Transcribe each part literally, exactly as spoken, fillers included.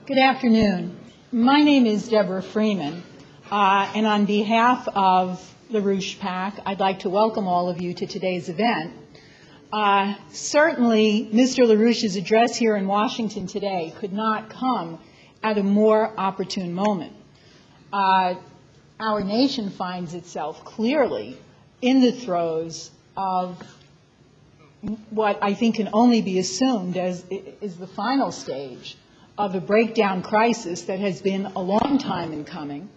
Good afternoon. My name is Deborah Freeman, uh, and on behalf of LaRouche PAC, I'd like to welcome all of you to today's event. Uh, certainly, Mister LaRouche's address here in Washington today could not come at a more opportune moment. Uh, our nation finds itself clearly in the throes of what I think can only be assumed as is the final stage of a breakdown crisis that has been a long time in coming.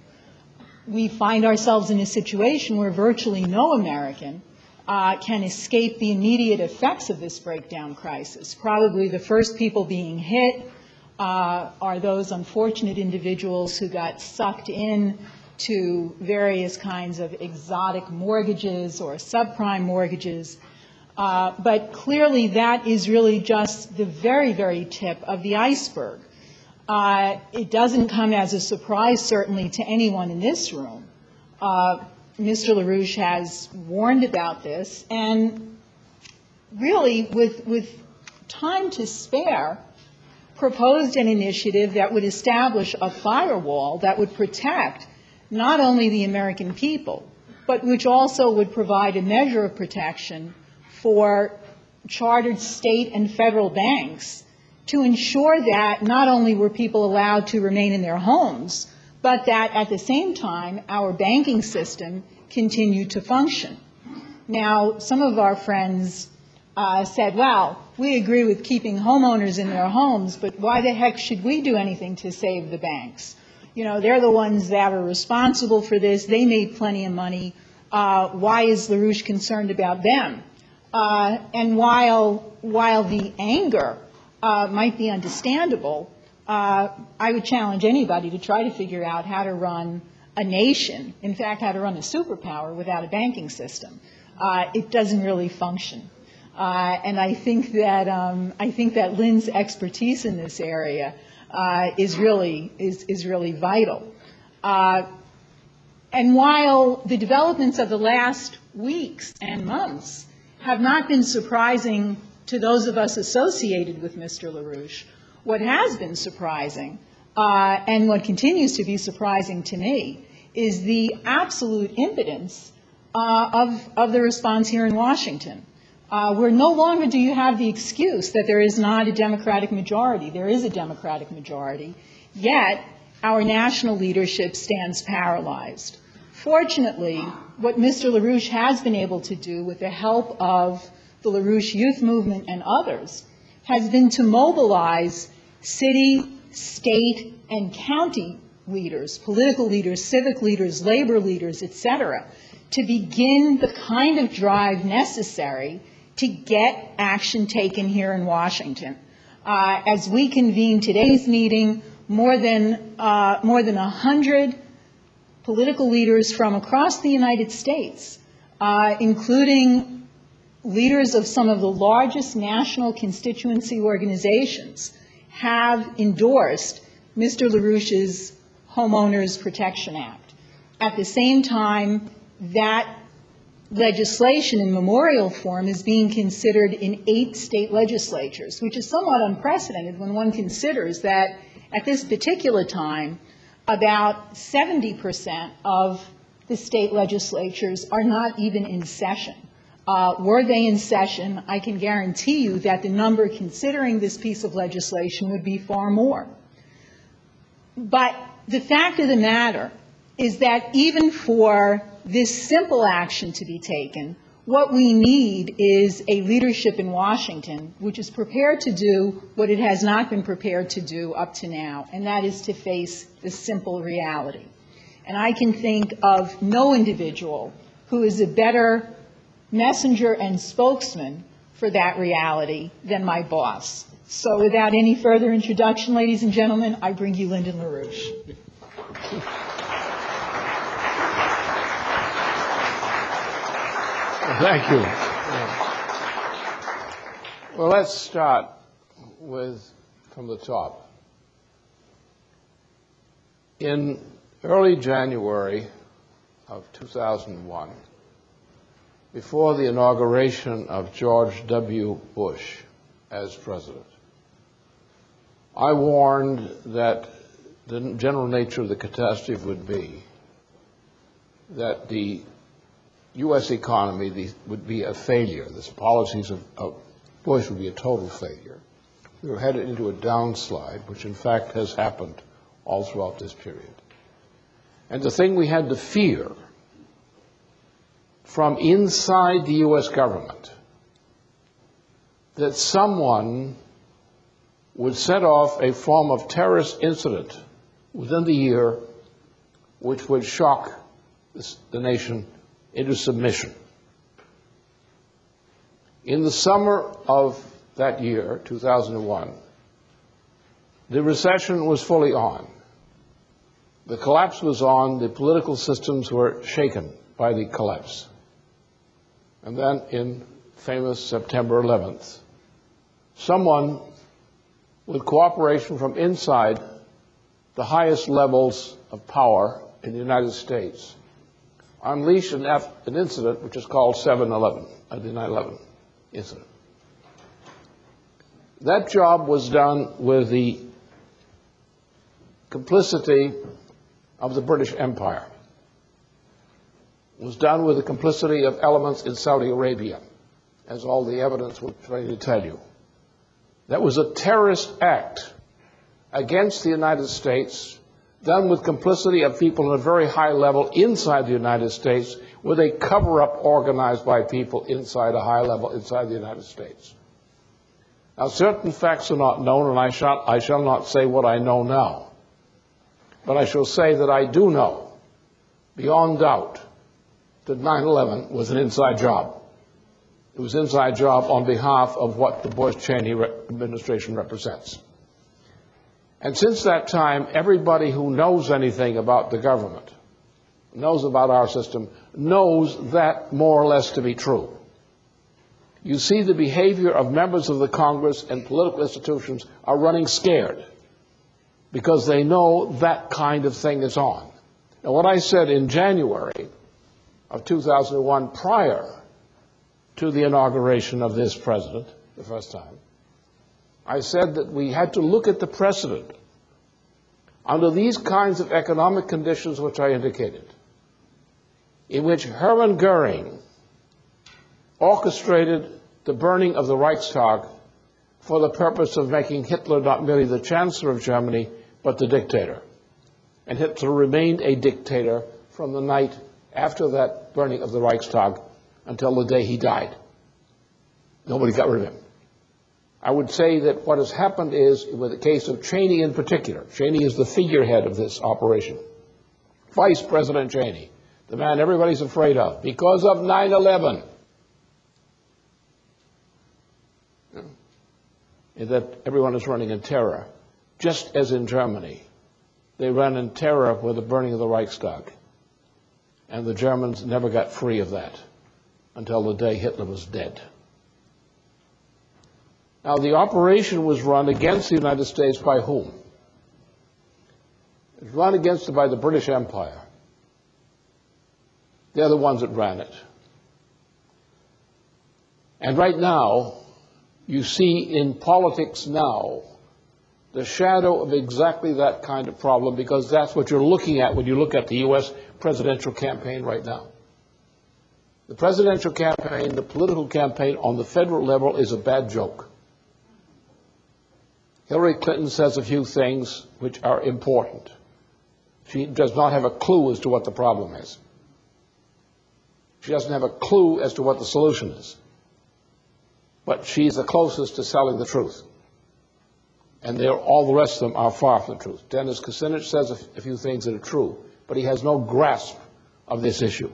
We find ourselves in a situation where virtually no American uh, can escape the immediate effects of this breakdown crisis. Probably the first people being hit uh, are those unfortunate individuals who got sucked in to various kinds of exotic mortgages or subprime mortgages. Uh, but clearly that is really just the very, very tip of the iceberg. Uh, it doesn't come as a surprise, certainly, to anyone in this room. Uh, Mister LaRouche has warned about this, and really, with, with time to spare, proposed an initiative that would establish a firewall that would protect not only the American people, but which also would provide a measure of protection for chartered state and federal banks to ensure that not only were people allowed to remain in their homes, but that at the same time our banking system continued to function. Now, some of our friends uh, said, well, we agree with keeping homeowners in their homes, but why the heck should we do anything to save the banks? You know, they're the ones that are responsible for this. They made plenty of money. Uh, why is LaRouche concerned about them? Uh, and while, while the anger uh, might be understandable, uh, I would challenge anybody to try to figure out how to run a nation, in fact, how to run a superpower without a banking system. Uh, it doesn't really function. Uh, and I think that, um, I think that Lynn's expertise in this area uh, is, really, is, is really vital. Uh, and while the developments of the last weeks and months have not been surprising to those of us associated with Mister LaRouche, what has been surprising, uh, and what continues to be surprising to me, is the absolute impotence uh, of, of the response here in Washington. Uh, where no longer do you have the excuse that there is not a Democratic majority. There is a Democratic majority, yet our national leadership stands paralyzed. Fortunately, what Mister LaRouche has been able to do with the help of the LaRouche Youth Movement and others has been to mobilize city, state, and county leaders, political leaders, civic leaders, labor leaders, et cetera, to begin the kind of drive necessary to get action taken here in Washington. Uh, as we convene today's meeting, more than uh, more than a hundred political leaders from across the United States, uh, including leaders of some of the largest national constituency organizations, have endorsed Mister LaRouche's Homeowners Protection Act. At the same time, that legislation in memorial form is being considered in eight state legislatures, which is somewhat unprecedented when one considers that at this particular time, about seventy percent of the state legislatures are not even in session. Uh, were they in session, I can guarantee you that the number considering this piece of legislation would be far more. But the fact of the matter is that even for this simple action to be taken, what we need is a leadership in Washington which is prepared to do what it has not been prepared to do up to now, and that is to face the simple reality. And I can think of no individual who is a better messenger and spokesman for that reality than my boss. So without any further introduction, ladies and gentlemen, I bring you Lyndon LaRouche. Thank you. Well, let's start with from the top. In early January of two thousand one, before the inauguration of George W. Bush as president, I warned that the general nature of the catastrophe would be that the U S economy the, would be a failure. The policies of, of Bush would be a total failure. We were headed into a downslide, which in fact has happened all throughout this period. And the thing we had to fear from inside the U S government, that someone would set off a form of terrorist incident within the year which would shock this, the nation into submission. In the summer of that year, two thousand one, the recession was fully on. The collapse was on. The political systems were shaken by the collapse. And then in famous September eleventh, someone with cooperation from inside the highest levels of power in the United States unleashed an, an incident which is called seven eleven, uh, the nine eleven incident. That job was done with the complicity of the British Empire. It was done with the complicity of elements in Saudi Arabia, as all the evidence was trying to tell you. That was a terrorist act against the United States, done with complicity of people at a very high level inside the United States, with a cover-up organized by people inside a high level inside the United States. Now, certain facts are not known, and I shall, I shall not say what I know now. But I shall say that I do know, beyond doubt, that nine eleven was an inside job. It was an inside job on behalf of what the Bush-Cheney administration represents. And since that time, everybody who knows anything about the government, knows about our system, knows that more or less to be true. You see the behavior of members of the Congress and political institutions are running scared because they know that kind of thing is on. Now, what I said in January of two thousand one, prior to the inauguration of this president, the first time, I said that we had to look at the precedent under these kinds of economic conditions which I indicated, in which Hermann Goering orchestrated the burning of the Reichstag for the purpose of making Hitler not merely the Chancellor of Germany, but the dictator. And Hitler remained a dictator from the night after that burning of the Reichstag until the day he died. Nobody got rid of him. I would say that what has happened is, with the case of Cheney in particular, Cheney is the figurehead of this operation, Vice President Cheney, the man everybody's afraid of, because of nine eleven. That everyone is running in terror, just as in Germany. They ran in terror with the burning of the Reichstag. And the Germans never got free of that until the day Hitler was dead. Now, the operation was run against the United States by whom? It was run against it by the British Empire. They're the ones that ran it. And right now, you see in politics now the shadow of exactly that kind of problem, because that's what you're looking at when you look at the U S presidential campaign right now. The presidential campaign, the political campaign on the federal level is a bad joke. Hillary Clinton says a few things which are important. She does not have a clue as to what the problem is. She doesn't have a clue as to what the solution is. But she's the closest to selling the truth. And all the rest of them are far from the truth. Dennis Kucinich says a, a few things that are true, but he has no grasp of this issue.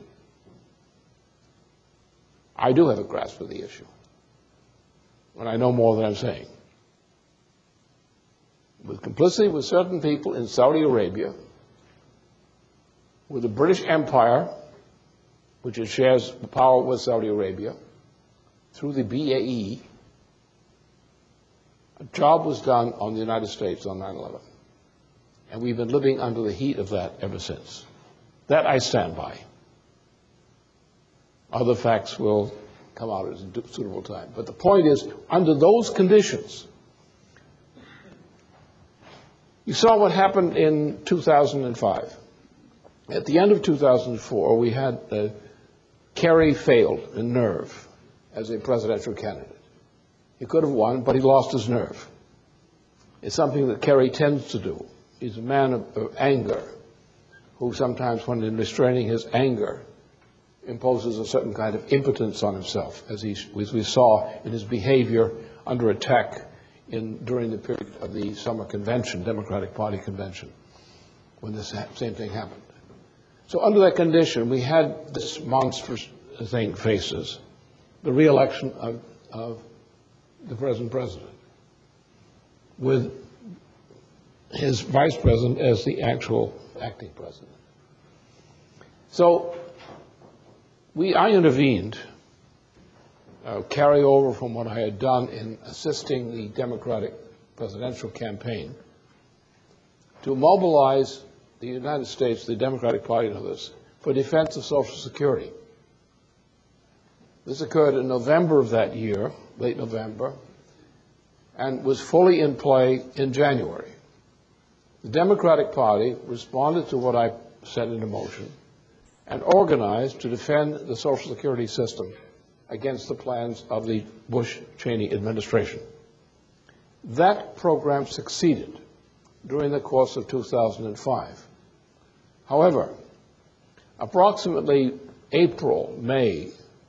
I do have a grasp of the issue, and I know more than I'm saying. With complicity with certain people in Saudi Arabia, with the British Empire, which it shares the power with Saudi Arabia, through the B A E, a job was done on the United States on nine eleven. And we've been living under the heat of that ever since. That I stand by. Other facts will come out at a suitable time. But the point is, under those conditions, You saw what happened in two thousand five. At the end of two thousand four, we had uh, Kerry failed in nerve as a presidential candidate. He could have won, but he lost his nerve. It's something that Kerry tends to do. He's a man of, of anger, who sometimes, when in restraining his anger, imposes a certain kind of impotence on himself, as, he, as we saw in his behavior under attack in, during the period of the summer convention, Democratic Party convention, when this same thing happened. So under that condition, we had this monstrous thing faces, the re-election of, of the present president, with his vice president as the actual acting president. So we, I intervened, uh, carry over from what I had done in assisting the Democratic presidential campaign, to mobilize the United States, the Democratic Party and others, for defense of Social Security. This occurred in November of that year, late November, and was fully in play in January. The Democratic Party responded to what I set into motion and organized to defend the Social Security system against the plans of the Bush-Cheney administration. That program succeeded during the course of two thousand five. However, approximately April, May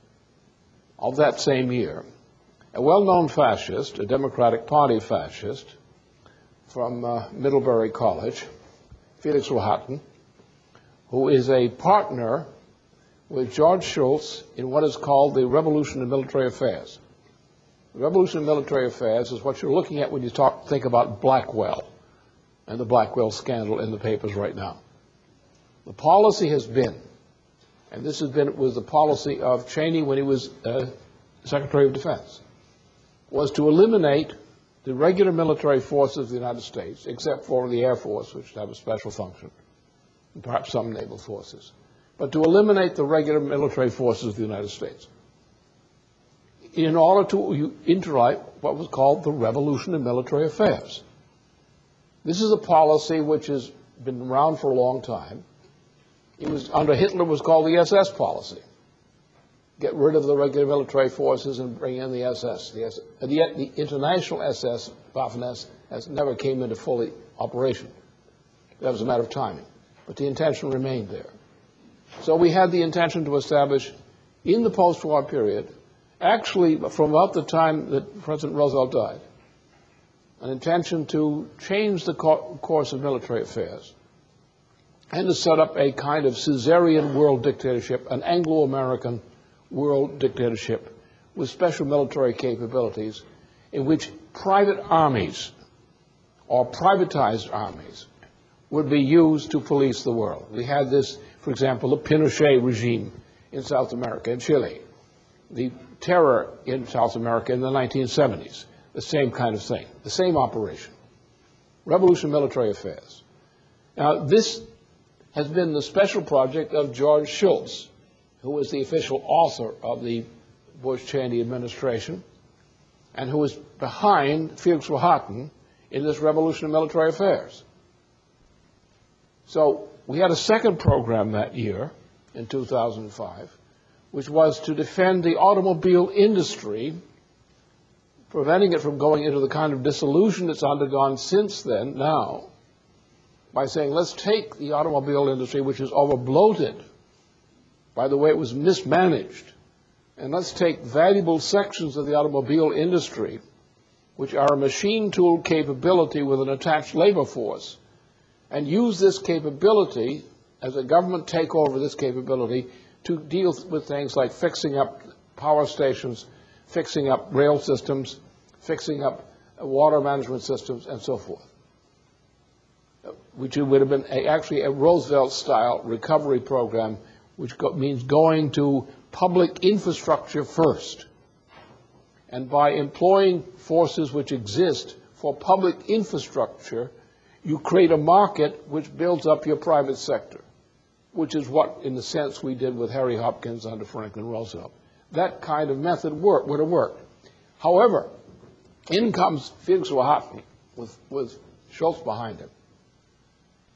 of that same year, a well-known fascist, a Democratic Party fascist from uh, Middlebury College, Felix Rohatyn, who is a partner with George Shultz in what is called the Revolution in Military Affairs. The Revolution in Military Affairs is what you're looking at when you talk, think about Blackwell and the Blackwell scandal in the papers right now. The policy has been, and this has been was the policy of Cheney when he was uh, Secretary of Defense, was to eliminate the regular military forces of the United States, except for the Air Force, which have a special function, and perhaps some naval forces, but to eliminate the regular military forces of the United States in order to interrupt what was called the Revolution in Military Affairs. This is a policy which has been around for a long time. It was, under Hitler, was called the S S policy. Get rid of the regular military forces and bring in the S S. The, S S and yet the international S S, Waffen-S, has never came into fully operation. That was a matter of timing. But the intention remained there. So we had the intention to establish, in the post-war period, actually from about the time that President Roosevelt died, an intention to change the co course of military affairs and to set up a kind of Caesarian world dictatorship, an Anglo-American world dictatorship with special military capabilities in which private armies or privatized armies would be used to police the world. We had this, for example, the Pinochet regime in South America, in Chile, the terror in South America in the nineteen seventies, the same kind of thing, the same operation. Revolution Military Affairs. Now, this has been the special project of George Shultz, who was the official author of the Bush-Cheney administration, and who was behind Felix Rohatyn in this Revolution in Military Affairs. So we had a second program that year, in two thousand five, which was to defend the automobile industry, preventing it from going into the kind of dissolution it's undergone since then, now, by saying, let's take the automobile industry, which is over-bloated by the way it was mismanaged, and let's take valuable sections of the automobile industry, which are a machine tool capability with an attached labor force, and use this capability, as a government take over this capability, to deal with things like fixing up power stations, fixing up rail systems, fixing up water management systems, and so forth, which would have been a, actually a Roosevelt-style recovery program, which go, means going to public infrastructure first. And by employing forces which exist for public infrastructure, you create a market which builds up your private sector, which is what, in a sense, we did with Harry Hopkins under Franklin Roosevelt. That kind of method work, would have worked. However, in comes Felix Rohatyn with, with Shultz behind him,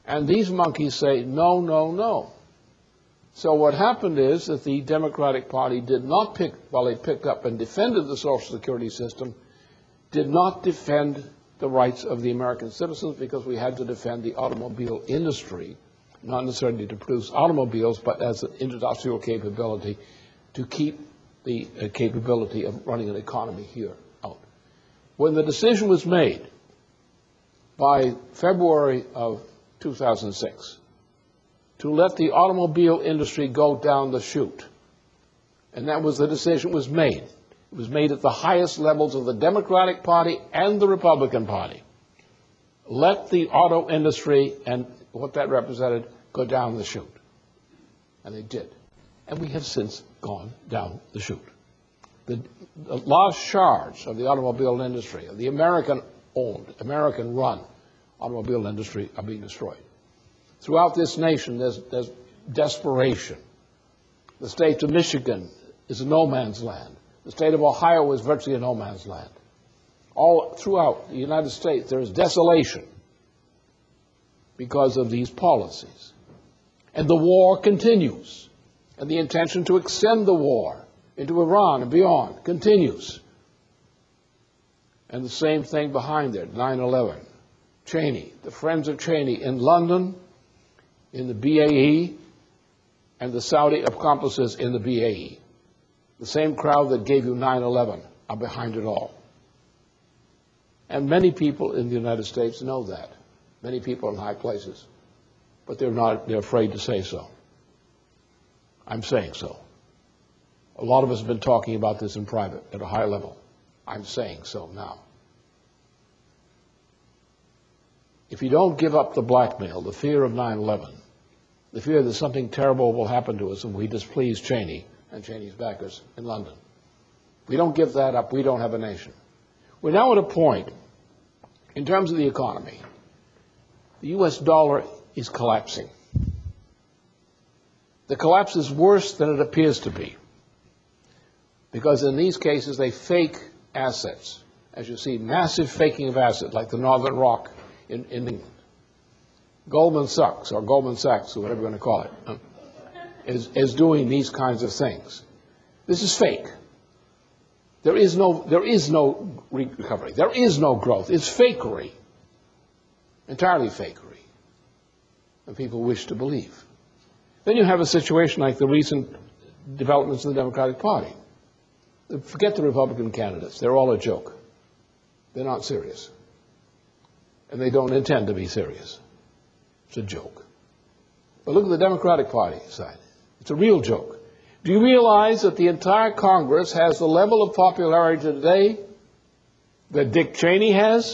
And these monkeys say, no, no, no. So what happened is that the Democratic Party did not pick, while they picked up and defended the Social Security system, did not defend the rights of the American citizens, because we had to defend the automobile industry, not necessarily to produce automobiles, but as an industrial capability to keep the uh, capability of running an economy here out. When the decision was made by February of two thousand six to let the automobile industry go down the chute, and that was the decision was made. It was made at the highest levels of the Democratic Party and the Republican Party. Let the auto industry and what that represented go down the chute. And they did. And we have since gone down the chute. The, the lost shards of the automobile industry, of the American-owned, American-run automobile industry, are being destroyed. Throughout this nation, there's, there's desperation. The state of Michigan is a no man's land. The state of Ohio is virtually a no man's land. All throughout the United States, there is desolation because of these policies. And the war continues. And the intention to extend the war into Iran and beyond continues. And the same thing behind there, nine eleven. Cheney, the friends of Cheney in London, in the B A E, and the Saudi accomplices in the B A E. The same crowd that gave you nine eleven are behind it all. And many people in the United States know that. Many people in high places. But they're not, they're afraid to say so. I'm saying so. A lot of us have been talking about this in private at a high level. I'm saying so now. If you don't give up the blackmail, the fear of nine eleven, the fear that something terrible will happen to us if we displease Cheney and Cheney's backers in London, if we don't give that up, we don't have a nation. We're now at a point, in terms of the economy, the U S dollar is collapsing. The collapse is worse than it appears to be, because in these cases they fake assets. As you see, massive faking of assets, like the Northern Rock in, in England. Goldman Sachs, or Goldman Sachs, or whatever you want to call it, uh, is, is doing these kinds of things. This is fake. There is no, there is no recovery. There is no growth. It's fakery. Entirely fakery. And people wish to believe. Then you have a situation like the recent developments in the Democratic Party. Forget the Republican candidates. They're all a joke. They're not serious. And they don't intend to be serious. It's a joke. But look at the Democratic Party side. It's a real joke. Do you realize that the entire Congress has the level of popularity today that Dick Cheney has?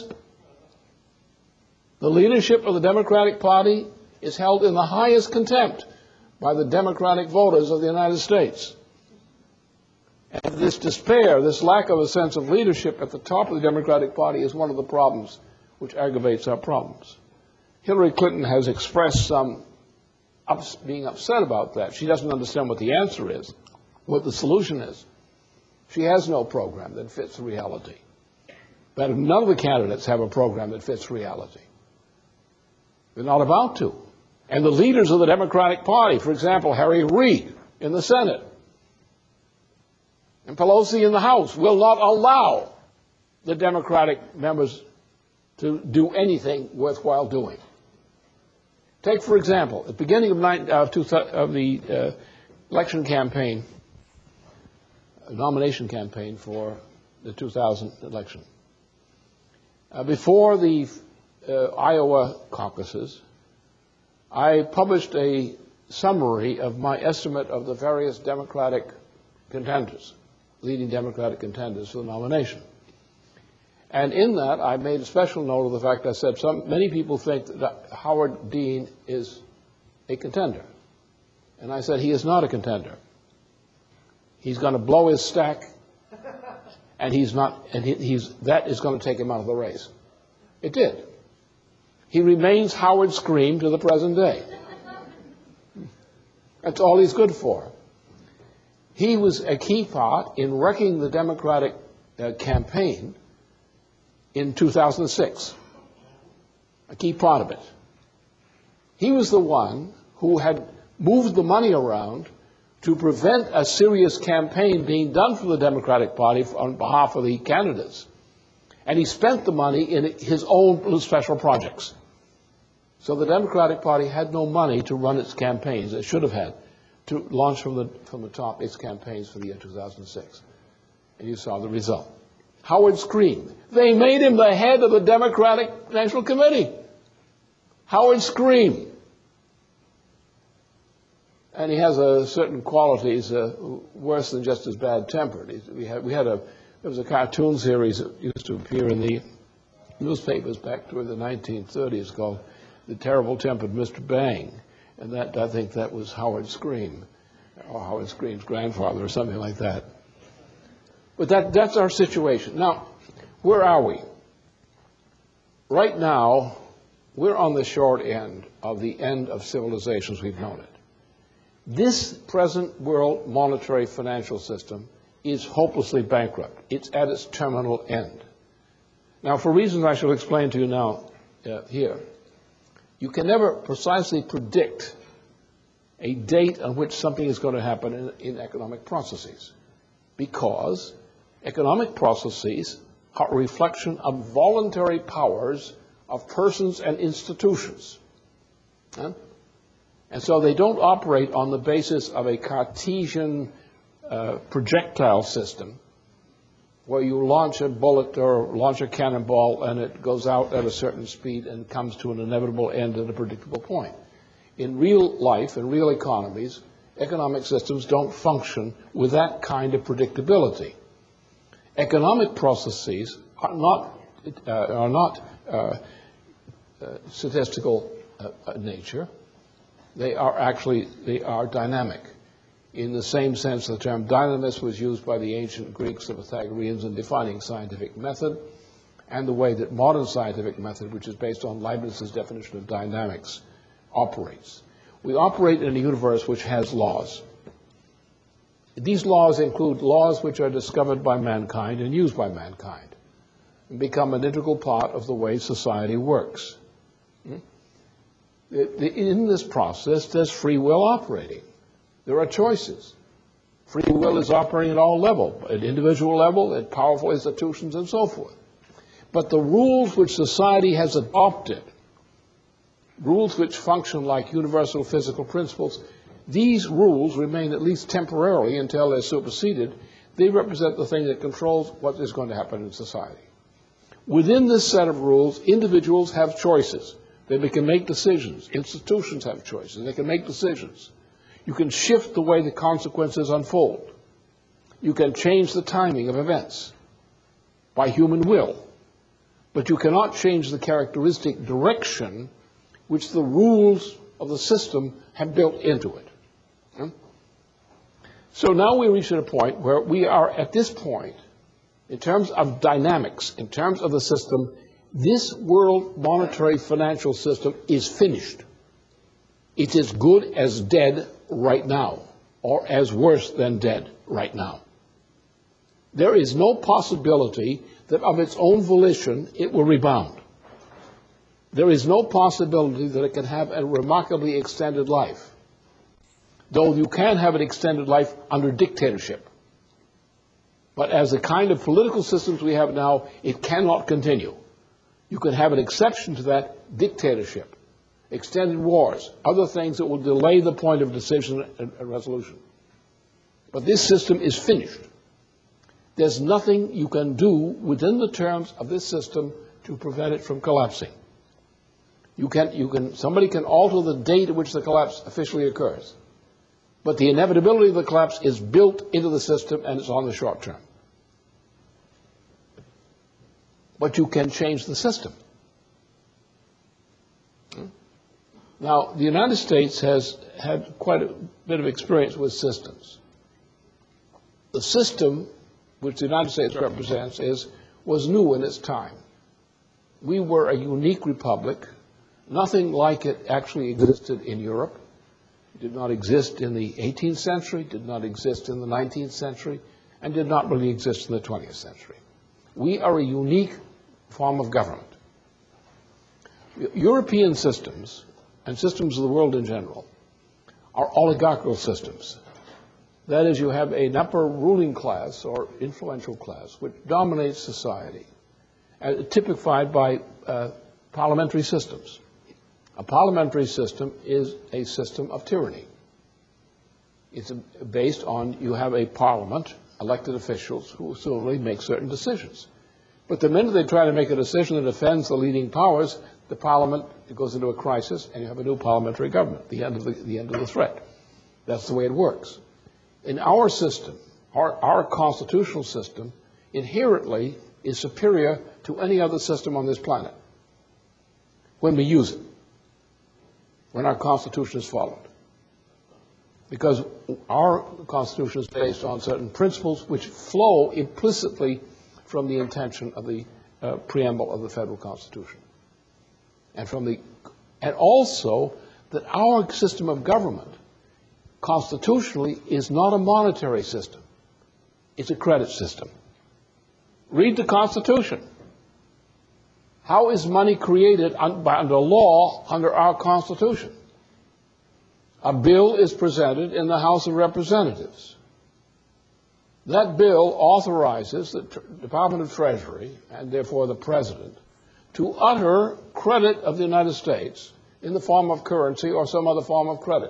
The leadership of the Democratic Party is held in the highest contempt by the Democratic voters of the United States. And this despair, this lack of a sense of leadership at the top of the Democratic Party is one of the problems which aggravates our problems. Hillary Clinton has expressed some ups, being upset about that. She doesn't understand what the answer is, what the solution is. She has no program that fits reality. But none of the candidates have a program that fits reality. They're not about to. And the leaders of the Democratic Party, for example, Harry Reid in the Senate and Pelosi in the House, will not allow the Democratic members to do anything worthwhile doing. Take, for example, at the beginning of, nine, uh, two, of the uh, election campaign, uh, nomination campaign for the two thousand election. Uh, before the uh, Iowa caucuses, I published a summary of my estimate of the various Democratic contenders, leading Democratic contenders for the nomination. And in that, I made a special note of the fact I said some, many people think that Howard Dean is a contender. And I said he is not a contender. He's going to blow his stack, and he's not, and he, he's, that is going to take him out of the race. It did. He remains Howard Scream to the present day. That's all he's good for. He was a key part in wrecking the Democratic uh, campaign in two thousand six, a key part of it. He was the one who had moved the money around to prevent a serious campaign being done for the Democratic Party on behalf of the candidates. And he spent the money in his own special projects. So the Democratic Party had no money to run its campaigns. It should have had to launch from the, from the top its campaigns for the year two thousand six. And you saw the result. Howard screamed. They made him the head of the Democratic National Committee. Howard screamed. And he has a certain qualities uh, worse than just as bad-tempered. We had, we had a, there was a cartoon series that used to appear in the newspapers back toward the nineteen thirties called The Terrible-Tempered Mister Bang. And that, I think that was Howard Scream, or Howard Scream's grandfather, or something like that. But that, that's our situation. Now, where are we? Right now, we're on the short end of the end of civilization as we've known it. This present world monetary financial system is hopelessly bankrupt. It's at its terminal end. Now, for reasons I shall explain to you now uh, here, you can never precisely predict a date on which something is going to happen in, in economic processes, because economic processes are a reflection of voluntary powers of persons and institutions. Huh? And so they don't operate on the basis of a Cartesian uh, projectile system where you launch a bullet or launch a cannonball and it goes out at a certain speed and comes to an inevitable end at a predictable point. In real life, in real economies, economic systems don't function with that kind of predictability. Economic processes are not, uh, are not uh, uh, statistical uh, nature. They are actually, they are dynamic. In the same sense, the term dynamis was used by the ancient Greeks, the Pythagoreans, in defining scientific method, and the way that modern scientific method, which is based on Leibniz's definition of dynamics, operates. We operate in a universe which has laws. These laws include laws which are discovered by mankind and used by mankind, and become an integral part of the way society works. In this process, there's free will operating. There are choices. Free will is operating at all levels, at individual level, at powerful institutions, and so forth. But the rules which society has adopted, rules which function like universal physical principles, these rules remain at least temporarily until they're superseded. They represent the thing that controls what is going to happen in society. Within this set of rules, individuals have choices. They can make decisions. Institutions have choices. They can make decisions. You can shift the way the consequences unfold. You can change the timing of events by human will. But you cannot change the characteristic direction which the rules of the system have built into it. Hmm? So now we reach at a point where we are at this point, in terms of dynamics, in terms of the system, this world monetary financial system is finished. It's as good as dead right now, or as worse than dead right now. There is no possibility that of its own volition it will rebound. There is no possibility that it can have a remarkably extended life, though you can have an extended life under dictatorship. But as the kind of political systems we have now, it cannot continue. You can have an exception to that: dictatorship, extended wars, other things that will delay the point of decision and resolution. But this system is finished. There's nothing you can do within the terms of this system to prevent it from collapsing. You can, you can, somebody can alter the date at which the collapse officially occurs, but the inevitability of the collapse is built into the system and it's on the short term. But you can change the system. Now, the United States has had quite a bit of experience with systems. The system which the United States represents is, was new in its time. We were a unique republic. Nothing like it actually existed in Europe. It did not exist in the eighteenth century, did not exist in the nineteenth century, and did not really exist in the twentieth century. We are a unique form of government. European systems and systems of the world in general are oligarchical systems. That is, you have an upper ruling class or influential class which dominates society, uh, typified by uh, parliamentary systems. A parliamentary system is a system of tyranny. It's based on, you have a parliament, elected officials who solely make certain decisions. But the minute they try to make a decision that offends the leading powers, the parliament goes into a crisis and you have a new parliamentary government, the end of the, the end of the threat. That's the way it works. In our system, our, our constitutional system, inherently is superior to any other system on this planet when we use it, when our Constitution is followed. Because our Constitution is based on certain principles which flow implicitly from the intention of the uh, preamble of the federal Constitution. And from the, and also that our system of government constitutionally is not a monetary system. It's a credit system. Read the Constitution. How is money created un, by, under law under our Constitution? A bill is presented in the House of Representatives. That bill authorizes the Department of Treasury, and therefore the President, to utter credit of the United States in the form of currency or some other form of credit.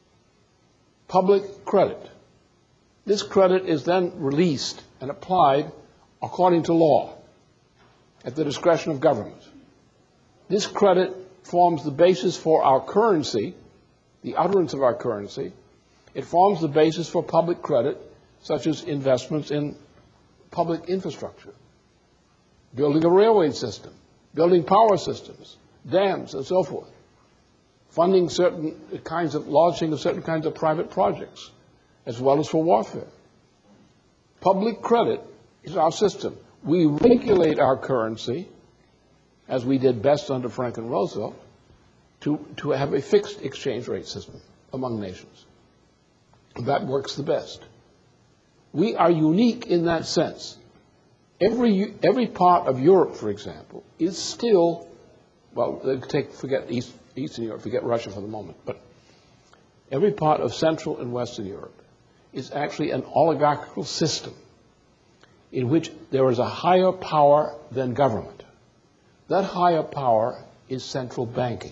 Public credit. This credit is then released and applied according to law at the discretion of government. This credit forms the basis for our currency, the utterance of our currency. It forms the basis for public credit, such as investments in public infrastructure, building a railway system, building power systems, dams, and so forth, funding certain kinds of, launching of certain kinds of private projects, as well as for warfare. Public credit is our system. We regulate our currency, as we did best under Franklin Roosevelt, to, to have a fixed exchange rate system among nations. That works the best. We are unique in that sense. Every, every part of Europe, for example, is still, well, take, forget East, Eastern Europe, forget Russia for the moment, but every part of Central and Western Europe is actually an oligarchical system in which there is a higher power than government. That higher power is central banking.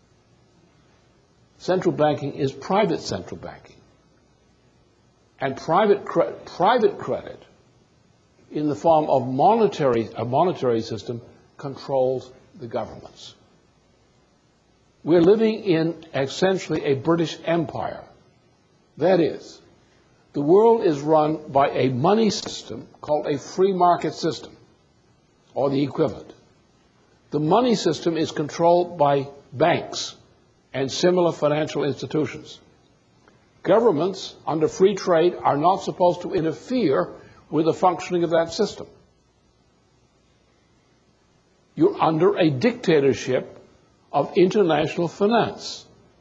Central banking is private central banking. And private, cre private credit, in the form of monetary, a monetary system, controls the governments. We're living in essentially a British Empire. That is, the world is run by a money system called a free market system, or the equivalent. The money system is controlled by banks and similar financial institutions. Governments, under free trade, are not supposed to interfere with the functioning of that system. You're under a dictatorship of international finance.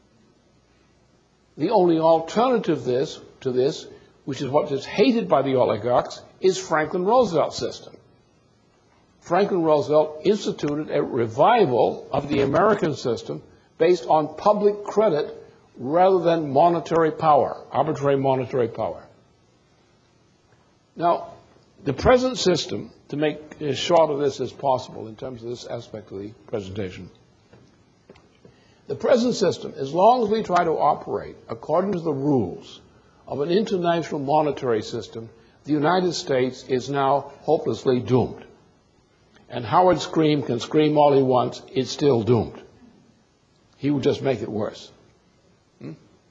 The only alternative this, to this, which is what is hated by the oligarchs, is Franklin Roosevelt's system. Franklin Roosevelt instituted a revival of the American system based on public credit rather than monetary power, arbitrary monetary power. Now, the present system, to make as short of this as possible in terms of this aspect of the presentation, the present system, as long as we try to operate according to the rules of an international monetary system, the United States is now hopelessly doomed. And Howard Scream can scream all he wants, it's still doomed. He will just make it worse. Hmm?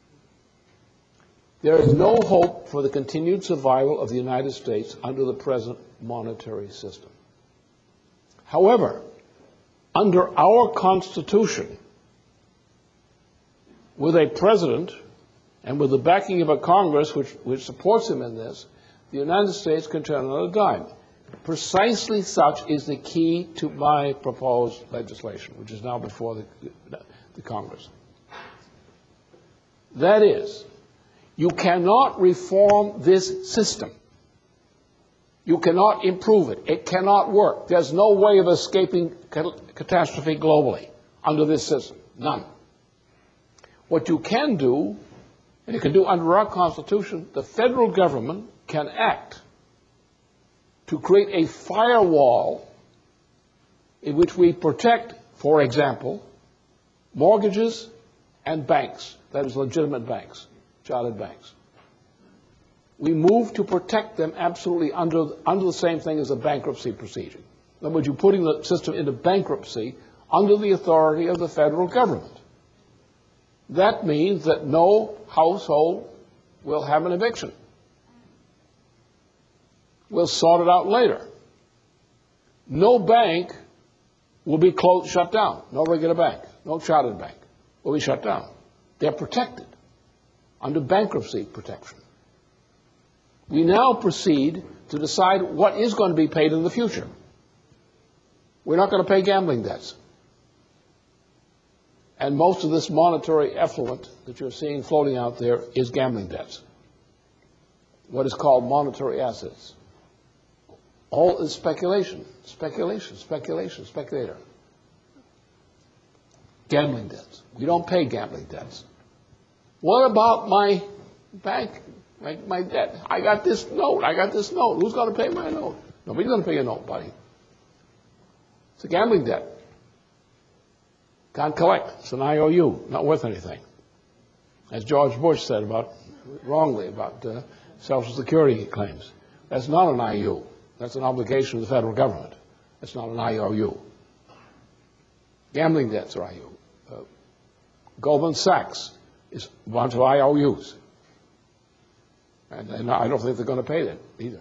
There is no hope for the continued survival of the United States under the present monetary system. However, under our Constitution, with a president and with the backing of a Congress which, which supports him in this, the United States can turn on a dime. Precisely such is the key to my proposed legislation, which is now before the, the Congress. That is, you cannot reform this system. You cannot improve it. It cannot work. There's no way of escaping catastrophe globally under this system. None. What you can do, and you can do under our Constitution, the federal government can act to create a firewall in which we protect, for example, mortgages and banks, that is, legitimate banks, chartered banks. We move to protect them absolutely under, under the same thing as a bankruptcy procedure. In other words, you're putting the system into bankruptcy under the authority of the federal government. That means that no household will have an eviction. We'll sort it out later. No bank will be closed, shut down. No regular bank, no chartered bank will be shut down. They're protected under bankruptcy protection. We now proceed to decide what is going to be paid in the future. We're not going to pay gambling debts. And most of this monetary effluent that you're seeing floating out there is gambling debts, what is called monetary assets. All is speculation, speculation, speculation, speculator. Gambling debts. We don't pay gambling debts. What about my bank, my, my debt? I got this note, I got this note. Who's going to pay my note? Nobody's going to pay your note, buddy. It's a gambling debt. Can't collect. It's an I O U, not worth anything. As George Bush said about, wrongly, about uh, Social Security claims. That's not an I O U. That's an obligation of the federal government. That's not an I O U. Gambling debts are I O U. Uh, Goldman Sachs is a bunch of I O Us. And, and I don't think they're going to pay that either.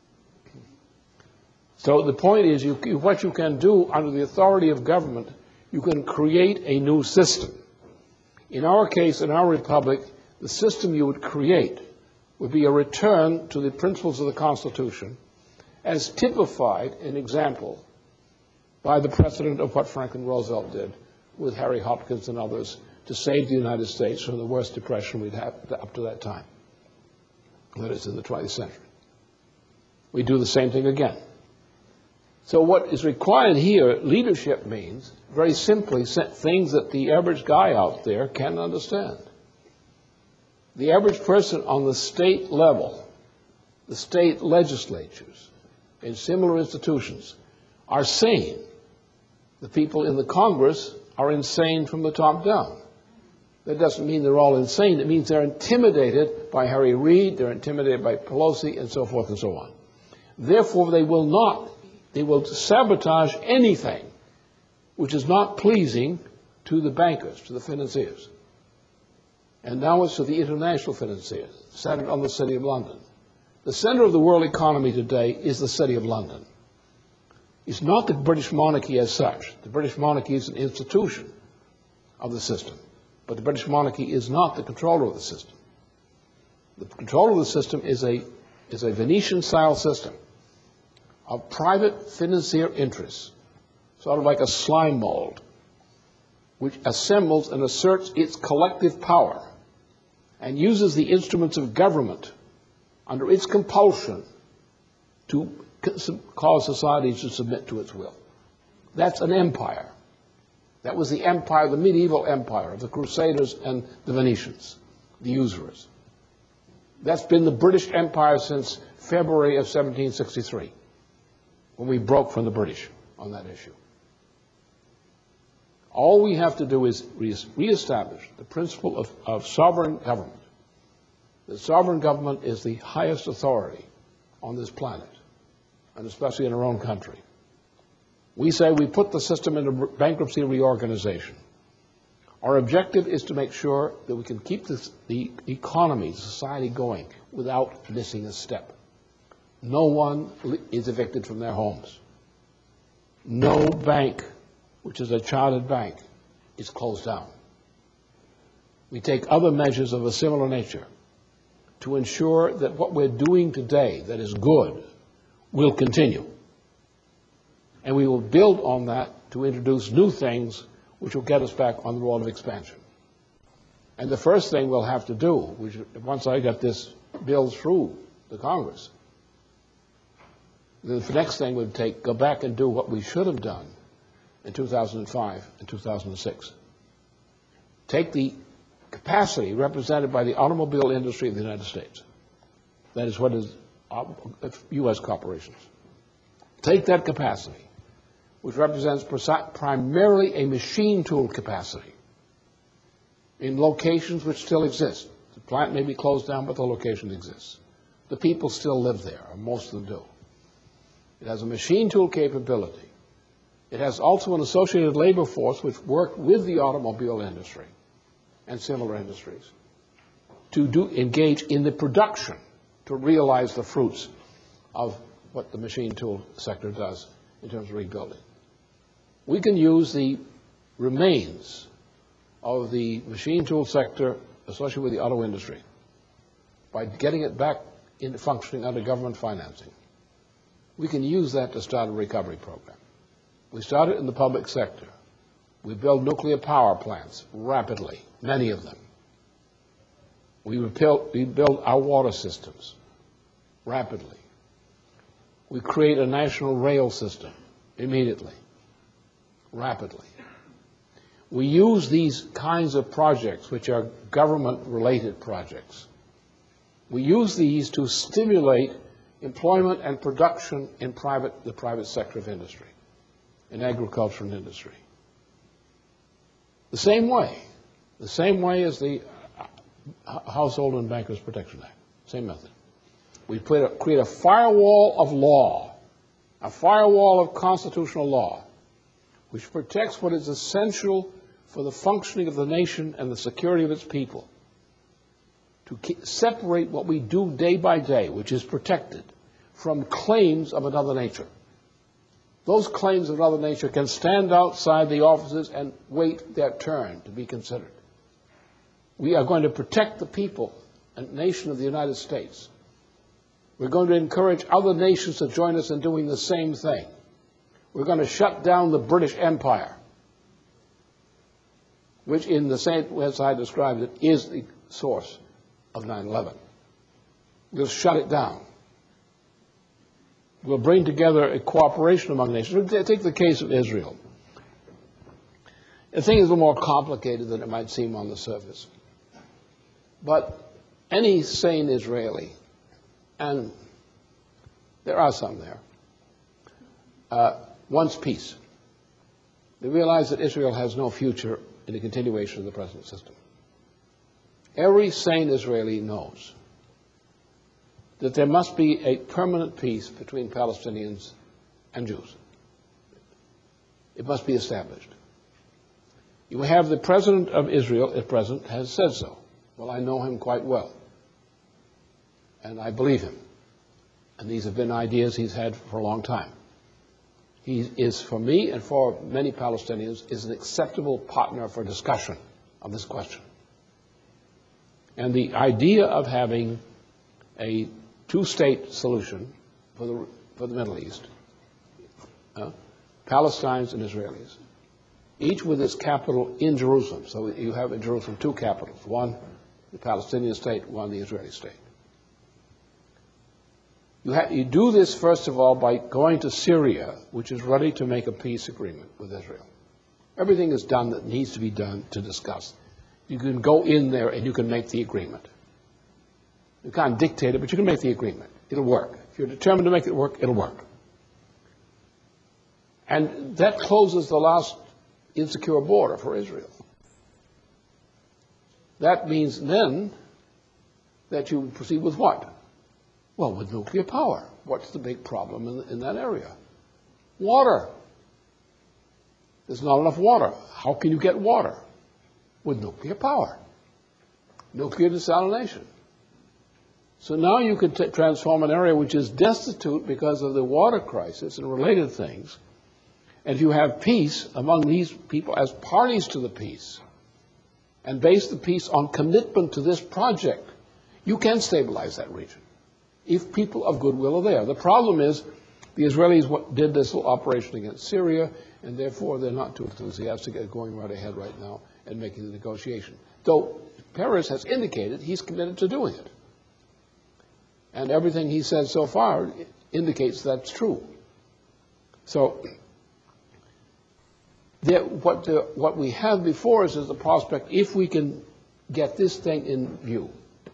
So the point is, you, what you can do under the authority of government, you can create a new system. In our case, in our republic, the system you would create would be a return to the principles of the Constitution as typified in example by the precedent of what Franklin Roosevelt did with Harry Hopkins and others to save the United States from the worst depression we'd had up to that time. That is in the twentieth century. We do the same thing again. So what is required here, leadership means, very simply, things that the average guy out there can understand. The average person on the state level, the state legislatures, in similar institutions, are sane. The people in the Congress are insane from the top down. That doesn't mean they're all insane. It means they're intimidated by Harry Reid, they're intimidated by Pelosi, and so forth and so on. Therefore, they will not They will sabotage anything which is not pleasing to the bankers, to the financiers. And now it's to the international financiers, centered on the City of London. The center of the world economy today is the City of London. It's not the British monarchy as such. The British monarchy is an institution of the system. But the British monarchy is not the controller of the system. The controller of the system is a, is a Venetian-style system of private financier interests, sort of like a slime mold, which assembles and asserts its collective power and uses the instruments of government under its compulsion to cause society to submit to its will. That's an empire. That was the empire, the medieval empire of the Crusaders and the Venetians, the usurers. That's been the British Empire since February of seventeen sixty-three. When we broke from the British on that issue. All we have to do is re reestablish the principle of, of sovereign government. The sovereign government is the highest authority on this planet, and especially in our own country. We say we put the system into bankruptcy reorganization. Our objective is to make sure that we can keep this, the economy, society going without missing a step. No one is evicted from their homes. No bank, which is a chartered bank, is closed down. We take other measures of a similar nature to ensure that what we're doing today that is good will continue. And we will build on that to introduce new things which will get us back on the road of expansion. And the first thing we'll have to do, which, once I get this bill through the Congress, the next thing would take, go back and do what we should have done in two thousand five and two thousand six. Take the capacity represented by the automobile industry of the United States. That is what is U S corporations. Take that capacity, which represents primarily a machine tool capacity in locations which still exist. The plant may be closed down, but the location exists. The people still live there, or most of them do. It has a machine tool capability. It has also an associated labor force which worked with the automobile industry and similar industries to do, engage in the production to realize the fruits of what the machine tool sector does in terms of rebuilding. We can use the remains of the machine tool sector associated with the auto industry by getting it back into functioning under government financing. We can use that to start a recovery program. We started in the public sector. We build nuclear power plants rapidly, many of them. We build, we build our water systems rapidly. We create a national rail system immediately, rapidly. We use these kinds of projects, which are government-related projects. We use these to stimulate employment and production in private, the private sector of industry, in agriculture and industry. The same way, the same way as the Household and Bankers Protection Act, same method. We create a firewall of law, a firewall of constitutional law, which protects what is essential for the functioning of the nation and the security of its people, to keep, separate what we do day by day, which is protected, from claims of another nature. Those claims of another nature can stand outside the offices and wait their turn to be considered. We are going to protect the people and nation of the United States. We're going to encourage other nations to join us in doing the same thing. We're going to shut down the British Empire, which in the same way as I described it is the source of nine eleven. We'll shut it down. We'll bring together a cooperation among nations. Take the case of Israel. The thing is a little more complicated than it might seem on the surface. But any sane Israeli, and there are some there, uh, wants peace. They realize that Israel has no future in the continuation of the present system. Every sane Israeli knows that there must be a permanent peace between Palestinians and Jews. It must be established. You have the president of Israel at present has said so. Well, I know him quite well, and I believe him. And these have been ideas he's had for a long time. He is, for me and for many Palestinians, is an acceptable partner for discussion of this question. And the idea of having a two-state solution for the, for the Middle East, uh, Palestinians and Israelis, each with its capital in Jerusalem. So you have in Jerusalem two capitals, one the Palestinian state, one the Israeli state. You, ha- you do this, first of all, by going to Syria, which is ready to make a peace agreement with Israel. Everything is done that needs to be done to discuss. You can go in there and you can make the agreement. You can't dictate it, but you can make the agreement. It'll work. If you're determined to make it work, it'll work. And that closes the last insecure border for Israel. That means then that you proceed with what? Well, with nuclear power. What's the big problem in, in that area? Water. There's not enough water. How can you get water? With nuclear power. Nuclear desalination. So now you can t- transform an area which is destitute because of the water crisis and related things. And if you have peace among these people as parties to the peace, and base the peace on commitment to this project, you can stabilize that region if people of goodwill are there. The problem is the Israelis did this little operation against Syria, and therefore they're not too enthusiastic at going right ahead right now and making the negotiation. Though Peres has indicated he's committed to doing it. And everything he said so far indicates that's true. So there, what, the, what we have before us is the prospect, if we can get this thing in view,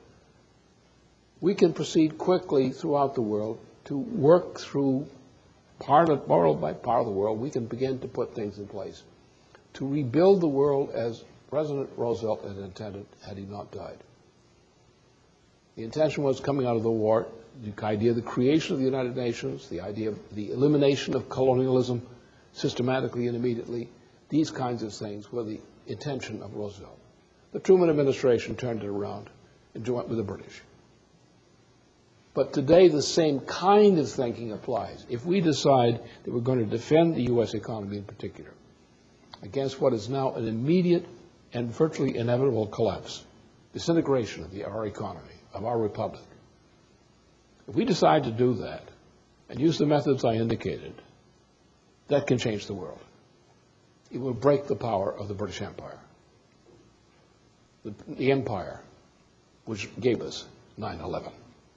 we can proceed quickly throughout the world to work through part of, world by part of the world. We can begin to put things in place to rebuild the world as President Roosevelt had intended had he not died. The intention was, coming out of the war, the idea of the creation of the United Nations, the idea of the elimination of colonialism systematically and immediately. These kinds of things were the intention of Roosevelt. The Truman administration turned it around and joined with the British. But today, the same kind of thinking applies. If we decide that we're going to defend the U S economy in particular against what is now an immediate and virtually inevitable collapse, disintegration of the, our economy, of our republic, if we decide to do that and use the methods I indicated, that can change the world. It will break the power of the British Empire, the, the empire which gave us nine eleven.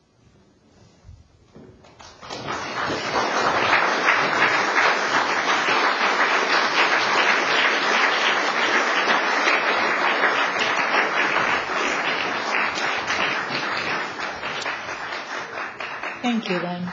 Thank you, Lynn.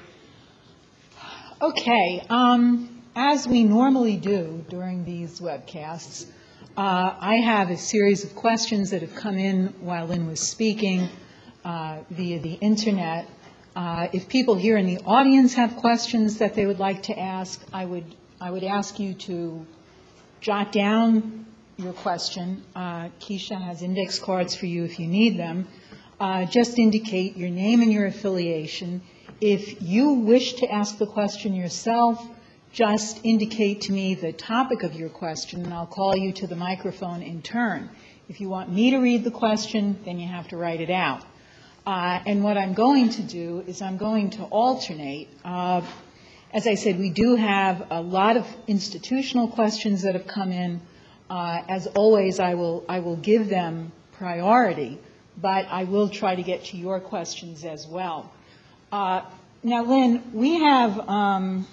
Okay, um, as we normally do during these webcasts, uh, I have a series of questions that have come in while Lynn was speaking uh, via the internet. Uh, if people here in the audience have questions that they would like to ask, I would I would ask you to jot down your question. Uh, Keisha has index cards for you if you need them. Uh, just indicate your name and your affiliation. If you wish to ask the question yourself, just indicate to me the topic of your question, and I'll call you to the microphone in turn. If you want me to read the question, then you have to write it out. Uh, and what I'm going to do is I'm going to alternate. Uh, as I said, we do have a lot of institutional questions that have come in. Uh, as always, I will, I will give them priority, but I will try to get to your questions as well. Uh, now, Lynn, we have um,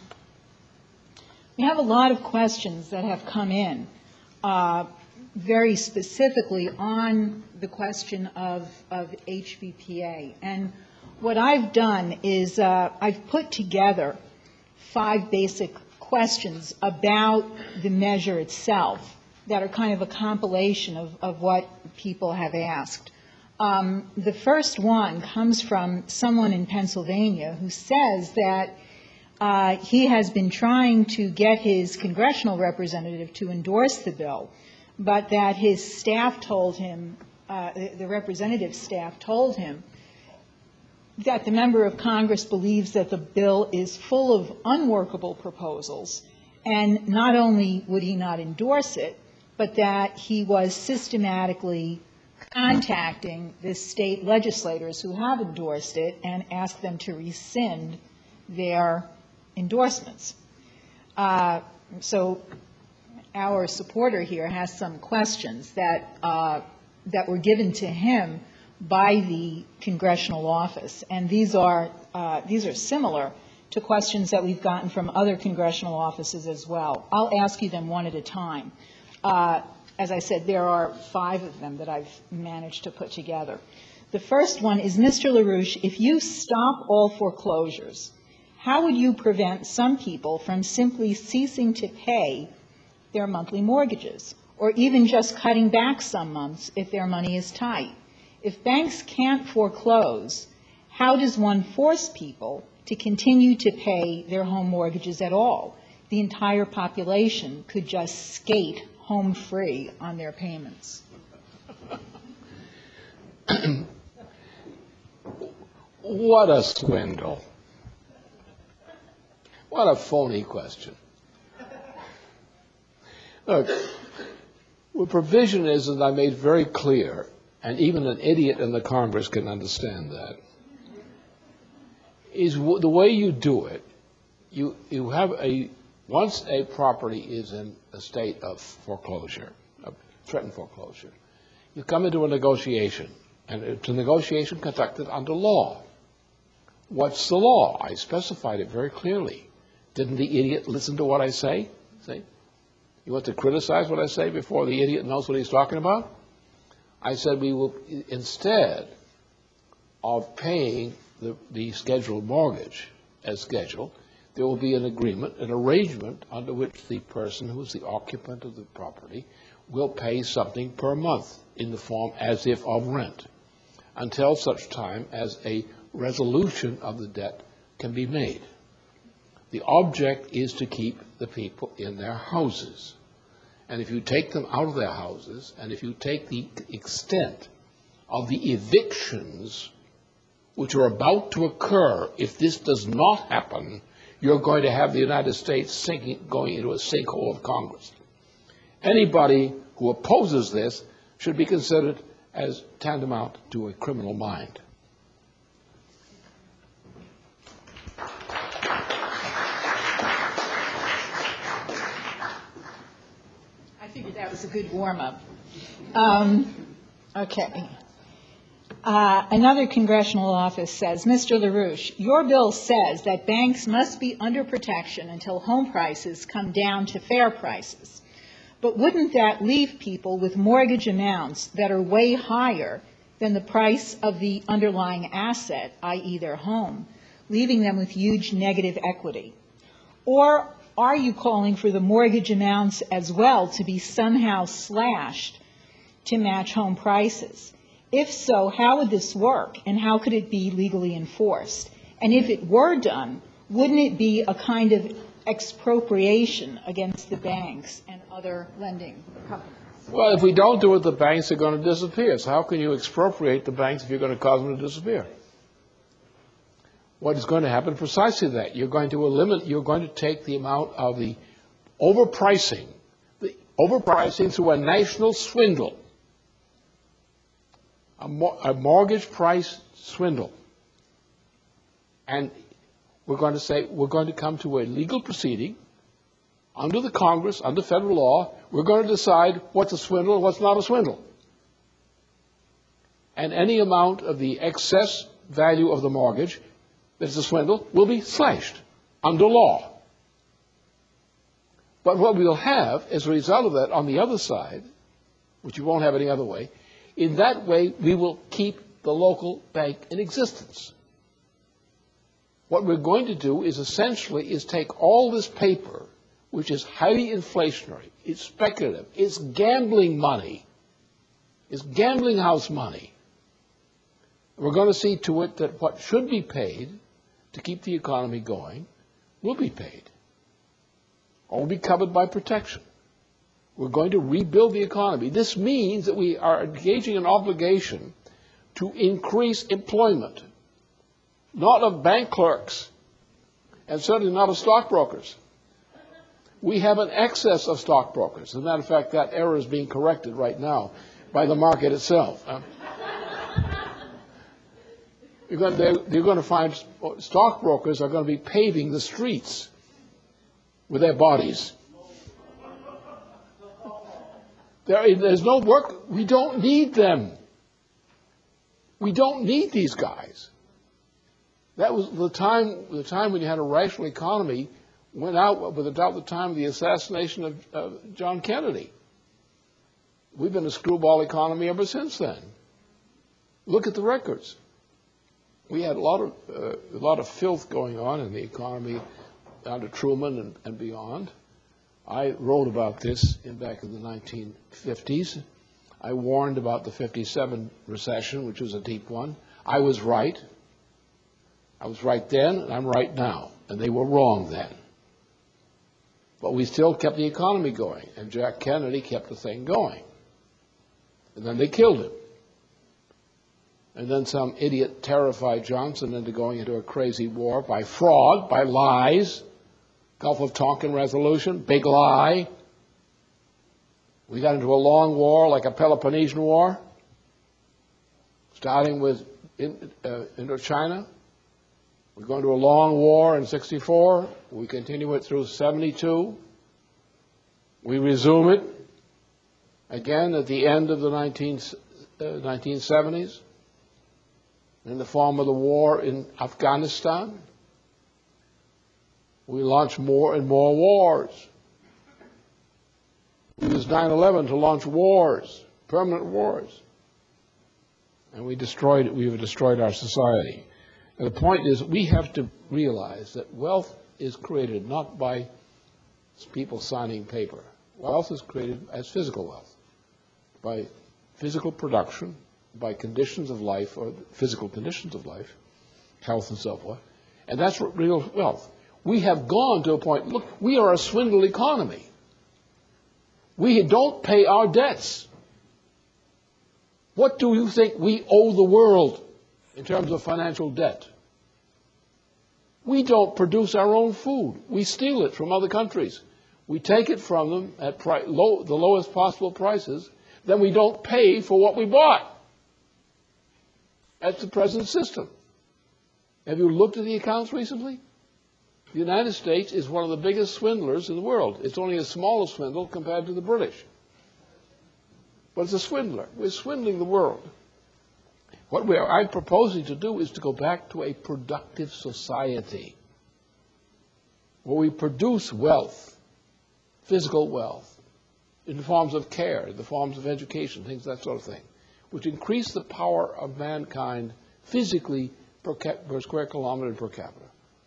we have a lot of questions that have come in, uh, very specifically on the question of, of H V P A. And what I've done is uh, I've put together five basic questions about the measure itself that are kind of a compilation of, of what people have asked. Um, the first one comes from someone in Pennsylvania who says that uh, he has been trying to get his congressional representative to endorse the bill, but that his staff told him, uh, the, the representative's staff told him that the member of Congress believes that the bill is full of unworkable proposals, and not only would he not endorse it, but that he was systematically contacting the state legislators who have endorsed it and asked them to rescind their endorsements. Uh, so our supporter here has some questions that uh, that were given to him by the congressional office, and these are uh, these are similar to questions that we've gotten from other congressional offices as well. I'll ask you them one at a time. Uh, As I said, there are five of them that I've managed to put together. The first one is, Mister LaRouche, if you stop all foreclosures, how would you prevent some people from simply ceasing to pay their monthly mortgages, or even just cutting back some months if their money is tight? If banks can't foreclose, how does one force people to continue to pay their home mortgages at all? The entire population could just skate home free on their payments. What a swindle. What a phony question. Look, what provision is, as I made very clear, and even an idiot in the Congress can understand that, is w- the way you do it, you, you have a, once a property is in a state of foreclosure, of threatened foreclosure, you come into a negotiation, and it's a negotiation conducted under law. What's the law? I specified it very clearly. Didn't the idiot listen to what I say? See? You want to criticize what I say before the idiot knows what he's talking about? I said we will, instead of paying the, the scheduled mortgage as scheduled, there will be an agreement, an arrangement under which the person who is the occupant of the property will pay something per month in the form as if of rent until such time as a resolution of the debt can be made. The object is to keep the people in their houses. And if you take them out of their houses, and if you take the extent of the evictions which are about to occur, if this does not happen, you're going to have the United States sinking, going into a sinkhole of Congress. Anybody who opposes this should be considered as tantamount to a criminal mind. I figured that was a good warm-up. Um, okay. Uh, another congressional office says, Mister LaRouche, your bill says that banks must be under protection until home prices come down to fair prices. But wouldn't that leave people with mortgage amounts that are way higher than the price of the underlying asset, that is their home, leaving them with huge negative equity? Or are you calling for the mortgage amounts as well to be somehow slashed to match home prices? If so, how would this work, and how could it be legally enforced? And if it were done, wouldn't it be a kind of expropriation against the banks and other lending companies? Well, if we don't do it, the banks are going to disappear. So how can you expropriate the banks if you're going to cause them to disappear? What is going to happen? Precisely that. You're going to eliminate, you're going to take the amount of the overpricing, the overpricing through a national swindle, a, mor- a mortgage price swindle. And we're going to say, we're going to come to a legal proceeding under the Congress, under federal law. We're going to decide what's a swindle and what's not a swindle. And any amount of the excess value of the mortgage that's a swindle will be slashed under law. But what we'll have as a result of that on the other side, which you won't have any other way, in that way we will keep the local bank in existence. What we're going to do is essentially is take all this paper, which is highly inflationary, it's speculative, it's gambling money, it's gambling house money. We're going to see to it that what should be paid to keep the economy going will be paid, or will be covered by protection. We're going to rebuild the economy. This means that we are engaging an obligation to increase employment, not of bank clerks, and certainly not of stockbrokers. We have an excess of stockbrokers. As a matter of fact, that error is being corrected right now by the market itself. Uh, you're, going to, they're, you're going to find stockbrokers are going to be paving the streets with their bodies. There, there's no work. We don't need them. We don't need these guys. That was the time, the time when you had a rational economy went out with about the time of the assassination of uh, John Kennedy. We've been a screwball economy ever since then. Look at the records. We had a lot of uh, a lot of filth going on in the economy under Truman and, and beyond. I wrote about this in back in the nineteen fifties. I warned about the fifty-seven recession, which was a deep one. I was right. I was right then, and I'm right now. And they were wrong then. But we still kept the economy going, and Jack Kennedy kept the thing going. And then they killed him. And then some idiot terrified Johnson into going into a crazy war by fraud, by lies. Gulf of Tonkin resolution, big lie. We got into a long war like a Peloponnesian War, starting with in, uh, Indochina. We're going to a long war in sixty-four. We continue it through seventy-two. We resume it again at the end of the nineteen, uh, nineteen seventies in the form of the war in Afghanistan. We launch more and more wars. We use nine eleven to launch wars, permanent wars. and we destroyed, we have destroyed our society. And the point is, we have to realize that wealth is created not by people signing paper. Wealth is created as physical wealth, by physical production, by conditions of life, or physical conditions of life, health and so forth. And that's real wealth. We have gone to a point, look, we are a swindle economy. We don't pay our debts. What do you think we owe the world in terms of financial debt? We don't produce our own food. We steal it from other countries. We take it from them at pri- low, the lowest possible prices. Then we don't pay for what we bought. That's the present system. Have you looked at the accounts recently? The United States is one of the biggest swindlers in the world. It's only a smaller swindle compared to the British. But it's a swindler. We're swindling the world. What we are, I'm proposing to do is to go back to a productive society where we produce wealth, physical wealth, in the forms of care, in the forms of education, things, that sort of thing, which increase the power of mankind physically per, per square kilometer per capita.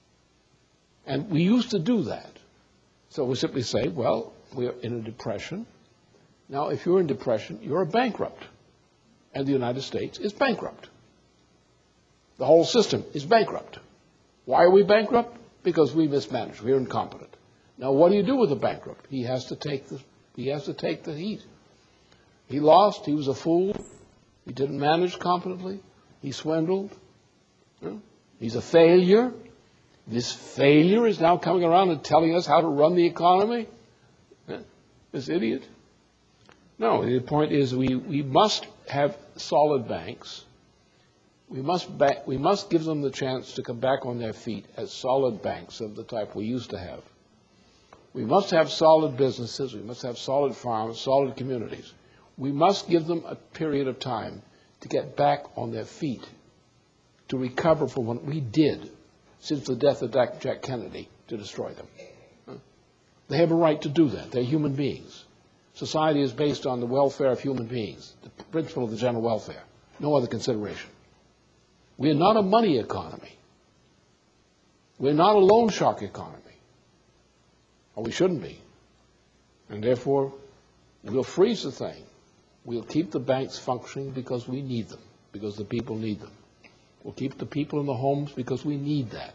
And we used to do that. So we simply say, well, we're in a depression. Now, if you're in depression, you're a bankrupt. And the United States is bankrupt. The whole system is bankrupt. Why are we bankrupt? Because we mismanage. We're incompetent. Now, what do you do with a bankrupt? He has to take the, he has to take the heat. He lost. He was a fool. He didn't manage competently. He swindled. He's a failure. This failure is now coming around and telling us how to run the economy? This idiot? No, the point is we, we must have solid banks. We must, ba- we must give them the chance to come back on their feet as solid banks of the type we used to have. We must have solid businesses. We must have solid farms, solid communities. We must give them a period of time to get back on their feet, to recover from what we did since the death of Jack Kennedy to destroy them. They have a right to do that. They're human beings. Society is based on the welfare of human beings, the principle of the general welfare, no other consideration. We are not a money economy. We're not a loan shark economy, or we shouldn't be. And therefore, we'll freeze the thing. We'll keep the banks functioning because we need them, because the people need them. We'll keep the people in the homes because we need that.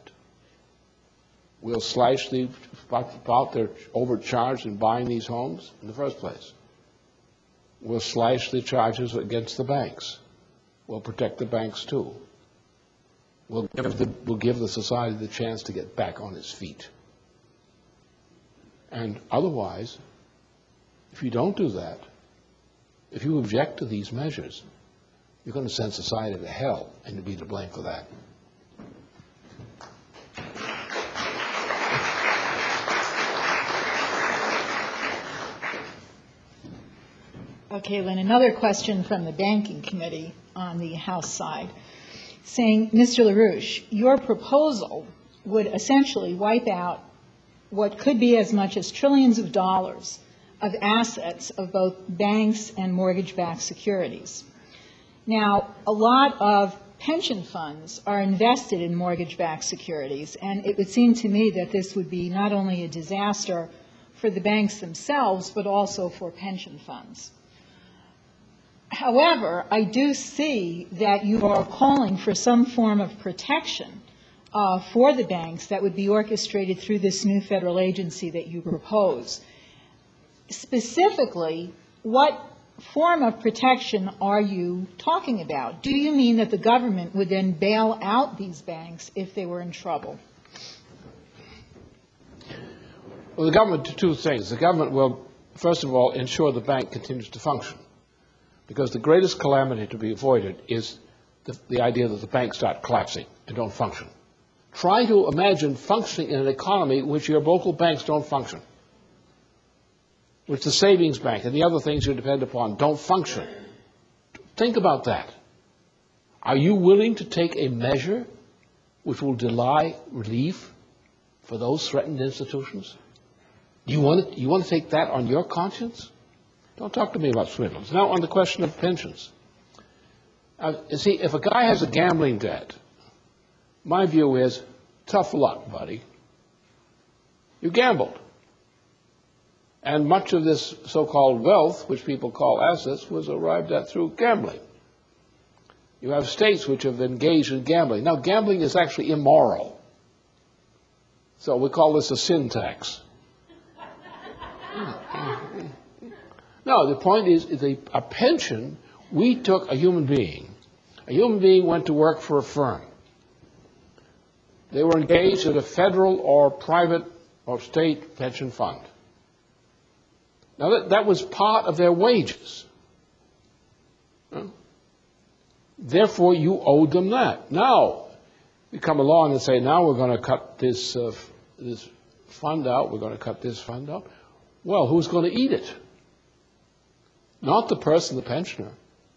We'll slash the about they're overcharged in buying these homes in the first place. We'll slash the charges against the banks. We'll protect the banks too. We'll give the, we'll give the society the chance to get back on its feet. And otherwise, if you don't do that, if you object to these measures, you're going to send society to hell, and you'll be to blame for that. Okay, Lynn, another question from the Banking Committee on the House side, saying, Mister LaRouche, your proposal would essentially wipe out what could be as much as trillions of dollars of assets of both banks and mortgage-backed securities. Now, a lot of pension funds are invested in mortgage-backed securities, and it would seem to me that this would be not only a disaster for the banks themselves, but also for pension funds. However, I do see that you are calling for some form of protection uh, for the banks that would be orchestrated through this new federal agency that you propose. Specifically, what form of protection are you talking about? Do you mean that the government would then bail out these banks if they were in trouble? Well, the government do two things. The government will, first of all, ensure the bank continues to function, because the greatest calamity to be avoided is the, the idea that the banks start collapsing and don't function. Try to imagine functioning in an economy in which your local banks don't function, which the savings bank and the other things you depend upon don't function. Think about that. Are you willing to take a measure which will deny relief for those threatened institutions? Do you want to, you want to take that on your conscience? Don't talk to me about swindles. Now, on the question of pensions. Uh, you see, if a guy has a gambling debt, my view is, tough luck, buddy. You gambled. And much of this so-called wealth, which people call assets, was arrived at through gambling. You have states which have engaged in gambling. Now, gambling is actually immoral. So we call this a sin tax. No, the point is, is a, a pension, we took a human being. A human being went to work for a firm. They were engaged in a federal or private or state pension fund. Now, that, that was part of their wages. Huh? Therefore, you owed them that. Now, we come along and say, now we're going to cut this, uh, this fund out, we're going to cut this fund out. Well, who's going to eat it? Not the person, the pensioner.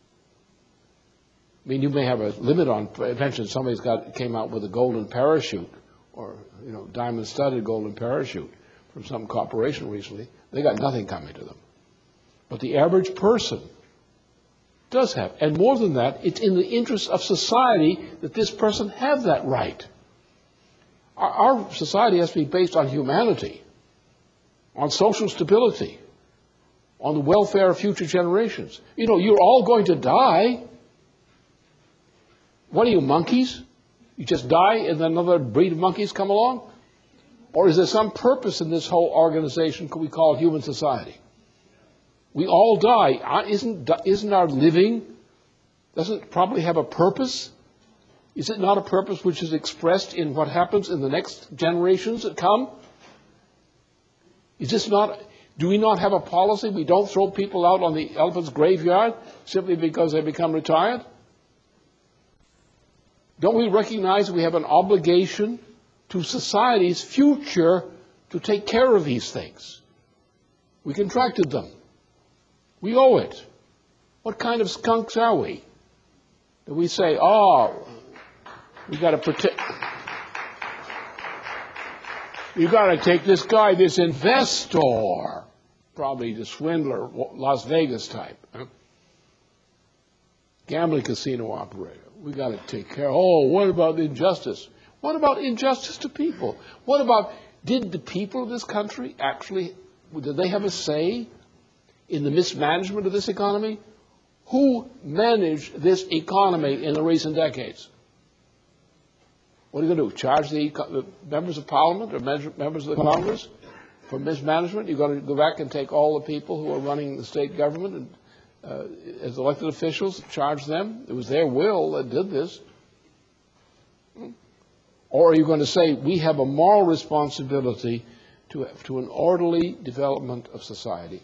I mean, you may have a limit on pension. Somebody's got came out with a golden parachute, or you know, diamond-studded golden parachute from some corporation recently. They got nothing coming to them. But the average person does have, and more than that, it's in the interest of society that this person have that right. Our, our society has to be based on humanity, on social stability, on the welfare of future generations. You know, you're all going to die. What are you, monkeys? You just die and then another breed of monkeys come along? Or is there some purpose in this whole organization we call human society? We all die. Isn't, isn't our living, doesn't it probably have a purpose? Is it not a purpose which is expressed in what happens in the next generations that come? Is this not, do we not have a policy? We don't throw people out on the elephant's graveyard simply because they become retired? Don't we recognize we have an obligation to society's future to take care of these things? We contracted them. We owe it. What kind of skunks are we? Do we say, oh, we got to protect, you got to take this guy, this investor, probably the swindler, Las Vegas type, huh? Gambling casino operator. We got to take care. Oh, what about injustice? What about injustice to people? What about, did the people of this country actually, did they have a say in the mismanagement of this economy? Who managed this economy in the recent decades? What are you going to do? Charge the, the members of Parliament or measure, members of the Congress for mismanagement? You're going to go back and take all the people who are running the state government and uh, as elected officials, charge them? It was their will that did this. Or are you going to say we have a moral responsibility to, to an orderly development of society?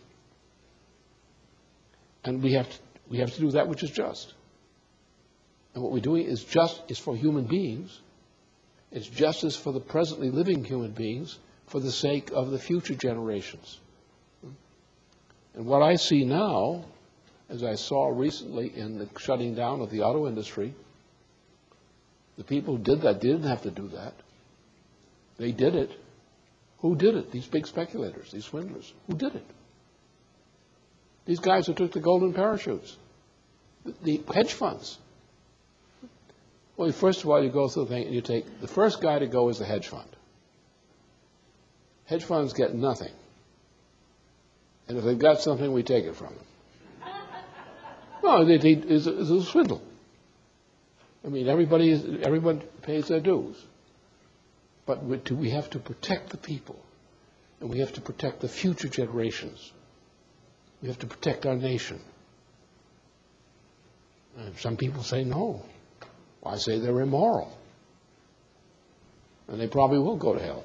And we have to, we have to do that which is just. And what we're doing is just is for human beings. It's justice for the presently living human beings for the sake of the future generations. And what I see now, as I saw recently in the shutting down of the auto industry, the people who did that didn't have to do that. They did it. Who did it? These big speculators, these swindlers. Who did it? These guys who took the golden parachutes. The hedge funds. Well, first of all, you go through the thing and you take, the first guy to go is the hedge fund. Hedge funds get nothing. And if they've got something, we take it from them. No, it, it, it's, a, it's a swindle. I mean, everybody is, everyone pays their dues. But we, to, we have to protect the people. And we have to protect the future generations. We have to protect our nation. And some people say no. I say they're immoral. And they probably will go to hell.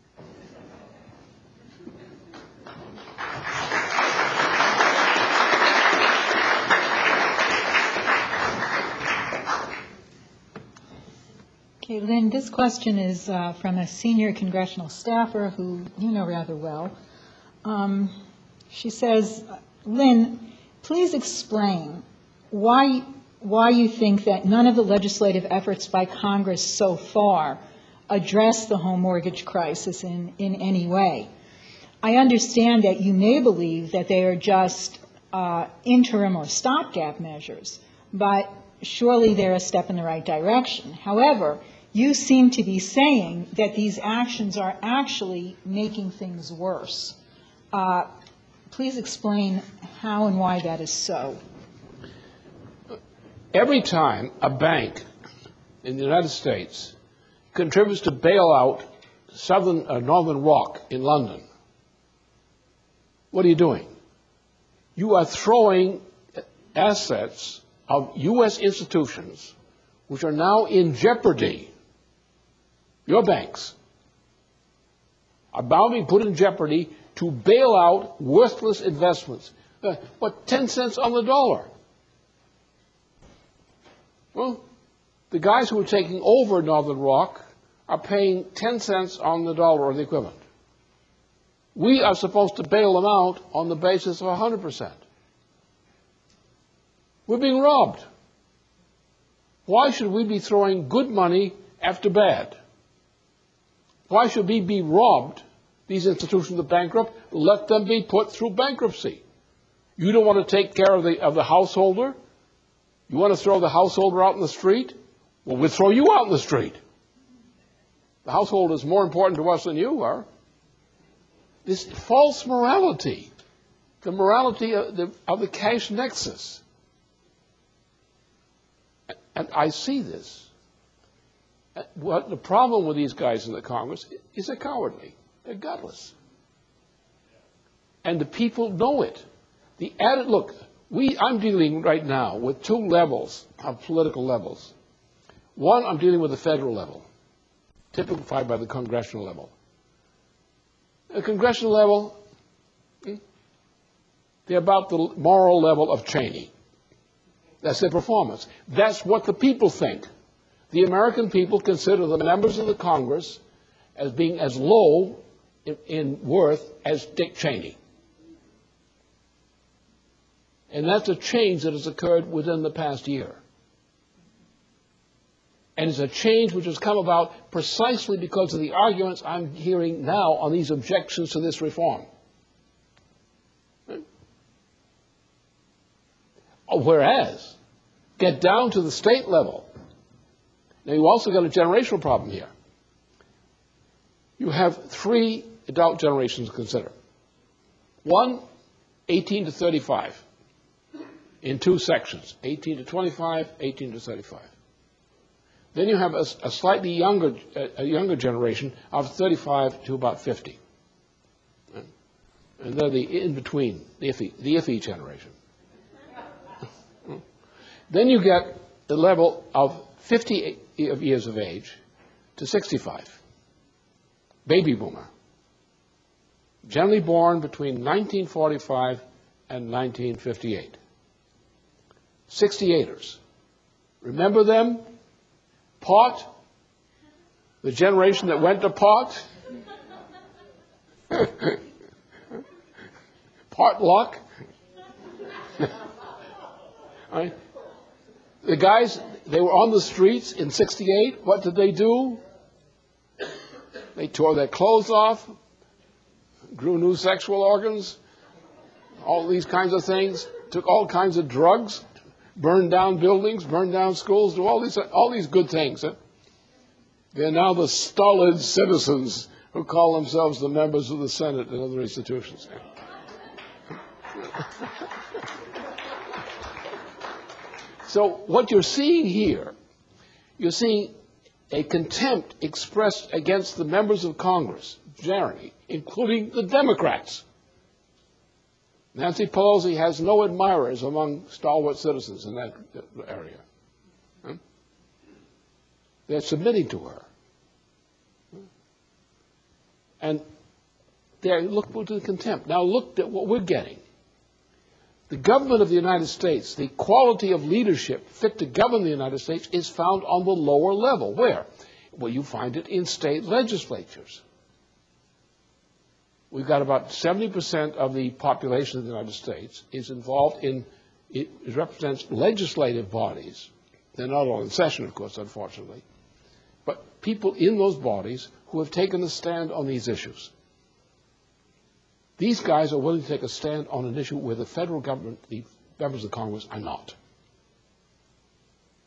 Okay, Lynn, this question is uh, from a senior congressional staffer who you know rather well. Um, she says, Lynn, please explain why why you think that none of the legislative efforts by Congress so far address the home mortgage crisis in, in any way. I understand that you may believe that they are just uh, interim or stopgap measures, but surely they're a step in the right direction. However, you seem to be saying that these actions are actually making things worse. Uh, please explain how and why that is so. Every time a bank in the United States contributes to bail out Southern, uh, Northern Rock in London, what are you doing? You are throwing assets of U S institutions which are now in jeopardy. Your banks are bound to be put in jeopardy to bail out worthless investments. Uh, what, ten cents on the dollar? Well, the guys who are taking over Northern Rock are paying ten cents on the dollar or the equivalent. We are supposed to bail them out on the basis of one hundred percent. We're being robbed. Why should we be throwing good money after bad? Why should we be robbed, these institutions are bankrupt, let them be put through bankruptcy? You don't want to take care of the, of the householder? You want to throw the householder out in the street? Well, we'll throw you out in the street. The household is more important to us than you are. This false morality, the morality of the, of the cash nexus. And I see this. What the problem with these guys in the Congress is they're cowardly. They're gutless. And the people know it. The added, look, we, I'm dealing right now with two levels of political levels. One, I'm dealing with the federal level, typified by the congressional level. The congressional level, they're about the moral level of Cheney. That's their performance. That's what the people think. The American people consider the members of the Congress as being as low in, in worth as Dick Cheney. And that's a change that has occurred within the past year. And it's a change which has come about precisely because of the arguments I'm hearing now on these objections to this reform. Whereas, get down to the state level. Now, you've also got a generational problem here. You have three adult generations to consider. One, eighteen to thirty-five, in two sections, eighteen to twenty-five, eighteen to thirty-five. Then you have a, a slightly younger, a, a younger generation of thirty-five to about fifty. And they're the in-between, the iffy, the iffy generation. Then you get the level of fifty years of age to sixty-five. Baby boomer. Generally born between nineteen forty-five and nineteen fifty-eight. sixty-eighters. Remember them? Pot? The generation that went to pot? Potluck? Right? The guys, they were on the streets in sixty-eight. What did they do? They tore their clothes off, grew new sexual organs, all these kinds of things, took all kinds of drugs, burned down buildings, burned down schools, do all these, all these good things. They're now the stolid citizens who call themselves the members of the Senate and other institutions. So what you're seeing here, you're seeing a contempt expressed against the members of Congress, generally, including the Democrats. Nancy Pelosi has no admirers among stalwart citizens in that area. Huh? They're submitting to her. And they look to the contempt. Now look at what we're getting. The government of the United States, the quality of leadership fit to govern the United States is found on the lower level. Where? Well, you find it in state legislatures. We've got about seventy percent of the population of the United States is involved in, it represents legislative bodies. They're not all in session, of course, unfortunately. But people in those bodies who have taken a stand on these issues. These guys are willing to take a stand on an issue where the federal government, the members of Congress, are not.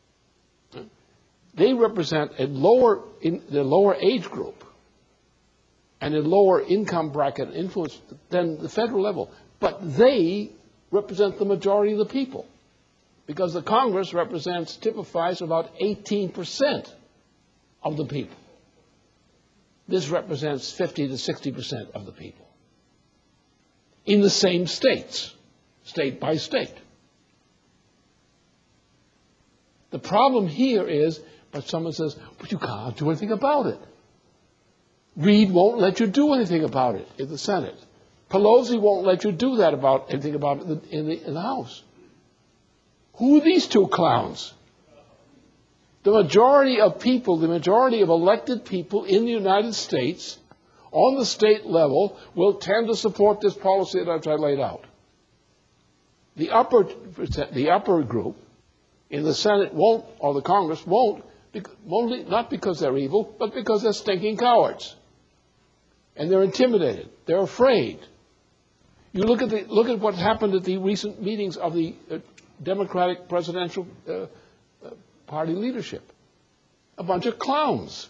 They represent a lower, in the lower age group and a lower income bracket influence than the federal level. But they represent the majority of the people, because the Congress represents, typifies about eighteen percent of the people. This represents fifty to sixty percent of the people in the same states, state by state. The problem here is, but someone says, but you can't do anything about it. Reid won't let you do anything about it in the Senate. Pelosi won't let you do that about anything about it in the, in the, in the House. Who are these two clowns? The majority of people, the majority of elected people in the United States on the state level will tend to support this policy that I laid out. The upper, the upper group in the Senate won't, or the Congress won't, Only, not because they're evil, but because they're stinking cowards. And they're intimidated. They're afraid. You look at, the, look at what happened at the recent meetings of the uh, Democratic presidential uh, uh, party leadership. A bunch of clowns.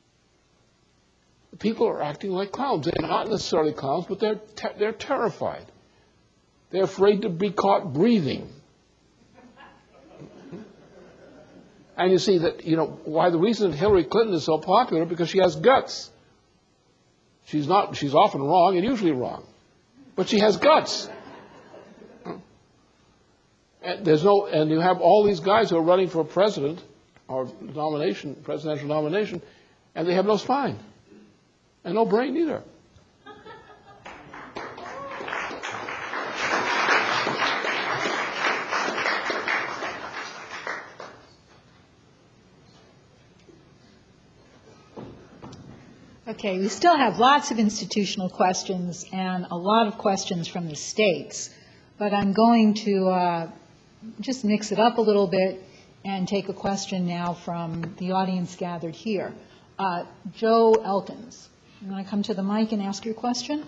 People are acting like clowns. They're not necessarily clowns, but they're, te- they're terrified. They're afraid to be caught breathing. And you see that, you know, why the reason that Hillary Clinton is so popular, because she has guts. She's not, she's often wrong and usually wrong. But she has guts. And there's no, and you have all these guys who are running for president or nomination, presidential nomination, and they have no spine. And no brain either. Okay, we still have lots of institutional questions and a lot of questions from the states, but I'm going to uh, just mix it up a little bit and take a question now from the audience gathered here. Uh, Joe Elkins, you want to come to the mic and ask your question?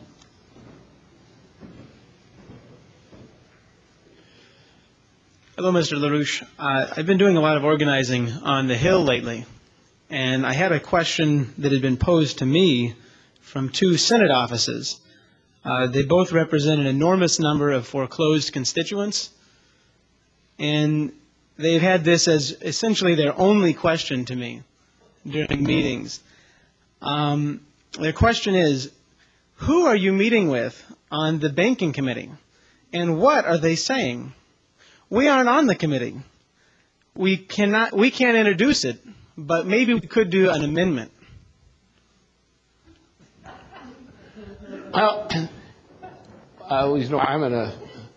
Hello, Mister LaRouche. Uh, I've been doing a lot of organizing on the Hill lately. And I had a question that had been posed to me from two Senate offices. Uh, they both represent an enormous number of foreclosed constituents. And they've had this as essentially their only question to me during meetings. Um, their question is, who are you meeting with on the banking committee? And what are they saying? We aren't on the committee. We cannot, we can't introduce it. But maybe we could do an amendment. Well, uh, you know, I'm in a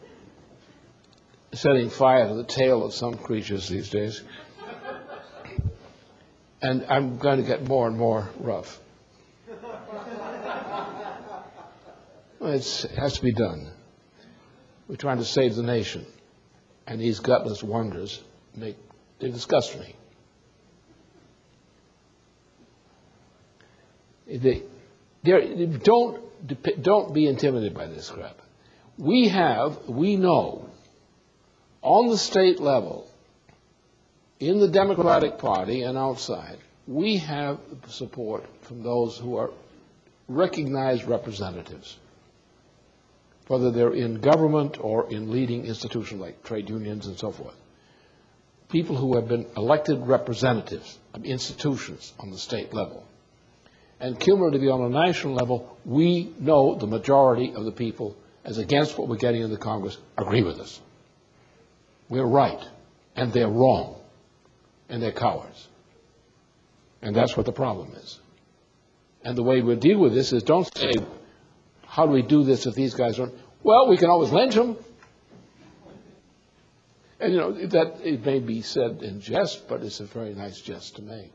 setting fire to the tail of some creatures these days, and I'm going to get more and more rough. Well, it's, it has to be done. We're trying to save the nation, and these gutless wonders make they disgust me. They, don't, don't be intimidated by this crap. We have, we know, on the state level, in the Democratic Party and outside, we have support from those who are recognized representatives, whether they're in government or in leading institutions like trade unions and so forth. People who have been elected representatives of institutions on the state level. And cumulatively on a national level, we know the majority of the people, as against what we're getting in the Congress, agree with us. We're right, and they're wrong, and they're cowards. And that's what the problem is. And the way we deal with this is don't say, how do we do this if these guys aren't? Well, we can always lynch them. And, you know, that it may be said in jest, but it's a very nice jest to make.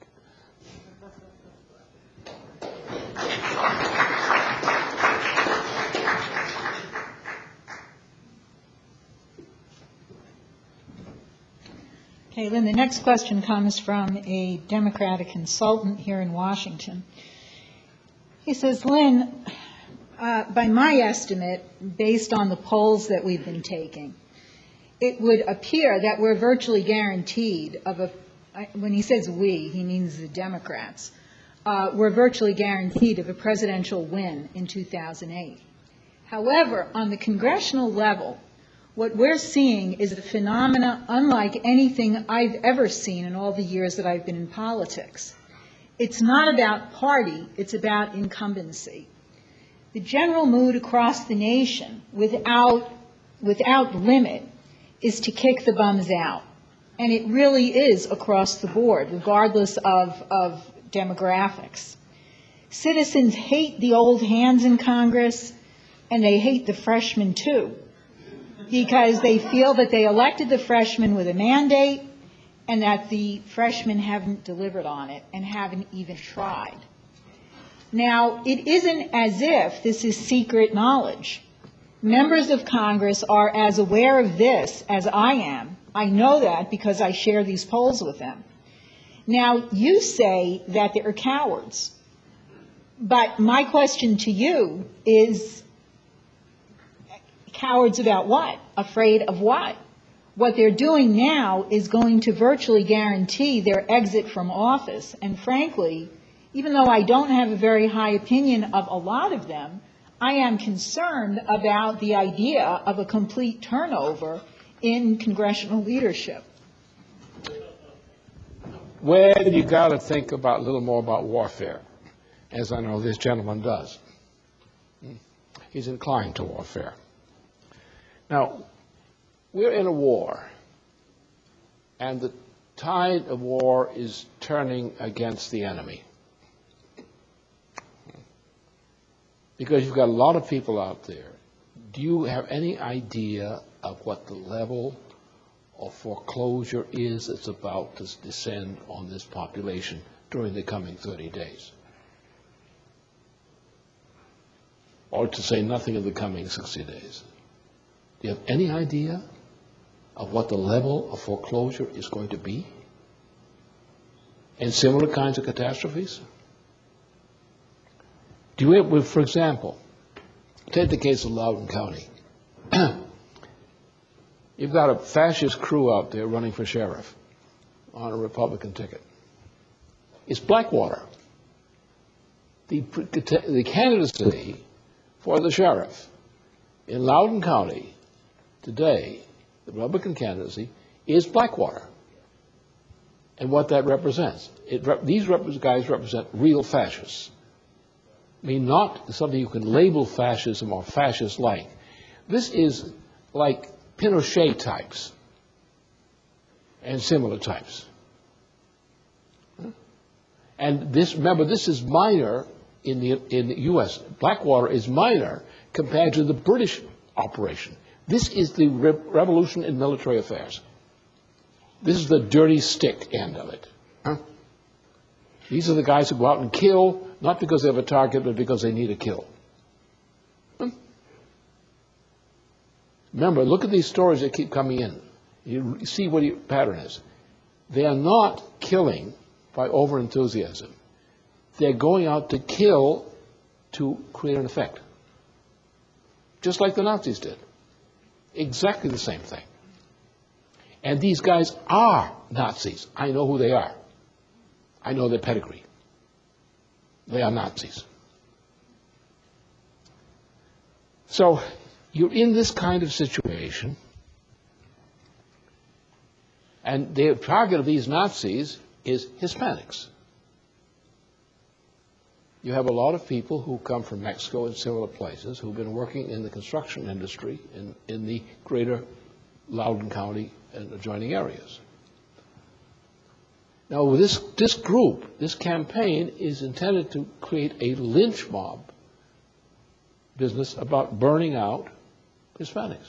Okay, Lynn, the next question comes from a Democratic consultant here in Washington. He says, Lynn, uh, by my estimate, based on the polls that we've been taking, it would appear that we're virtually guaranteed of a I, when he says we, he means the Democrats, uh, were virtually guaranteed of a presidential win in two thousand eight. However, on the congressional level, what we're seeing is a phenomena unlike anything I've ever seen in all the years that I've been in politics. It's not about party, it's about incumbency. The general mood across the nation, without, without limit, is to kick the bums out. And it really is across the board, regardless of, of demographics. Citizens hate the old hands in Congress, and they hate the freshmen too, because they feel that they elected the freshmen with a mandate and that the freshmen haven't delivered on it and haven't even tried. Now, it isn't as if this is secret knowledge. Members of Congress are as aware of this as I am. I know that because I share these polls with them. Now, you say that they're cowards, but my question to you is, cowards about what? Afraid of what? What they're doing now is going to virtually guarantee their exit from office. And frankly, even though I don't have a very high opinion of a lot of them, I am concerned about the idea of a complete turnover in congressional leadership. Well, you got to think about a little more about warfare, as I know this gentleman does. He's inclined to warfare. Now, we're in a war, and the tide of war is turning against the enemy. Because you've got a lot of people out there. Do you have any idea of what the level of foreclosure is that's about to descend on this population during the coming thirty days? Or to say nothing of the coming sixty days. Do you have any idea of what the level of foreclosure is going to be? And similar kinds of catastrophes? Do you have, for example, take the case of Loudoun County. You've got a fascist crew out there running for sheriff on a Republican ticket. It's Blackwater. The, the candidacy for the sheriff in Loudoun County today, the Republican candidacy, is Blackwater. And what that represents. It rep these rep guys represent real fascists. I mean, not something you can label fascism or fascist-like. This is like Pinochet types and similar types. And this, remember, this is minor in the, in the U S Blackwater is minor compared to the British operation. This is the re revolution in military affairs. This is the dirty stick end of it. Huh? These are the guys who go out and kill, not because they have a target, but because they need a kill. Hmm? Remember, look at these stories that keep coming in. You see what the pattern is. They are not killing by overenthusiasm. They're going out to kill to create an effect. Just like the Nazis did. Exactly the same thing. And these guys are Nazis. I know who they are. I know their pedigree. They are Nazis. So you're in this kind of situation, and the target of these Nazis is Hispanics. You have a lot of people who come from Mexico and similar places who've been working in the construction industry in, in the greater Loudoun County and adjoining areas. Now, this, this group, this campaign is intended to create a lynch mob business about burning out Hispanics.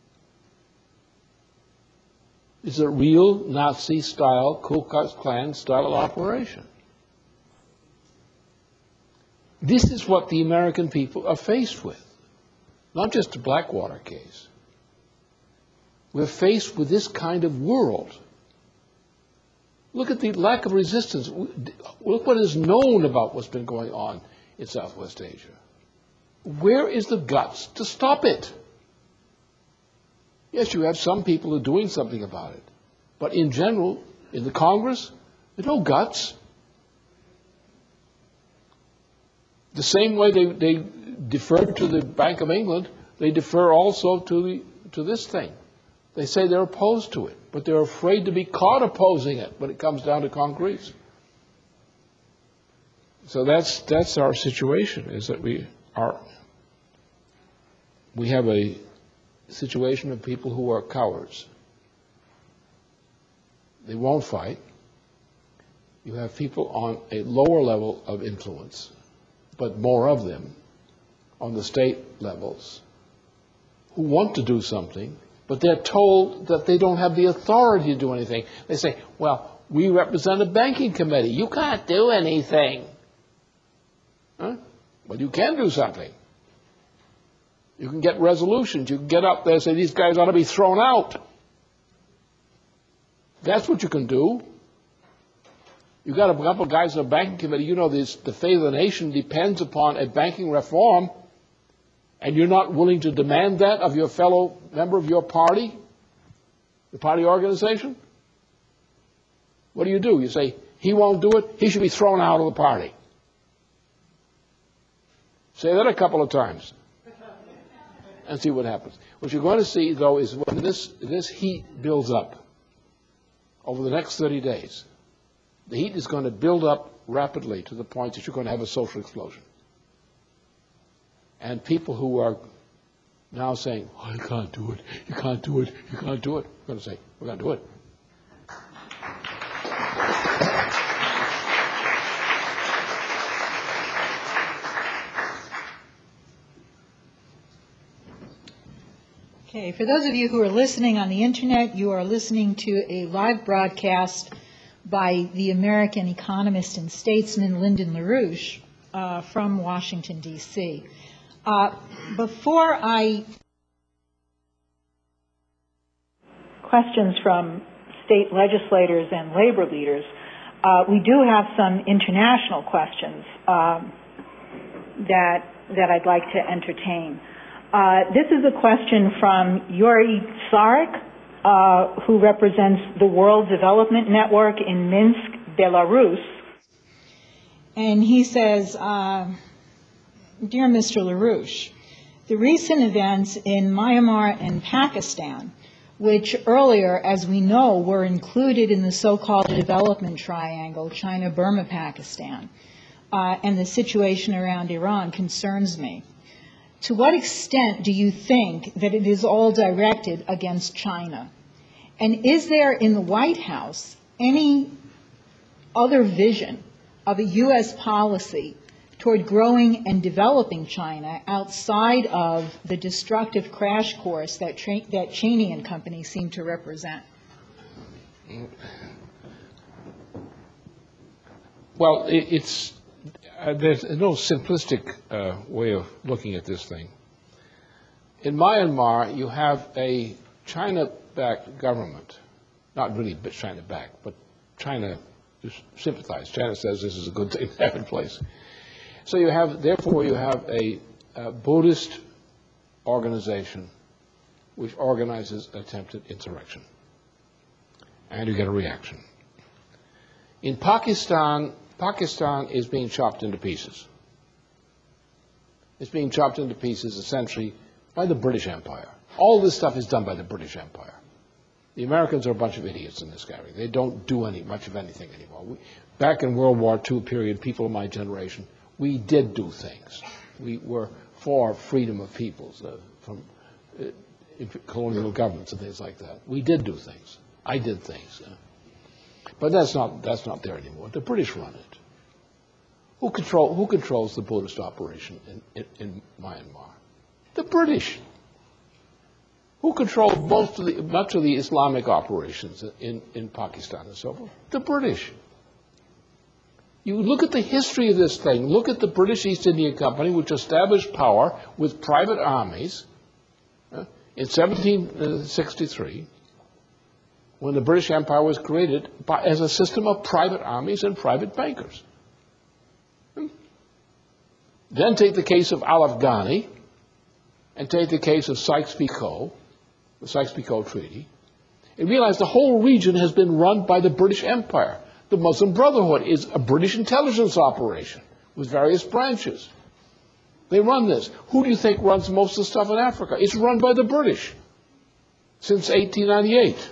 It's a real Nazi-style, Ku Klux Klan-style operation. This is what the American people are faced with. Not just the Blackwater case. We're faced with this kind of world. Look at the lack of resistance. Look what is known about what's been going on in Southwest Asia. Where is the guts to stop it? Yes, you have some people who are doing something about it. But in general, In the Congress, there's no guts. The same way they, they defer to the Bank of England, they defer also to, the, to this thing. They say they're opposed to it, but they're afraid to be caught opposing it when it comes down to concretes. So that's, that's our situation, is that we are, we have a situation of people who are cowards. They won't fight. You have people on a lower level of influence, but more of them on the state levels, who want to do something, but they're told that they don't have the authority to do anything. They say, well, we represent a banking committee. You can't do anything. Huh? Well, you can do something. You can get resolutions. You can get up there and say, these guys ought to be thrown out. That's what you can do. You've got a couple of guys on the banking committee. You know, this, the fate of the nation depends upon a banking reform, and you're not willing to demand that of your fellow member of your party, the party organization? What do you do? You say, he won't do it, he should be thrown out of the party. Say that a couple of times and see what happens. What you're going to see, though, is when this, this heat builds up over the next thirty days, the heat is going to build up rapidly to the point that you're going to have a social explosion. And people who are now saying, oh, you can't do it, you can't do it, you can't do it, we're going to say, we're going to do it. Okay, for those of you who are listening on the internet, you are listening to a live broadcast by the American economist and statesman Lyndon LaRouche uh, from Washington, D C Uh, before I... questions from state legislators and labor leaders, uh, we do have some international questions um, that, that I'd like to entertain. Uh, this is a question from Yuri Tsarek, uh, who represents the World Development Network in Minsk, Belarus. And he says, uh, Dear Mister LaRouche, the recent events in Myanmar and Pakistan, which earlier, as we know, were included in the so-called development triangle, China, Burma, Pakistan, uh, and the situation around Iran concerns me. To what extent do you think that it is all directed against China? And is there in the White House any other vision of a U S policy toward growing and developing China outside of the destructive crash course that, tra- that Cheney and company seem to represent? Well, it, it's uh, there's no simplistic uh, way of looking at this thing. In Myanmar, you have a China-backed government, not really China-backed, but China sympathizes. China says this is a good thing to have in place. So you have, therefore, you have a, a Buddhist organization which organizes attempted insurrection, and you get a reaction. In Pakistan, Pakistan is being chopped into pieces. It's being chopped into pieces essentially by the British Empire. All this stuff is done by the British Empire. The Americans are a bunch of idiots in this country. They don't do any much of anything anymore. We, back in World War Two period, people of my generation, we did do things. We were for freedom of peoples uh, from uh, colonial governments and things like that. We did do things. I did things. Uh, but that's not, that's not there anymore. The British run it. Who, control, who controls the Buddhist operation in, in, in Myanmar? The British. Who controls most of the, much of the Islamic operations in, in Pakistan and so forth? The British. You look at the history of this thing. Look at the British East India Company, which established power with private armies uh, in seventeen sixty-three, when the British Empire was created by, as a system of private armies and private bankers. Hmm. Then take the case of al-Afghani, and take the case of Sykes-Picot, the Sykes-Picot Treaty, and realize the whole region has been run by the British Empire. The Muslim Brotherhood is a British intelligence operation with various branches. They run this. Who do you think runs most of the stuff in Africa? It's run by the British since eighteen ninety-eight.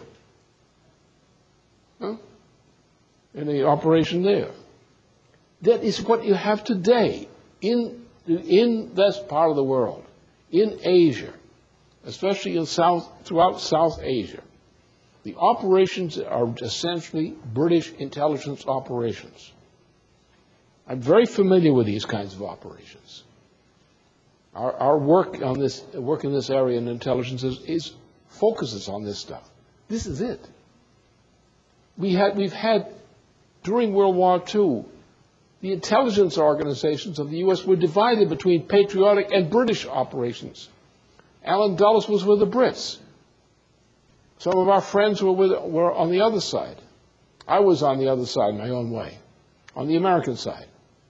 Huh? In the operation there. That is what you have today in, in this part of the world, in Asia, especially in South, throughout South Asia. The operations are essentially British intelligence operations. I'm very familiar with these kinds of operations. Our, our work on this, work in this area in intelligence is, is focuses on this stuff. This is it. We had, we've had, during World War Two, the intelligence organizations of the U S were divided between patriotic and British operations. Alan Dulles was with the Brits. Some of our friends were, with, were on the other side. I was on the other side, my own way, on the American side.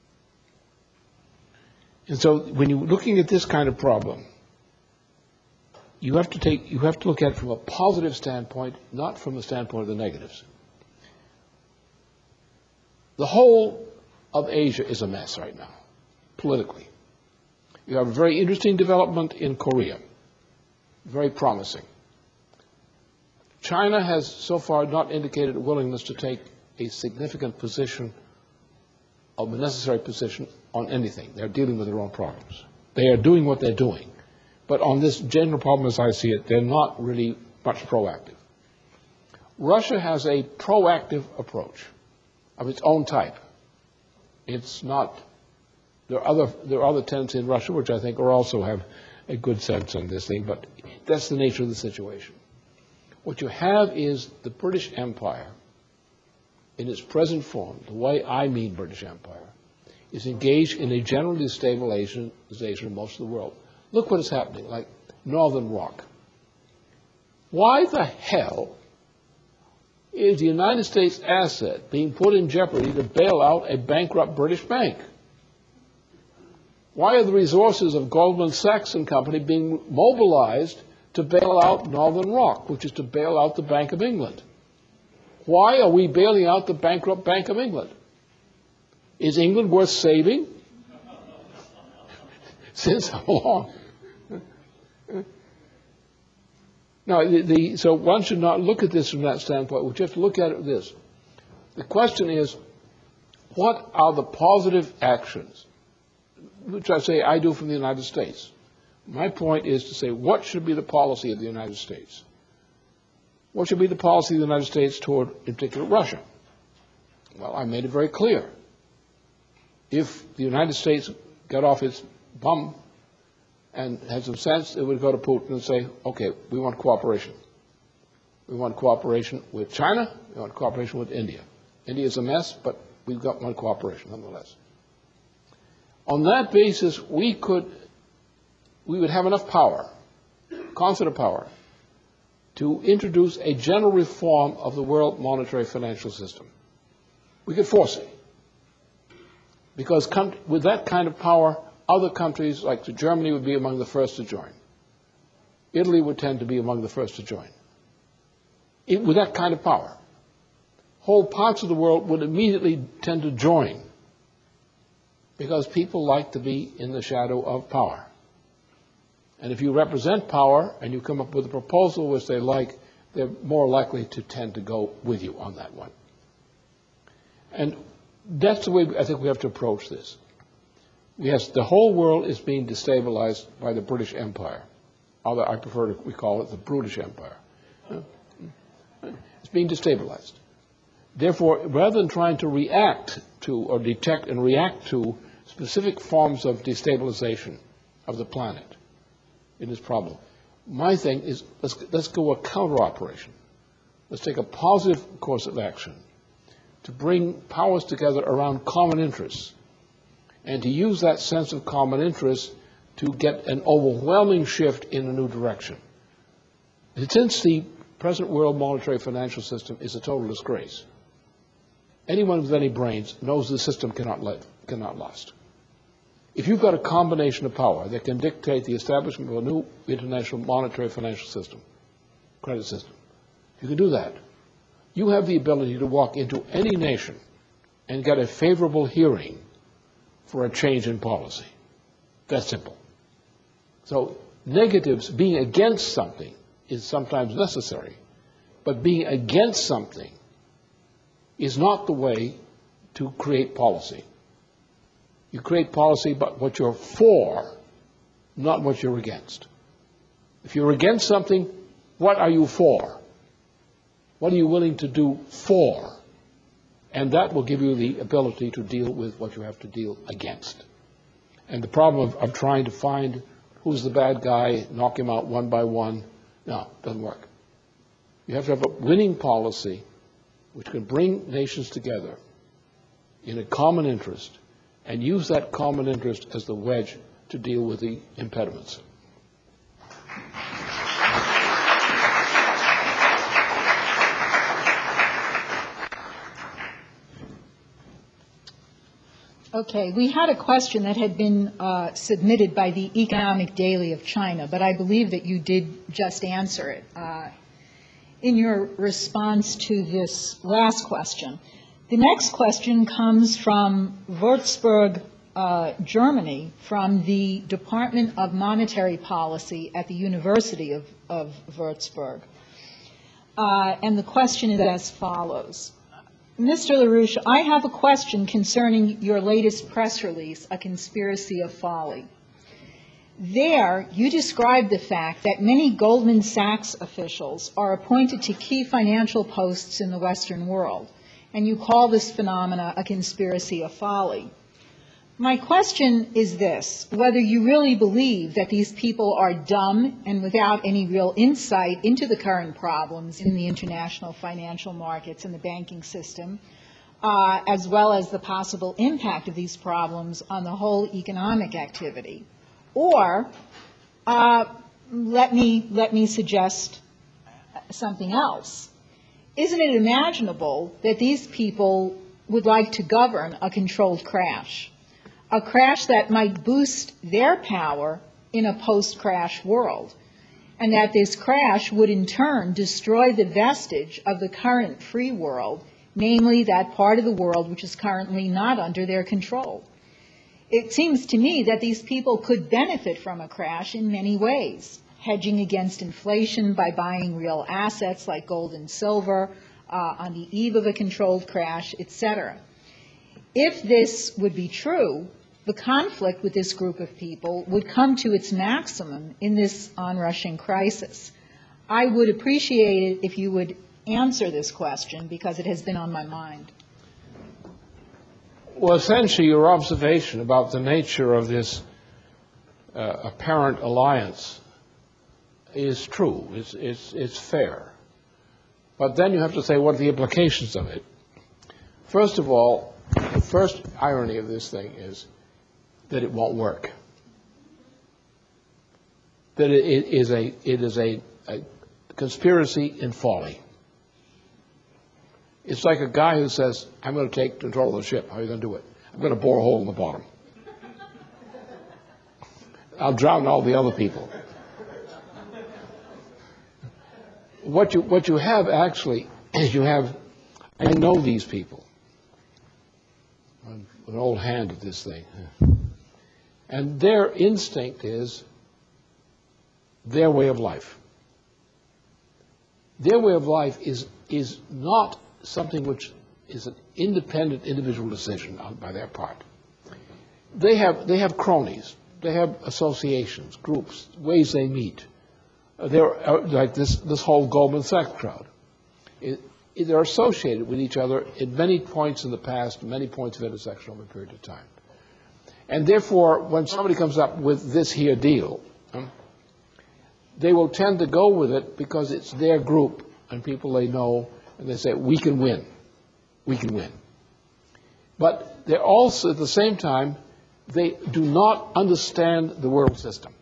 And so when you're looking at this kind of problem, you have to take, you have to look at it from a positive standpoint, not from the standpoint of the negatives. The whole of Asia is a mess right now, politically. You have a very interesting development in Korea, very promising. China has so far not indicated a willingness to take a significant position, a necessary position on anything. They're dealing with their own problems. They are doing what they're doing. But on this general problem, as I see it, they're not really much proactive. Russia has a proactive approach of its own type. It's not, there are other, there are other tendencies in Russia which I think are also have a good sense on this thing, but that's the nature of the situation. What you have is the British Empire in its present form, the way I mean British Empire, is engaged in a general destabilization of most of the world. Look what is happening, like Northern Rock. Why the hell is the United States asset being put in jeopardy to bail out a bankrupt British bank? Why are the resources of Goldman Sachs and Company being mobilized to bail out Northern Rock, which is to bail out the Bank of England? Why are we bailing out the bankrupt Bank of England? Is England worth saving? Since how long? Now, the, the, so one should not look at this from that standpoint. We have to look at it this. The question is, what are the positive actions, which I say I do from the United States? My point is to say, what should be the policy of the United States? What should be the policy of the United States toward, in particular, Russia? Well, I made it very clear. If the United States got off its bum and had some sense, it would go to Putin and say, okay, we want cooperation. We want cooperation with China. We want cooperation with India. India is a mess, but we've got one cooperation nonetheless. On that basis, we could, we would have enough power, confident power, to introduce a general reform of the world monetary financial system. We could force it. Because with that kind of power, other countries like Germany would be among the first to join. Italy would tend to be among the first to join. It, with that kind of power, whole parts of the world would immediately tend to join because people like to be in the shadow of power. And if you represent power and you come up with a proposal which they like, they're more likely to tend to go with you on that one. And that's the way I think we have to approach this. Yes, the whole world is being destabilized by the British Empire. Although I prefer to we call it the Brutish Empire. It's being destabilized. Therefore, rather than trying to react to or detect and react to specific forms of destabilization of the planet in this problem, my thing is let's, let's go a counter-operation. Let's take a positive course of action to bring powers together around common interests and to use that sense of common interest to get an overwhelming shift in a new direction. Since the present world monetary financial system is a total disgrace, anyone with any brains knows the system cannot, let, cannot last. If you've got a combination of power that can dictate the establishment of a new international monetary financial system, credit system, you can do that, you have the ability to walk into any nation and get a favorable hearing for a change in policy. That's simple. So negatives, being against something, is sometimes necessary, but being against something is not the way to create policy. You create policy by what you're for, not what you're against. If you're against something, what are you for? What are you willing to do for? And that will give you the ability to deal with what you have to deal against. And the problem of, of trying to find who's the bad guy, knock him out one by one, no, it doesn't work. You have to have a winning policy which can bring nations together in a common interest and use that common interest as the wedge to deal with the impediments. Okay, we had a question that had been uh, submitted by the Economic Daily of China, but I believe that you did just answer it uh, in your response to this last question. The next question comes from Würzburg, uh, Germany, from the Department of Monetary Policy at the University of, of Würzburg. Uh, and the question is as follows. Mister LaRouche, I have a question concerning your latest press release, A Conspiracy of Folly. There, you describe the fact that many Goldman Sachs officials are appointed to key financial posts in the Western world, and you call this phenomena a conspiracy of folly. My question is this, whether you really believe that these people are dumb and without any real insight into the current problems in the international financial markets and the banking system, uh, as well as the possible impact of these problems on the whole economic activity. Or uh, let me, let me suggest something else. Isn't it imaginable that these people would like to govern a controlled crash? A crash that might boost their power in a post-crash world, and that this crash would in turn destroy the vestige of the current free world, namely that part of the world which is currently not under their control. It seems to me that these people could benefit from a crash in many ways, hedging against inflation by buying real assets like gold and silver uh, on the eve of a controlled crash, et cetera. If this would be true, the conflict with this group of people would come to its maximum in this onrushing crisis. I would appreciate it if you would answer this question because it has been on my mind. Well, essentially, your observation about the nature of this uh, apparent alliance is true. It's, it's, it's fair. But then you have to say, what are the implications of it? First of all, the first irony of this thing is that it won't work. That it, it is a, it is a, a conspiracy in folly. It's like a guy who says, I'm going to take control of the ship. How are you going to do it? I'm going to bore a hole in the bottom. I'll drown all the other people. What you, what you have actually is you have, I know these people. I'm an old hand at this thing. And their instinct is their way of life. Their way of life is, is not something which is an independent individual decision by their part. They have, they have cronies. They have associations, groups, ways they meet. They're uh, like this, this whole Goldman Sachs crowd. It, it, they're associated with each other at many points in the past, many points of intersection over a period of time. And therefore, when somebody comes up with this here deal, um, they will tend to go with it because it's their group and people they know, and they say, we can win. We can win. But they're also, at the same time, they do not understand the world system.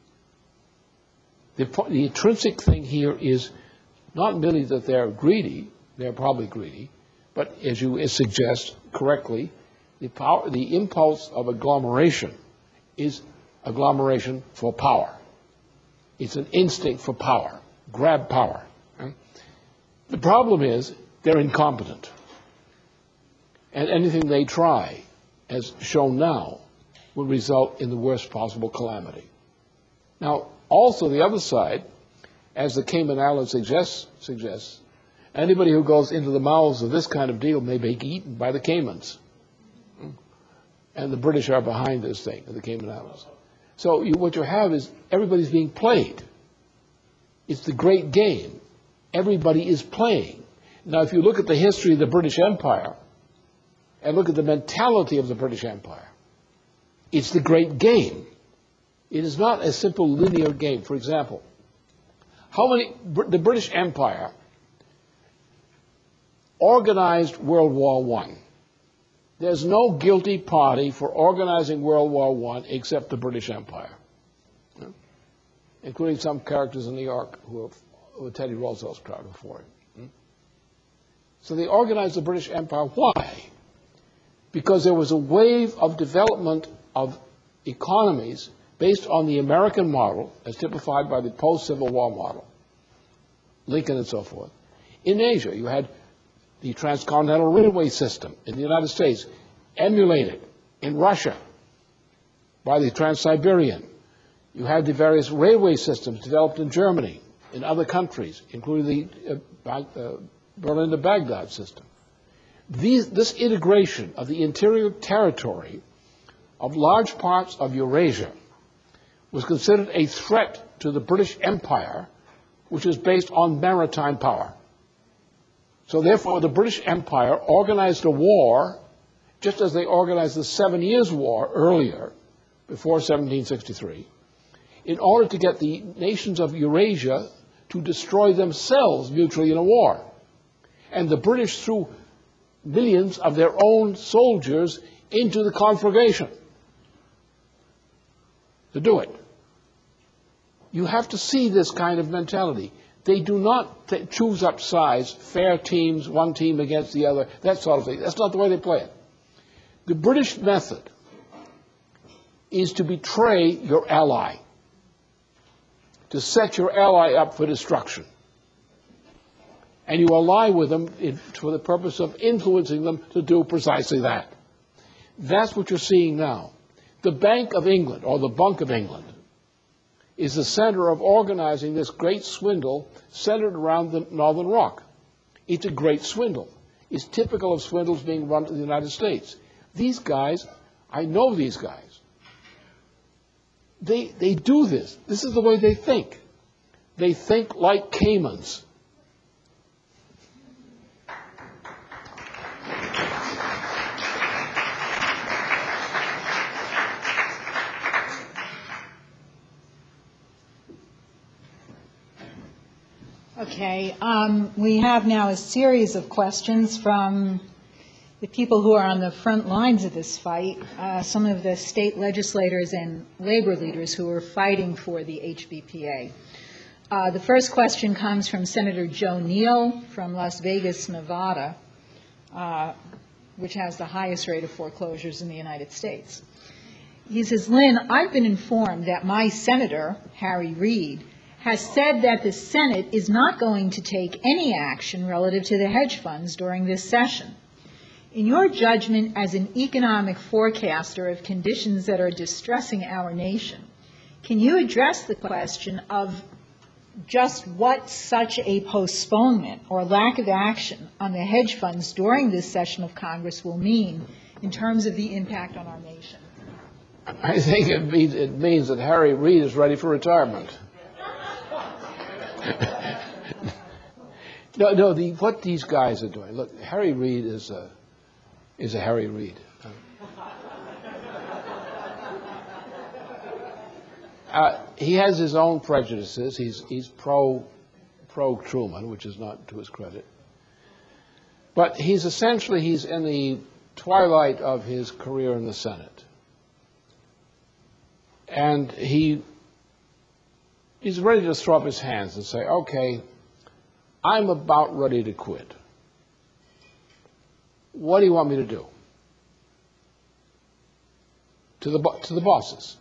The, the intrinsic thing here is not merely that they're greedy, they're probably greedy, but as you suggest correctly, the, power, the impulse of agglomeration is agglomeration for power. It's an instinct for power, grab power. Right? The problem is they're incompetent. And anything they try, as shown now, will result in the worst possible calamity. Now, also the other side, as the Cayman Islands suggests, suggests, anybody who goes into the mouths of this kind of deal may be eaten by the Caymans. And the British are behind this thing, the Cayman Islands. So you, what you have is everybody's being played. It's the great game. Everybody is playing. Now, if you look at the history of the British Empire and look at the mentality of the British Empire, it's the great game. It is not a simple linear game. For example, how many, the British Empire organized World War One. There's no guilty party for organizing World War One except the British Empire, yeah? Including some characters in New York who were Teddy Roosevelt's crowd before it. Hmm? So they organized the British Empire. Why? Because there was a wave of development of economies based on the American model, as typified by the post-Civil War model, Lincoln and so forth. In Asia, you had the transcontinental railway system in the United States, emulated in Russia by the Trans-Siberian. You had the various railway systems developed in Germany, in other countries, including the uh, uh, Berlin to Baghdad system. These, this integration of the interior territory of large parts of Eurasia was considered a threat to the British Empire, which is based on maritime power. So therefore, the British Empire organized a war, just as they organized the Seven Years' War earlier, before seventeen sixty-three, in order to get the nations of Eurasia to destroy themselves mutually in a war. And the British threw millions of their own soldiers into the conflagration to do it. You have to see this kind of mentality. They do not t- choose up sides, fair teams, one team against the other, that sort of thing. That's not the way they play it. The British method is to betray your ally, to set your ally up for destruction. And you ally with them in, for the purpose of influencing them to do precisely that. That's what you're seeing now. The Bank of England, or the Bunk of England, is the center of organizing this great swindle centered around the Northern Rock. It's a great swindle. It's typical of swindles being run in the United States. These guys, I know these guys. They, they do this. This is the way they think. They think like Caymans. Okay, um, we have now a series of questions from the people who are on the front lines of this fight, uh, some of the state legislators and labor leaders who are fighting for the H B P A. Uh, the first question comes from Senator Joe Neal from Las Vegas, Nevada, uh, which has the highest rate of foreclosures in the United States. He says, Lynn, I've been informed that my senator, Harry Reid, has said that the Senate is not going to take any action relative to the hedge funds during this session. In your judgment as an economic forecaster of conditions that are distressing our nation, can you address the question of just what such a postponement or lack of action on the hedge funds during this session of Congress will mean in terms of the impact on our nation? I think it means, it means that Harry Reid is ready for retirement. no, no. The, what these guys are doing. Look, Harry Reid is a is a Harry Reid. Uh, he has his own prejudices. He's he's pro pro Truman, which is not to his credit. But he's essentially he's in the twilight of his career in the Senate, and he. He's ready to throw up his hands and say, okay, I'm about ready to quit. What do you want me to do? To the, to the bosses.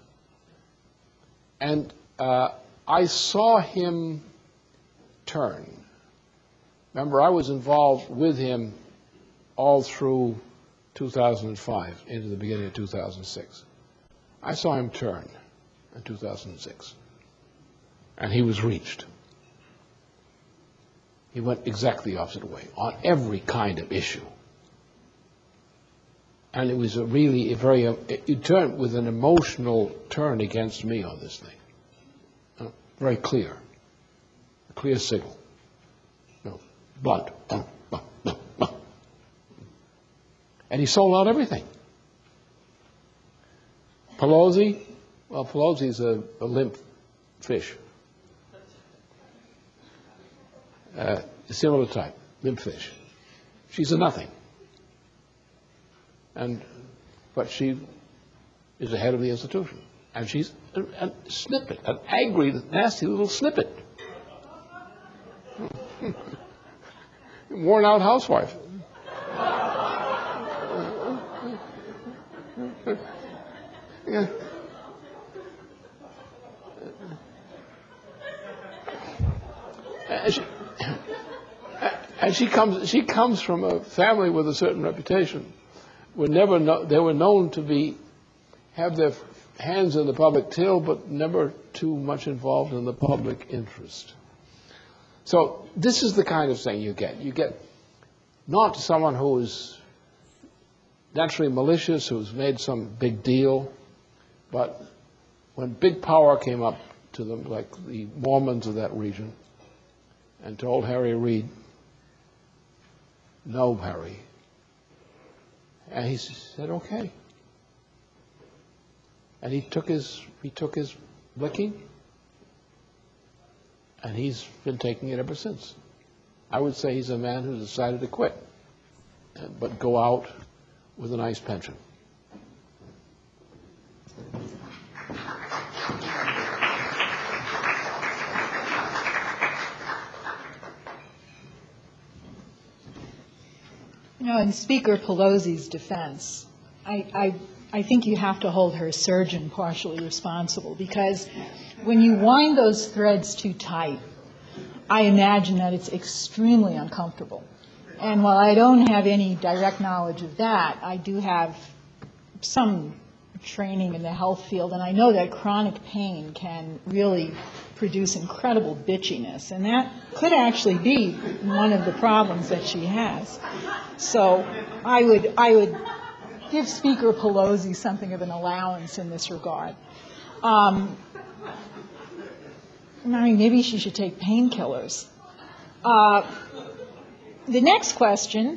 And uh, I saw him turn Remember, I was involved with him all through two thousand five into the beginning of two thousand six. I saw him turn in two thousand six, and he was reached. He went exactly the opposite way on every kind of issue. And it was a really a very, uh, it turned with an emotional turn against me on this thing. Uh, very clear. A clear signal. No, blood. Uh, uh, uh, uh. And he sold out everything. Pelosi, well, Pelosi's a, a limp fish. Uh, similar type, limp fish. She's a nothing. And, but she is the head of the institution. And she's a, a snippet, an angry, nasty little snippet. Worn out housewife. Yeah. And she, and she comes. She comes from a family with a certain reputation. Were never. No, they were known to be have their hands in the public till, but never too much involved in the public interest. So this is the kind of thing you get. You get not someone who is naturally malicious, who's made some big deal, but when big power came up to them, like the Mormons of that region, and told Harry Reid, no, Harry. And he said, okay. And he took his, he took his licking, and he's been taking it ever since. I would say he's a man who decided to quit, but go out with a nice pension. You know, in Speaker Pelosi's defense, I, I, I think you have to hold her surgeon partially responsible, because when you wind those threads too tight, I imagine that it's extremely uncomfortable. And while I don't have any direct knowledge of that, I do have some training in the health field, and I know that chronic pain can really produce incredible bitchiness, and that could actually be one of the problems that she has. So I would I would give Speaker Pelosi something of an allowance in this regard. Um, I mean, maybe she should take painkillers. Uh, the next question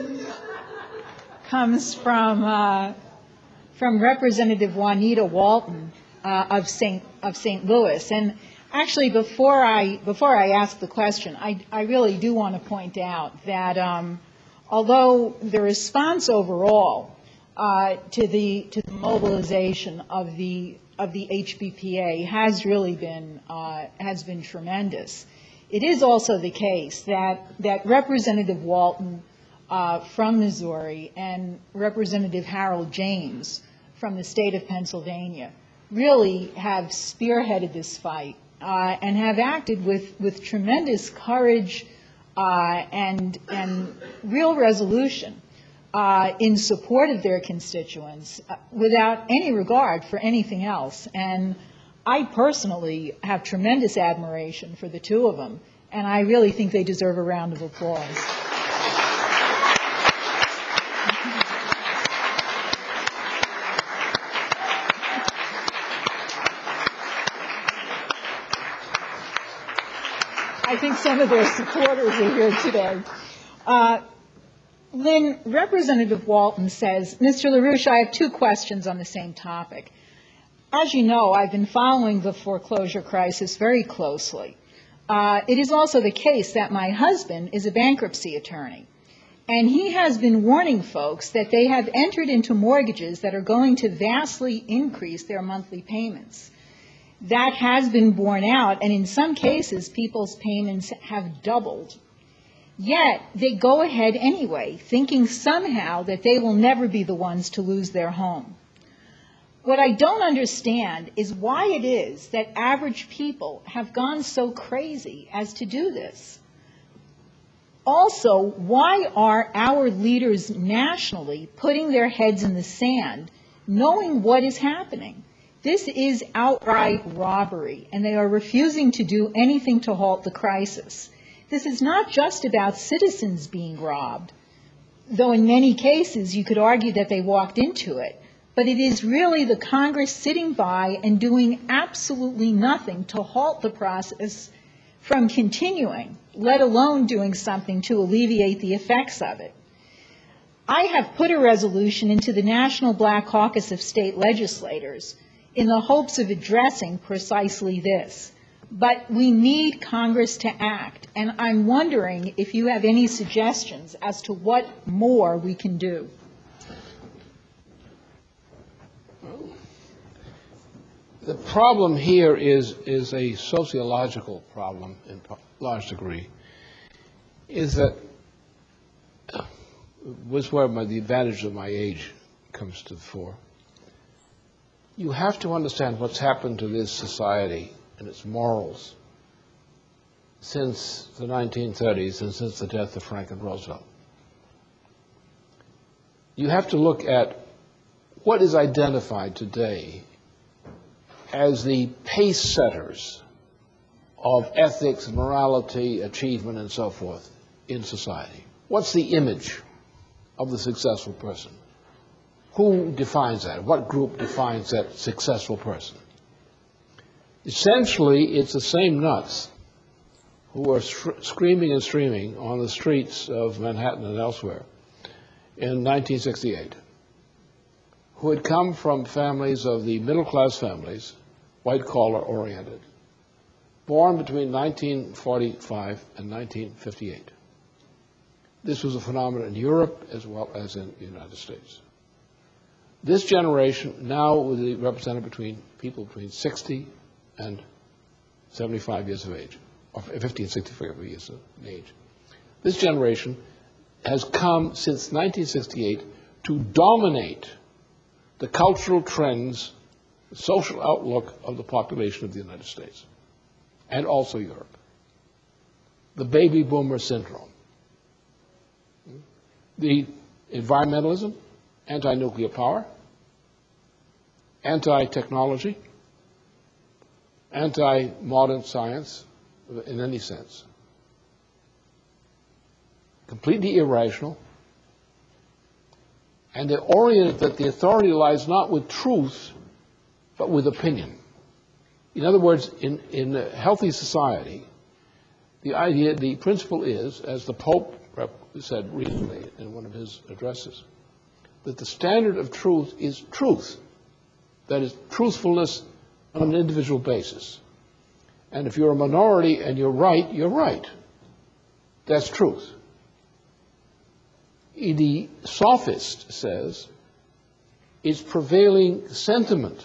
comes from uh, from Representative Juanita Walton uh, of Saint of Saint Louis, and actually, before I before I ask the question, I, I really do want to point out that um, although the response overall uh, to the to the mobilization of the of the H B P A has really been uh, has been tremendous, it is also the case that that Representative Walton uh, from Missouri and Representative Harold James from the state of Pennsylvania really have spearheaded this fight. Uh, and have acted with, with tremendous courage uh, and, and real resolution uh, in support of their constituents uh, without any regard for anything else. And I personally have tremendous admiration for the two of them, and I really think they deserve a round of applause. I think some of their supporters are here today. Uh, Lynn, Representative Walton says, Mister LaRouche, I have two questions on the same topic. As you know, I've been following the foreclosure crisis very closely. Uh, it is also the case that my husband is a bankruptcy attorney, and he has been warning folks that they have entered into mortgages that are going to vastly increase their monthly payments. That has been borne out, and in some cases, people's payments have doubled. Yet, they go ahead anyway, thinking somehow that they will never be the ones to lose their home. What I don't understand is why it is that average people have gone so crazy as to do this. Also, why are our leaders nationally putting their heads in the sand, knowing what is happening? This is outright robbery, and they are refusing to do anything to halt the crisis. This is not just about citizens being robbed, though in many cases you could argue that they walked into it, but it is really the Congress sitting by and doing absolutely nothing to halt the process from continuing, let alone doing something to alleviate the effects of it. I have put a resolution into the National Black Caucus of State Legislators in the hopes of addressing precisely this. But we need Congress to act, and I'm wondering if you have any suggestions as to what more we can do. The problem here is, is a sociological problem in large degree, is that, this is where my, the advantage of my age comes to the fore. You have to understand what's happened to this society and its morals since the nineteen thirties and since the death of Franklin Roosevelt. You have to look at what is identified today as the pace setters of ethics, morality, achievement, and so forth in society. What's the image of the successful person? Who defines that? What group defines that successful person? Essentially, it's the same nuts who are screaming and streaming on the streets of Manhattan and elsewhere in nineteen sixty-eight, who had come from families of the middle-class families, white-collar oriented, born between nineteen forty-five and nineteen fifty-eight. This was a phenomenon in Europe as well as in the United States. This generation now will be represented between people between sixty and seventy-five years of age, or fifty and sixty-five years of age. This generation has come since nineteen sixty-eight to dominate the cultural trends, the social outlook of the population of the United States, and also Europe. The baby boomer syndrome. The environmentalism, anti-nuclear power, anti-technology, anti-modern science in any sense. Completely irrational, and they're oriented that the authority lies not with truth, but with opinion. In other words, in, in a healthy society, the idea, the principle is, as the Pope said recently in one of his addresses, that the standard of truth is truth. That is, truthfulness on an individual basis. And if you're a minority and you're right, you're right. That's truth. The sophist says it's prevailing sentiment,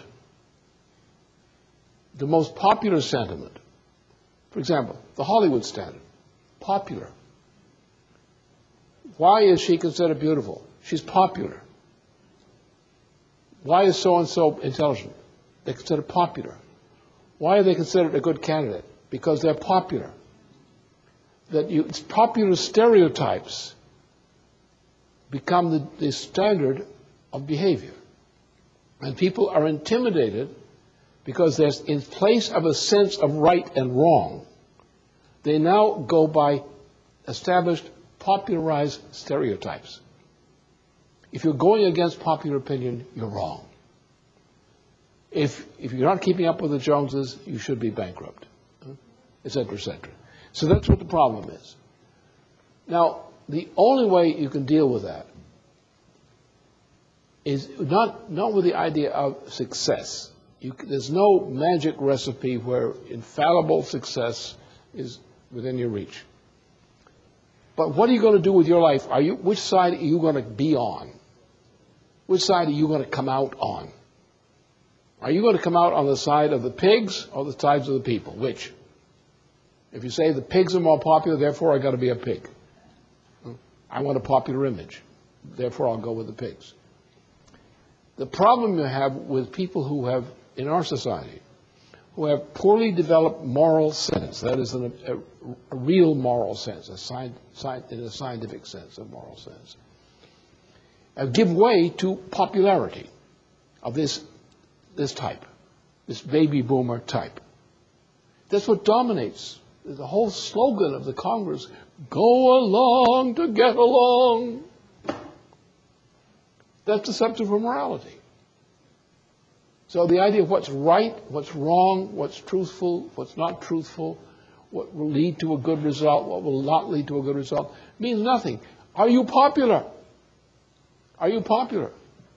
the most popular sentiment. For example, the Hollywood standard, popular. Why is she considered beautiful? She's popular. Why is so-and-so intelligent? They're considered popular. Why are they considered a good candidate? Because they're popular. That you, it's popular stereotypes become the, the standard of behavior. And people are intimidated because there's, in place of a sense of right and wrong, they now go by established, popularized stereotypes. If you're going against popular opinion, you're wrong. If, if you're not keeping up with the Joneses, you should be bankrupt, et cetera, et cetera. So that's what the problem is. Now, the only way you can deal with that is not, not with the idea of success. You, there's no magic recipe where infallible success is within your reach. But what are you going to do with your life? Are you, which side are you going to be on? Which side are you going to come out on? Are you going to come out on the side of the pigs or the sides of the people? Which? If you say the pigs are more popular, therefore I've got to be a pig. I want a popular image, therefore I'll go with the pigs. The problem you have with people who have, in our society, who have poorly developed moral sense, that is, an, a, a real moral sense, a sci, sci, in a scientific sense of moral sense, uh, give way to popularity of this, this type, this baby boomer type. That's what dominates the whole slogan of the Congress, go along to get along. That's deceptive for morality. So the idea of what's right, what's wrong, what's truthful, what's not truthful, what will lead to a good result, what will not lead to a good result, means nothing. Are you popular? Are you popular?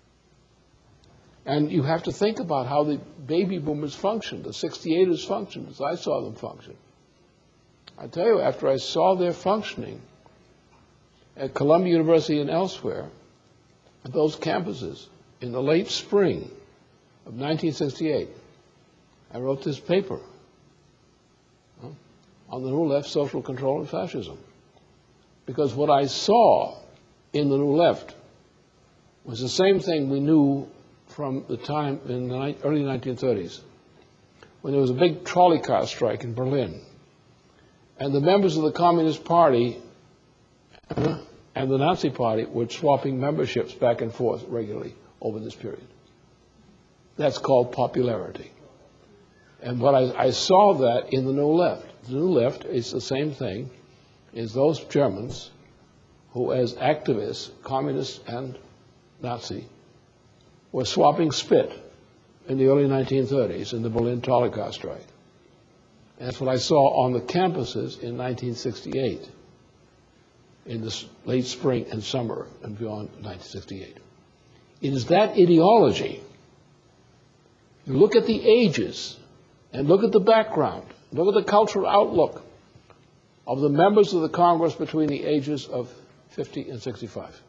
And you have to think about how the baby boomers functioned, the sixty-eighters functioned, as I saw them function. I tell you, after I saw their functioning at Columbia University and elsewhere, at those campuses, in the late spring of nineteen sixty-eight, I wrote this paper huh, on the New Left, Social Control and Fascism. Because what I saw in the New Left was the same thing we knew from the time in the early nineteen thirties, when there was a big trolley car strike in Berlin, and the members of the Communist Party uh, and the Nazi Party were swapping memberships back and forth regularly over this period. That's called popularity. And what I, I saw that in the New Left. The New Left is the same thing as those Germans who, as activists, communists and Nazi, were swapping spit in the early nineteen thirties in the Berlin trolley car strike. And that's what I saw on the campuses in nineteen sixty-eight, in the late spring and summer and beyond nineteen sixty-eight. It is that ideology. You look at the ages and look at the background, look at the cultural outlook of the members of the Congress between the ages of fifty and sixty-five.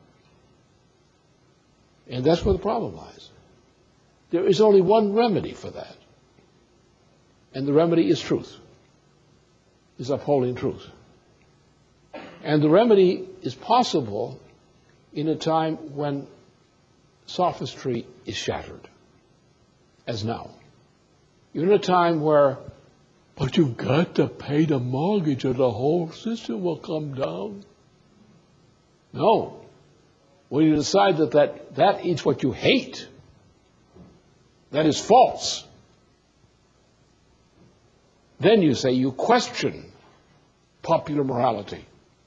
And that's where the problem lies. There is only one remedy for that. And the remedy is truth, is upholding truth. And the remedy is possible in a time when sophistry is shattered, as now. You're in a time where, but you've got to pay the mortgage or the whole system will come down. No. When you decide that, that that is what you hate, that is false, then you say you question popular morality.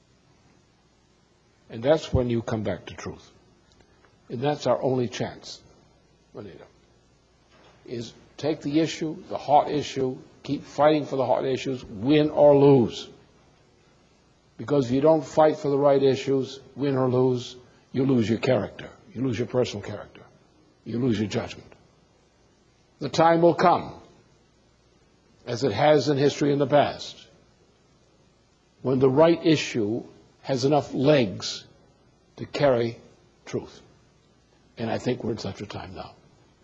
And that's when you come back to truth. And that's our only chance, Juanita, is take the issue, the hot issue, keep fighting for the hot issues, win or lose. Because if you don't fight for the right issues, win or lose, you lose your character. You lose your personal character. You lose your judgment. The time will come, as it has in history in the past, when the right issue has enough legs to carry truth. And I think we're in such a time now.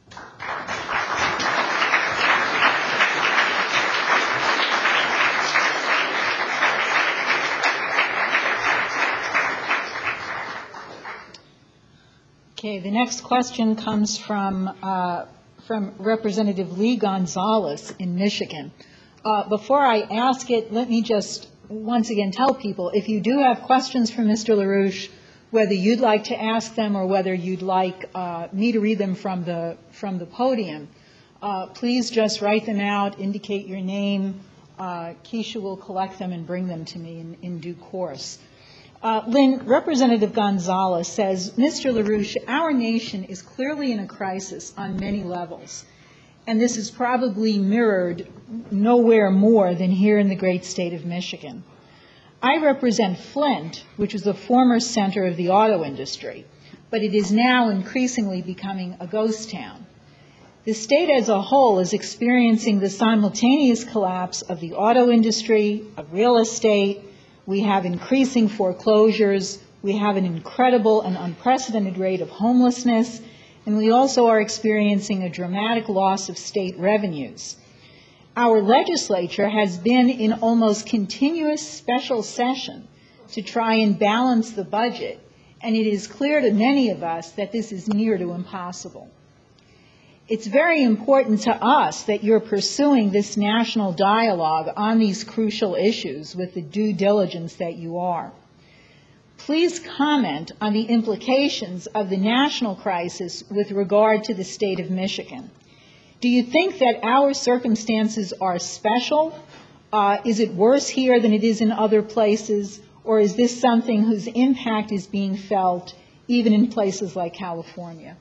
Okay, the next question comes from uh, from Representative Lee Gonzalez in Michigan. Uh, before I ask it, let me just once again tell people, if you do have questions for Mister LaRouche, whether you'd like to ask them or whether you'd like uh, me to read them from the from the podium, uh, please just write them out, indicate your name. Uh, Keisha will collect them and bring them to me in, in due course. Uh, Lynn, Representative Gonzalez says, Mister LaRouche, our nation is clearly in a crisis on many levels, and this is probably mirrored nowhere more than here in the great state of Michigan. I represent Flint, which is the former center of the auto industry, but it is now increasingly becoming a ghost town. The state as a whole is experiencing the simultaneous collapse of the auto industry, of real estate. We have increasing foreclosures. We have an incredible and unprecedented rate of homelessness. And we also are experiencing a dramatic loss of state revenues. Our legislature has been in almost continuous special session to try and balance the budget. And it is clear to many of us that this is near to impossible. It's very important to us that you're pursuing this national dialogue on these crucial issues with the due diligence that you are. Please comment on the implications of the national crisis with regard to the state of Michigan. Do you think that our circumstances are special? Uh, is it worse here than it is in other places? Or is this something whose impact is being felt even in places like California?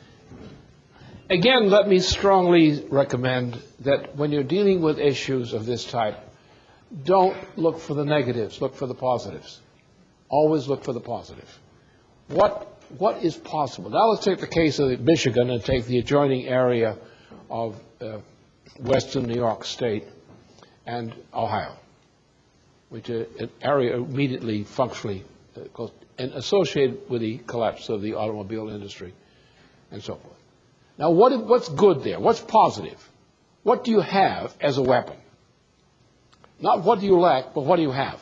Again, let me strongly recommend that when you're dealing with issues of this type, don't look for the negatives, look for the positives. Always look for the positive. What, what is possible? Now let's take the case of Michigan and take the adjoining area of uh, western New York State and Ohio, which is an area immediately functionally uh, and associated with the collapse of the automobile industry and so forth. Now, what, what's good there? What's positive? What do you have as a weapon? Not what do you lack, but what do you have?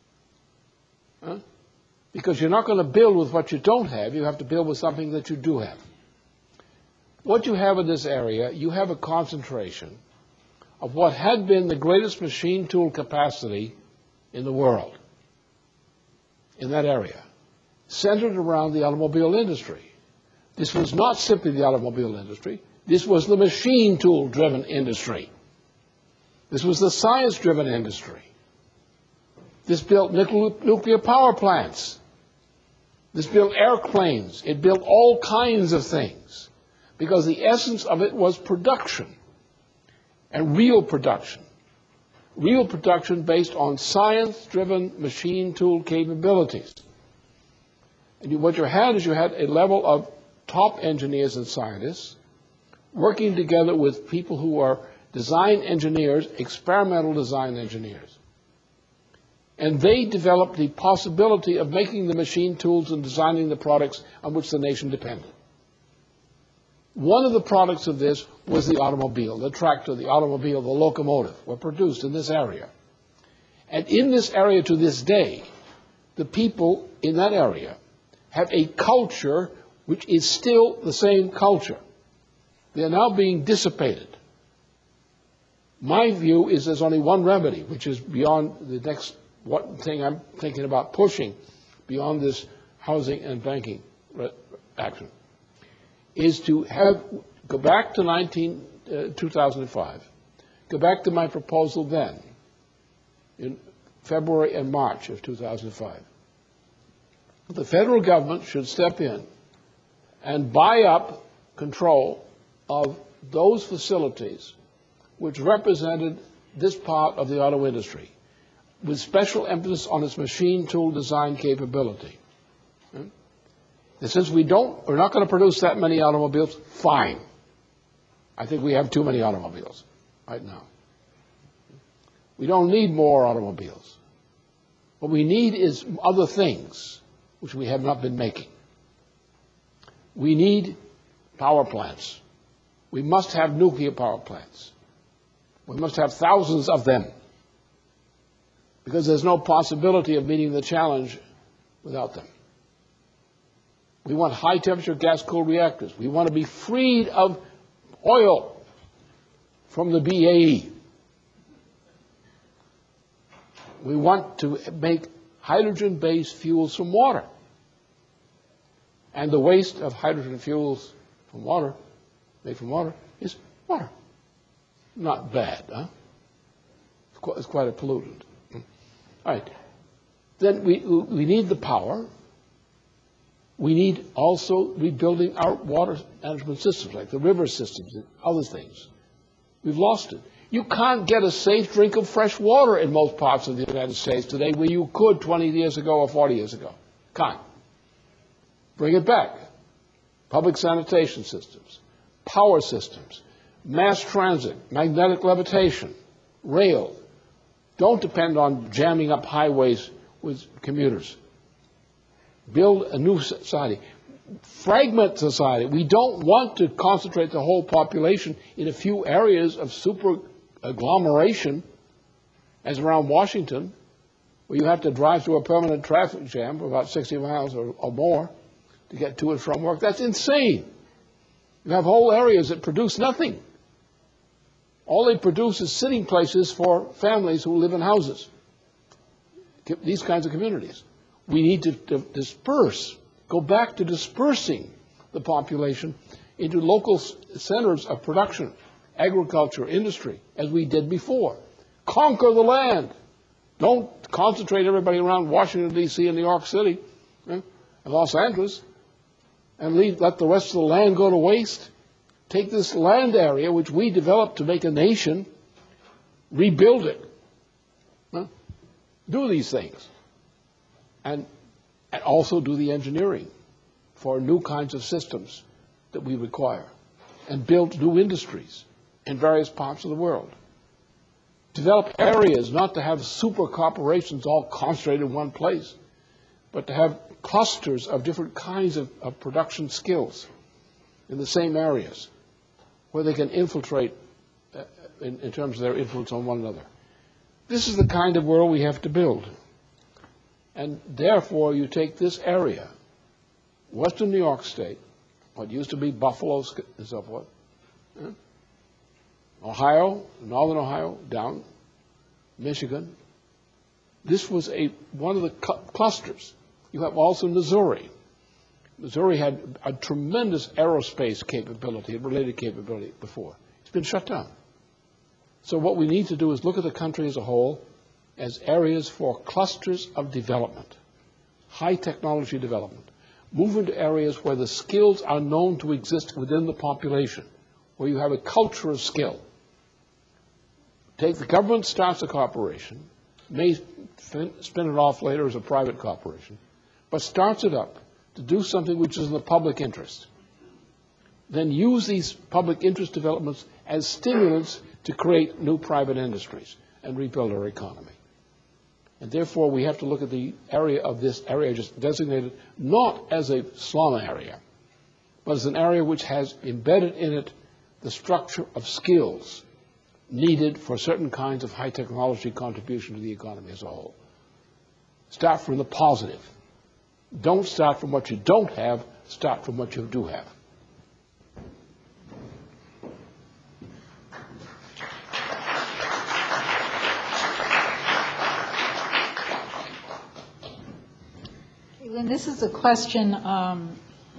Huh? Because you're not going to build with what you don't have. You have to build with something that you do have. What you have in this area, you have a concentration of what had been the greatest machine tool capacity in the world in that area, centered around the automobile industry. This was not simply the automobile industry. This was the machine tool-driven industry. This was the science-driven industry. This built nuclear power plants. This built airplanes. It built all kinds of things because the essence of it was production and real production. Real production based on science-driven machine tool capabilities. And what you had is you had a level of top engineers and scientists working together with people who are design engineers, experimental design engineers. And they developed the possibility of making the machine tools and designing the products on which the nation depended. One of the products of this was the automobile, the tractor, the automobile, the locomotive were produced in this area. And in this area to this day, the people in that area have a culture which is still the same culture. They are now being dissipated. My view is there's only one remedy, which is beyond the next one thing I'm thinking about pushing, beyond this housing and banking action, is to have, go back to nineteen, uh, two thousand five, go back to my proposal then, in February and March of two thousand five. The federal government should step in and buy up control of those facilities which represented this part of the auto industry, with special emphasis on its machine tool design capability. And since we don't, we're not going to produce that many automobiles, fine. I think we have too many automobiles right now. We don't need more automobiles. What we need is other things which we have not been making. We need power plants. We must have nuclear power plants. We must have thousands of them because there's no possibility of meeting the challenge without them. We want high-temperature gas-cooled reactors. We want to be freed of oil from the B A E. We want to make hydrogen-based fuels from water. And the waste of hydrogen fuels from water, made from water, is water. Not bad, huh? It's quite, it's quite a pollutant. All right. Then we, we need the power. We need also rebuilding our water management systems, like the river systems and other things. We've lost it. You can't get a safe drink of fresh water in most parts of the United States today where you could twenty years ago or forty years ago. Can't. Bring it back. Public sanitation systems, power systems, mass transit, magnetic levitation, rail. Don't depend on jamming up highways with commuters. Build a new society. Fragment society. We don't want to concentrate the whole population in a few areas of super agglomeration, as around Washington, where you have to drive through a permanent traffic jam for about sixty miles or, or more to get to and from work. That's insane. You have whole areas that produce nothing. All they produce is sitting places for families who live in houses. These kinds of communities. We need to, to disperse, go back to dispersing the population into local centers of production, agriculture, industry, as we did before. Conquer the land. Don't concentrate everybody around Washington, D C and New York City eh, and Los Angeles and leave, let the rest of the land go to waste. Take this land area, which we developed to make a nation, rebuild it. Huh? Do these things. And, and also do the engineering for new kinds of systems that we require. And build new industries in various parts of the world. Develop areas, not to have super corporations all concentrated in one place, but to have clusters of different kinds of, of production skills in the same areas, where they can infiltrate uh, in, in terms of their influence on one another. This is the kind of world we have to build. And therefore, you take this area, western New York State, what used to be Buffalo and so forth, eh? Ohio, northern Ohio, down, Michigan. This was a, one of the cl- clusters. You have also Missouri. Missouri had a tremendous aerospace capability and related capability before. It's been shut down. So what we need to do is look at the country as a whole as areas for clusters of development, high technology development. Move into areas where the skills are known to exist within the population, where you have a culture of skill. Take the government starts a corporation, may spin it off later as a private corporation, but starts it up to do something which is in the public interest. Then use these public interest developments as stimulants to create new private industries and rebuild our economy. And therefore, we have to look at the area of this area just designated not as a slum area, but as an area which has embedded in it the structure of skills needed for certain kinds of high technology contribution to the economy as a whole. Start from the positive. Don't start from what you don't have, start from what you do have. Lynn, this is a question um,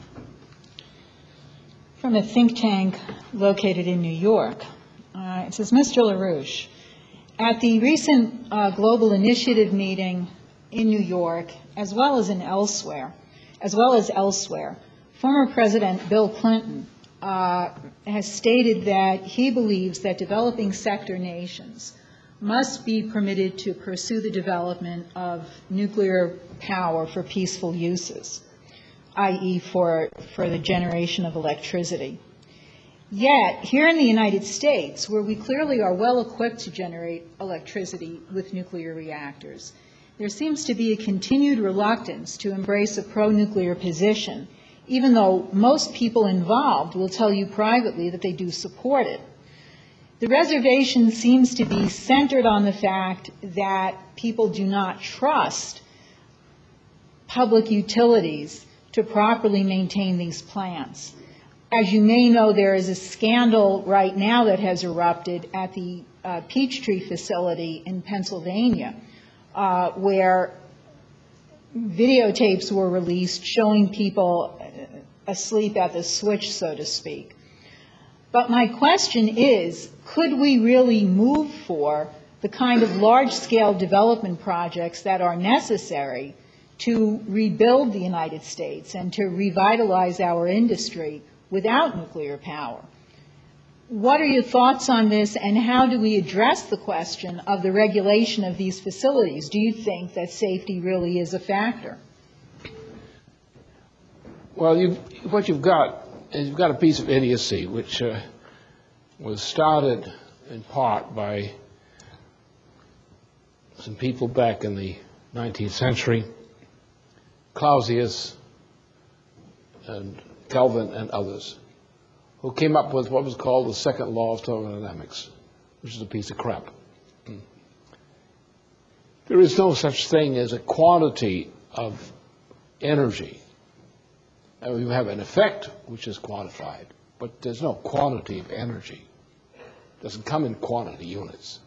from a think tank located in New York. Uh, it says, Mister LaRouche, at the recent uh, Global Initiative meeting in New York, as well as in elsewhere, as well as elsewhere, former President Bill Clinton uh, has stated that he believes that developing sector nations must be permitted to pursue the development of nuclear power for peaceful uses, that is for, for the generation of electricity. Yet, here in the United States, where we clearly are well equipped to generate electricity with nuclear reactors, there seems to be a continued reluctance to embrace a pro-nuclear position, even though most people involved will tell you privately that they do support it. The reservation seems to be centered on the fact that people do not trust public utilities to properly maintain these plants. As you may know, there is a scandal right now that has erupted at the uh, Peachtree facility in Pennsylvania, uh, where videotapes were released showing people asleep at the switch, so to speak. But my question is, could we really move for the kind of large-scale development projects that are necessary to rebuild the United States and to revitalize our industry without nuclear power? What are your thoughts on this, and how do we address the question of the regulation of these facilities? Do you think that safety really is a factor? Well, you've, what you've got is you've got a piece of idiocy which uh, was started in part by some people back in the nineteenth century, Clausius and Kelvin and others, who came up with what was called the second law of thermodynamics, which is a piece of crap. There is no such thing as a quantity of energy. And you have an effect which is quantified, but there's no quantity of energy. It doesn't come in quantity units.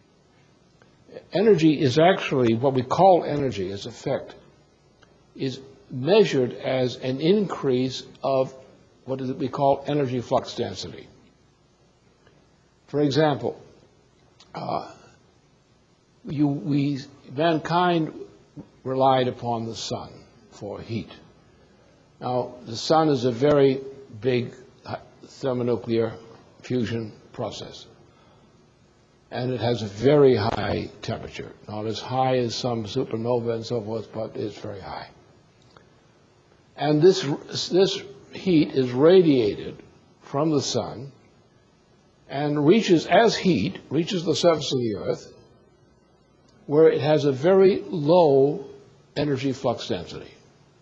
Energy is actually, what we call energy as effect, is measured as an increase of what is it we call energy flux density. For example, uh, you, we, mankind relied upon the sun for heat. Now, the sun is a very big thermonuclear fusion process, and it has a very high temperature, not as high as some supernova and so forth, but it's very high. And this, this heat is radiated from the sun and reaches, as heat, reaches the surface of the earth, where it has a very low energy flux density.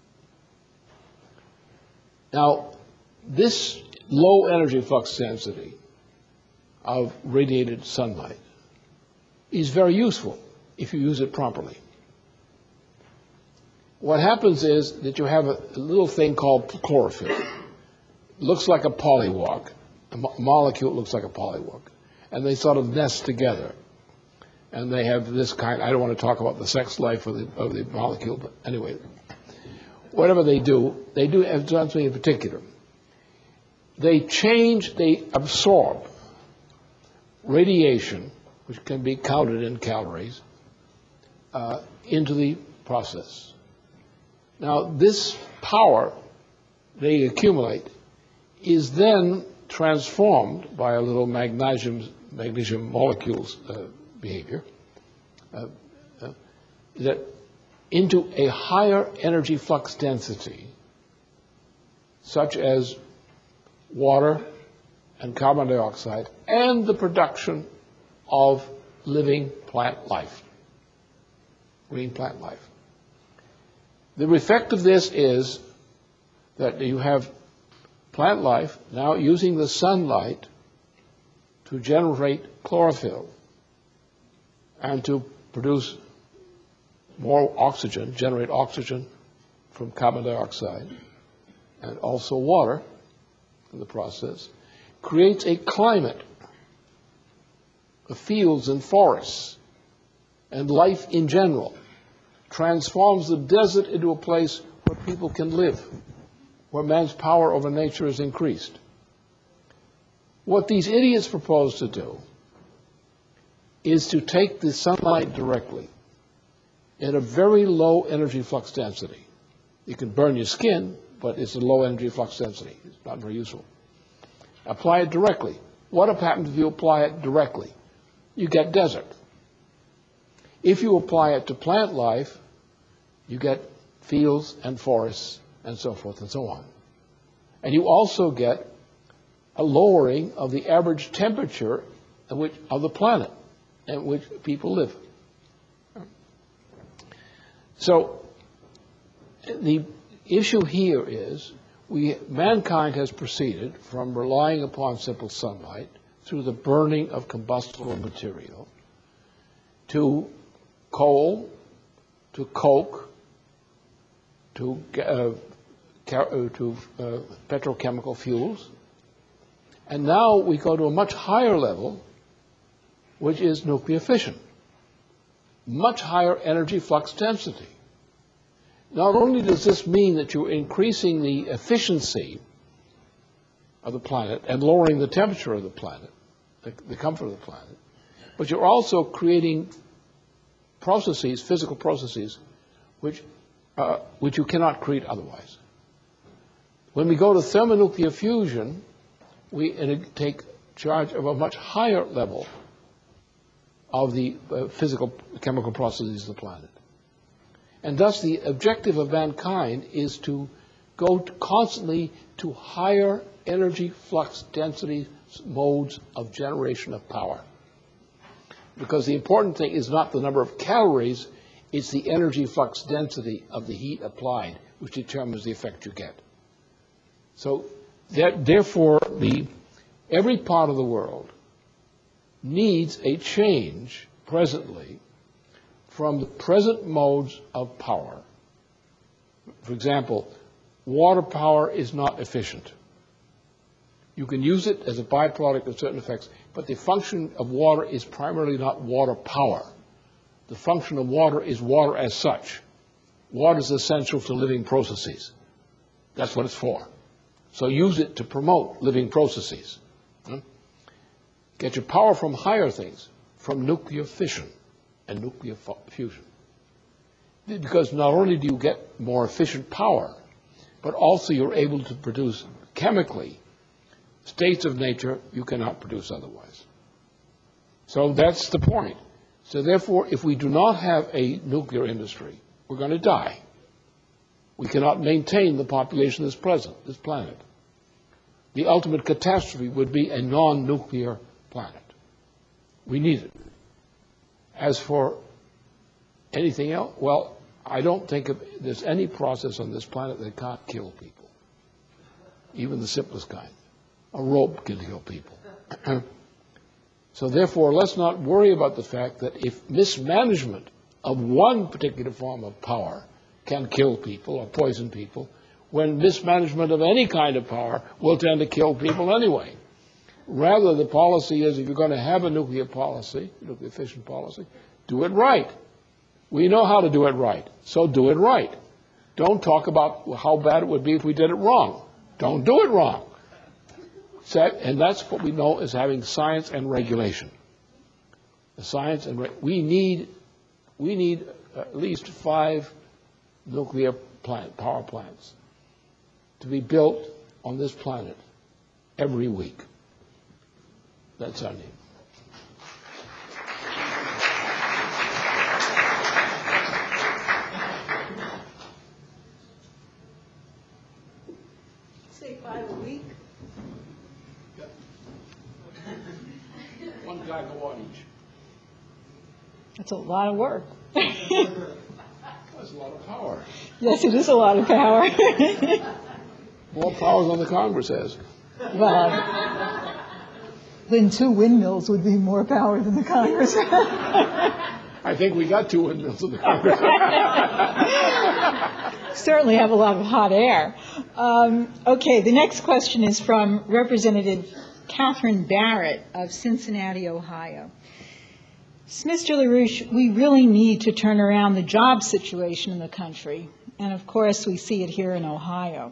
Now, this low energy flux density of radiated sunlight is very useful if you use it properly. What happens is that you have a, a little thing called chlorophyll. It looks like a polywog. A mo- molecule looks like a polywog. And they sort of nest together. And they have this kind, I don't want to talk about the sex life of the, of the molecule, but anyway, whatever they do, they do have something in particular. They change, they absorb radiation, which can be counted in calories, uh, into the process. Now, this power they accumulate is then transformed by a little magnesium, magnesium molecules uh, behavior uh, uh, that into a higher energy flux density, such as water and carbon dioxide, and the production of living plant life, green plant life. The effect of this is that you have plant life now using the sunlight to generate chlorophyll and to produce more oxygen, generate oxygen from carbon dioxide, and also water in the process, creates a climate of fields and forests and life in general, transforms the desert into a place where people can live, where man's power over nature is increased. What these idiots propose to do is to take the sunlight directly at a very low energy flux density. You can burn your skin, but it's a low energy flux density. It's not very useful. Apply it directly. What happens if you apply it directly? You get desert. If you apply it to plant life, you get fields and forests and so forth and so on. And you also get a lowering of the average temperature of, which, of the planet at which people live. So the issue here is we, mankind has proceeded from relying upon simple sunlight through the burning of combustible material to coal, to coke, to, uh, to uh, petrochemical fuels. And now we go to a much higher level, which is nuclear fission. Much higher energy flux density. Not only does this mean that you're increasing the efficiency of the planet and lowering the temperature of the planet, the, the comfort of the planet, but you're also creating processes, physical processes, which, uh, which you cannot create otherwise. When we go to thermonuclear fusion, we take charge of a much higher level of the uh, physical chemical processes of the planet. And thus the objective of mankind is to go to constantly to higher energy flux density modes of generation of power. Because the important thing is not the number of calories, it's the energy flux density of the heat applied, which determines the effect you get. So that, therefore, the, every part of the world needs a change presently from the present modes of power. For example, water power is not efficient. You can use it as a byproduct of certain effects, but the function of water is primarily not water power. The function of water is water as such. Water is essential to living processes. That's what it's for. So use it to promote living processes. Hmm? Get your power from higher things, from nuclear fission and nuclear fusion. Because not only do you get more efficient power, but also you're able to produce chemically states of nature you cannot produce otherwise. So that's the point. So therefore, if we do not have a nuclear industry, we're going to die. We cannot maintain the population that's present, this planet. The ultimate catastrophe would be a non-nuclear planet. We need it. As for anything else, well, I don't think of, there's any process on this planet that can't kill people, even the simplest kind. A rope can kill people. So therefore, let's not worry about the fact that if mismanagement of one particular form of power can kill people or poison people, when mismanagement of any kind of power will tend to kill people anyway. Rather, the policy is, if you're going to have a nuclear policy, nuclear fission policy, do it right. We know how to do it right, so do it right. Don't talk about how bad it would be if we did it wrong. Don't do it wrong. And that's what we know as having science and regulation. The science and re- we need we need at least five nuclear plant power plants to be built on this planet every week. That's our need. Say five a week. One gigawatt each. That's a lot of work. That's a lot of power. Yes, it is a lot of power. More power than the Congress has. Well, then two windmills would be more power than the Congress. I think we got two windmills in the Congress. Certainly have a lot of hot air. Um, okay, the next question is from Representative Catherine Barrett of Cincinnati, Ohio. Mister LaRouche, we really need to turn around the job situation in the country, and of course we see it here in Ohio.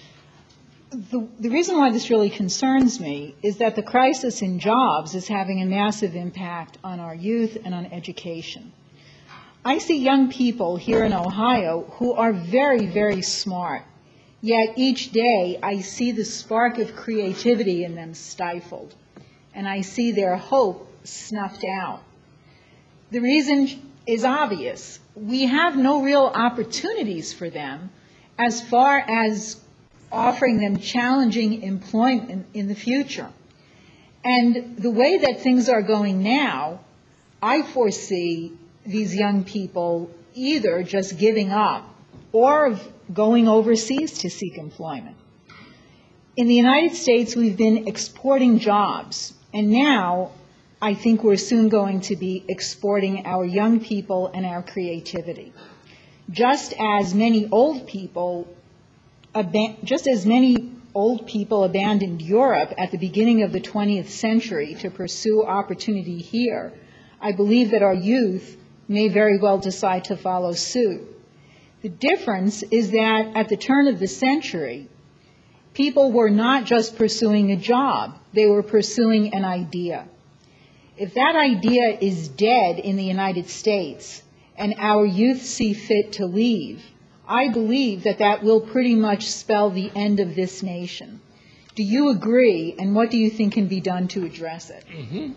The, the reason why this really concerns me is that the crisis in jobs is having a massive impact on our youth and on education. I see young people here in Ohio who are very, very smart, yet each day I see the spark of creativity in them stifled, and I see their hope snuffed out. The reason is obvious. We have no real opportunities for them as far as offering them challenging employment in the future. And the way that things are going now, I foresee these young people either just giving up or going overseas to seek employment. In the United States, we've been exporting jobs, and now I think we're soon going to be exporting our young people and our creativity. Just as many old people, just as many old people abandoned Europe at the beginning of the twentieth century to pursue opportunity here, I believe that our youth may very well decide to follow suit. The difference is that at the turn of the century, people were not just pursuing a job, they were pursuing an idea. If that idea is dead in the United States and our youth see fit to leave, I believe that that will pretty much spell the end of this nation. Do you agree, and what do you think can be done to address it? Mm-hmm.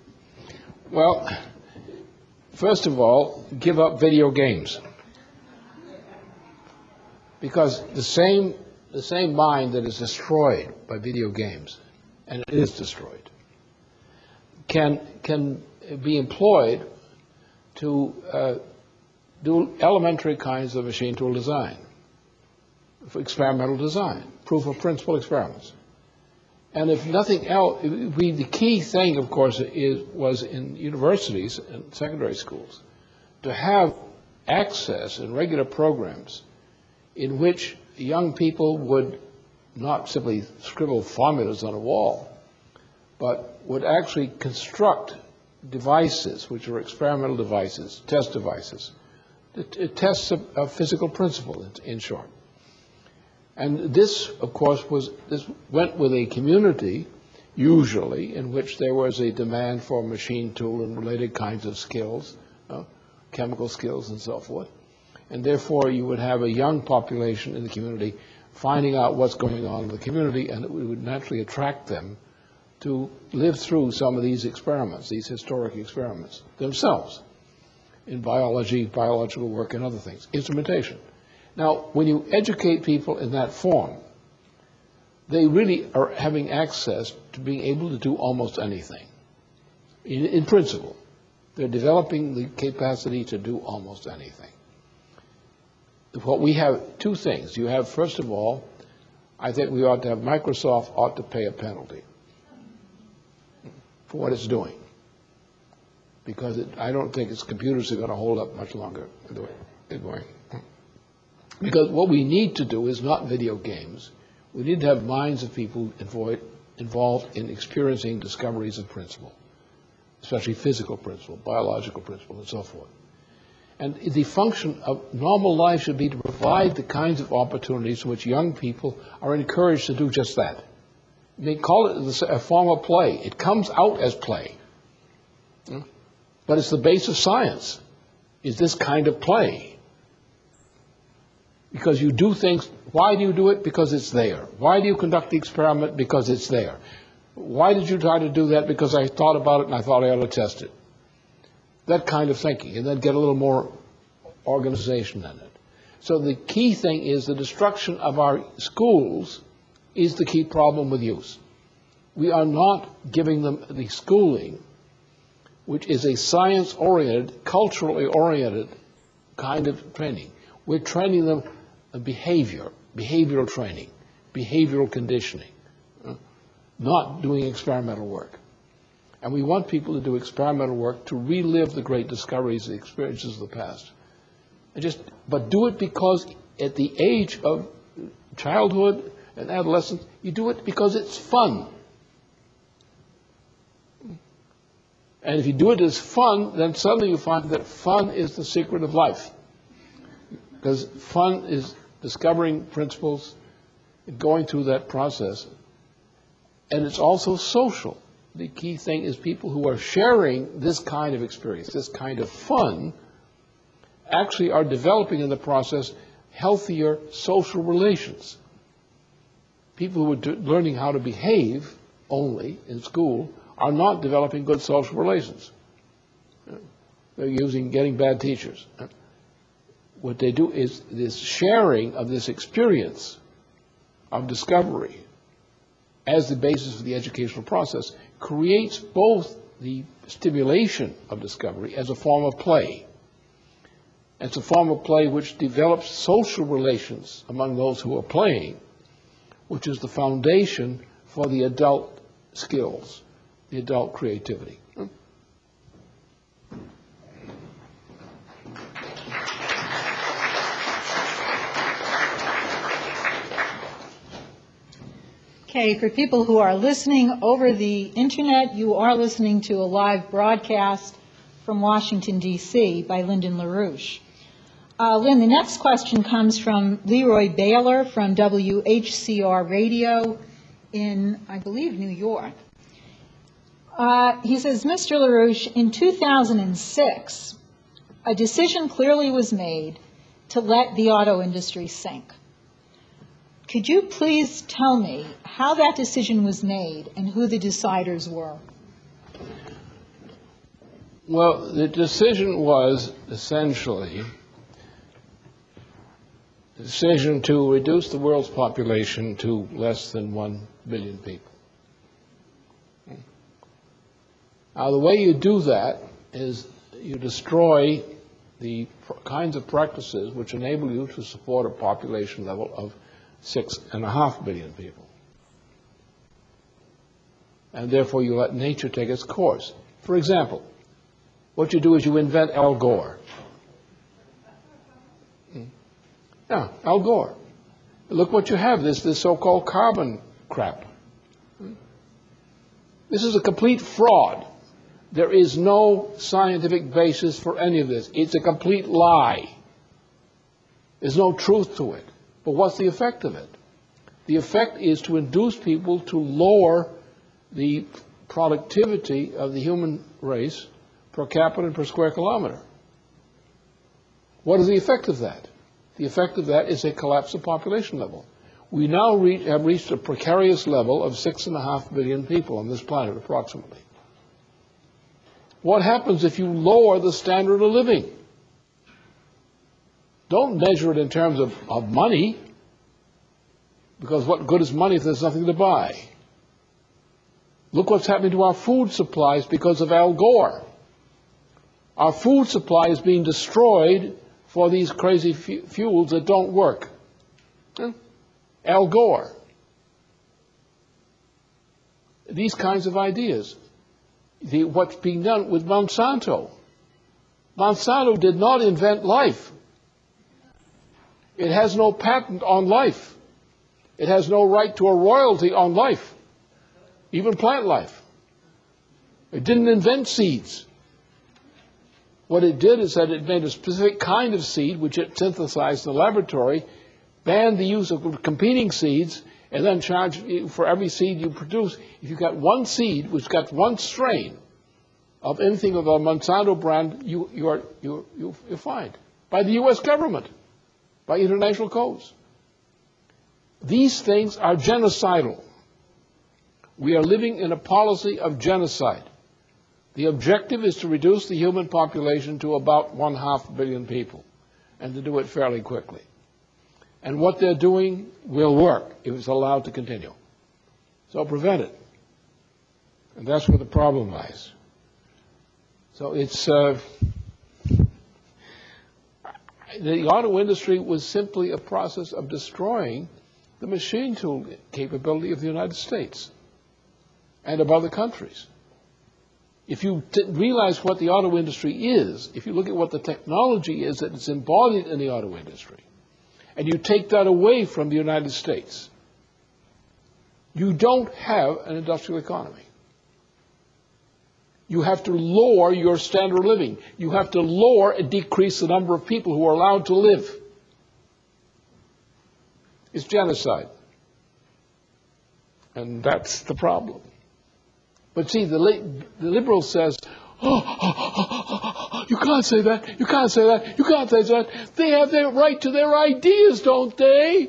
Well, first of all, give up video games. Because the same, the same mind that is destroyed by video games, and it is destroyed, can can be employed to uh, do elementary kinds of machine tool design, for experimental design, proof of principle experiments. And if nothing else, we, the key thing, of course, is, was in universities and secondary schools to have access in regular programs in which young people would not simply scribble formulas on a wall, but would actually construct devices, which are experimental devices, test devices. It, it tests a, a physical principle, in, in short. And this, of course, was this went with a community, usually, in which there was a demand for machine tool and related kinds of skills, uh, chemical skills and so forth. And therefore, you would have a young population in the community finding out what's going on in the community, and it would naturally attract them to live through some of these experiments, these historic experiments themselves, in biology, biological work, and other things, instrumentation. Now, when you educate people in that form, they really are having access to being able to do almost anything. In, in principle, they're developing the capacity to do almost anything. What we have, two things. You have, first of all, I think we ought to have, Microsoft ought to pay a penalty for what it's doing. Because it, I don't think its computers are going to hold up much longer the way they're going. Because what we need to do is not video games. We need to have minds of people involved, involved in experiencing discoveries of principle, especially physical principle, biological principle, and so forth. And the function of normal life should be to provide the kinds of opportunities in which young people are encouraged to do just that. They call it a form of play. It comes out as play. But it's the base of science, is this kind of play. Because you do things, why do you do it? Because it's there. Why do you conduct the experiment? Because it's there. Why did you try to do that? Because I thought about it and I thought I ought to test it. That kind of thinking, and then get a little more organization in it. So the key thing is the destruction of our schools is the key problem with youth. We are not giving them the schooling, which is a science-oriented, culturally oriented kind of training. We're training them in behavior, behavioral training, behavioral conditioning, uh, not doing experimental work. And we want people to do experimental work to relive the great discoveries, the experiences of the past. And just, but do it because at the age of childhood and adolescence, you do it because it's fun. And if you do it as fun, then suddenly you find that fun is the secret of life. Because fun is discovering principles, going through that process. And it's also social. The key thing is people who are sharing this kind of experience, this kind of fun, actually are developing in the process healthier social relations. People who are do- learning how to behave only in school are not developing good social relations. They're using getting bad teachers. What they do is this sharing of this experience of discovery as the basis of the educational process creates both the stimulation of discovery as a form of play. It's a form of play which develops social relations among those who are playing, which is the foundation for the adult skills, the adult creativity. Okay, for people who are listening over the internet, you are listening to a live broadcast from Washington, D C by Lyndon LaRouche. Uh, Lynn, the next question comes from Leroy Baylor from W H C R Radio in, I believe, New York. Uh, he says, Mister LaRouche, in two thousand six, a decision clearly was made to let the auto industry sink. Could you please tell me how that decision was made and who the deciders were? Well, the decision was essentially a decision to reduce the world's population to less than one billion people. Now, the way you do that is you destroy the kinds of practices which enable you to support a population level of six and a half billion people. And therefore you let nature take its course. For example, what you do is you invent Al Gore. Yeah, Al Gore. Look what you have, this, this so-called carbon crap. This is a complete fraud. There is no scientific basis for any of this. It's a complete lie. There's no truth to it. But what's the effect of it? The effect is to induce people to lower the productivity of the human race per capita and per square kilometer. What is the effect of that? The effect of that is a collapse of population level. We now reach, have reached a precarious level of six and a half billion people on this planet, approximately. What happens if you lower the standard of living? Don't measure it in terms of, of money, because what good is money if there's nothing to buy? Look what's happening to our food supplies because of Al Gore. Our food supply is being destroyed for these crazy fu- fuels that don't work. Huh? Al Gore. These kinds of ideas. The, what's being done with Monsanto. Monsanto did not invent life. It has no patent on life. It has no right to a royalty on life, even plant life. It didn't invent seeds. What it did is that it made a specific kind of seed, which it synthesized in the laboratory, banned the use of competing seeds, and then charged for every seed you produce. If you've got one seed which got one strain of anything of a Monsanto brand, you, you are, you, you, you're fined by the U S government, by international codes. These things are genocidal. We are living in a policy of genocide. The objective is to reduce the human population to about one half billion people, and to do it fairly quickly. And what they're doing will work if it's allowed to continue. So prevent it. And that's where the problem lies. So it's, uh, the auto industry was simply a process of destroying the machine tool capability of the United States and of other countries. If you t- realize what the auto industry is, if you look at what the technology is that is embodied in the auto industry, and you take that away from the United States, you don't have an industrial economy. You have to lower your standard of living. You have to lower and decrease the number of people who are allowed to live. It's genocide. And that's the problem. But see, the, the liberal says, oh, oh, oh, oh, oh, you can't say that, you can't say that, you can't say that. They have their right to their ideas, don't they?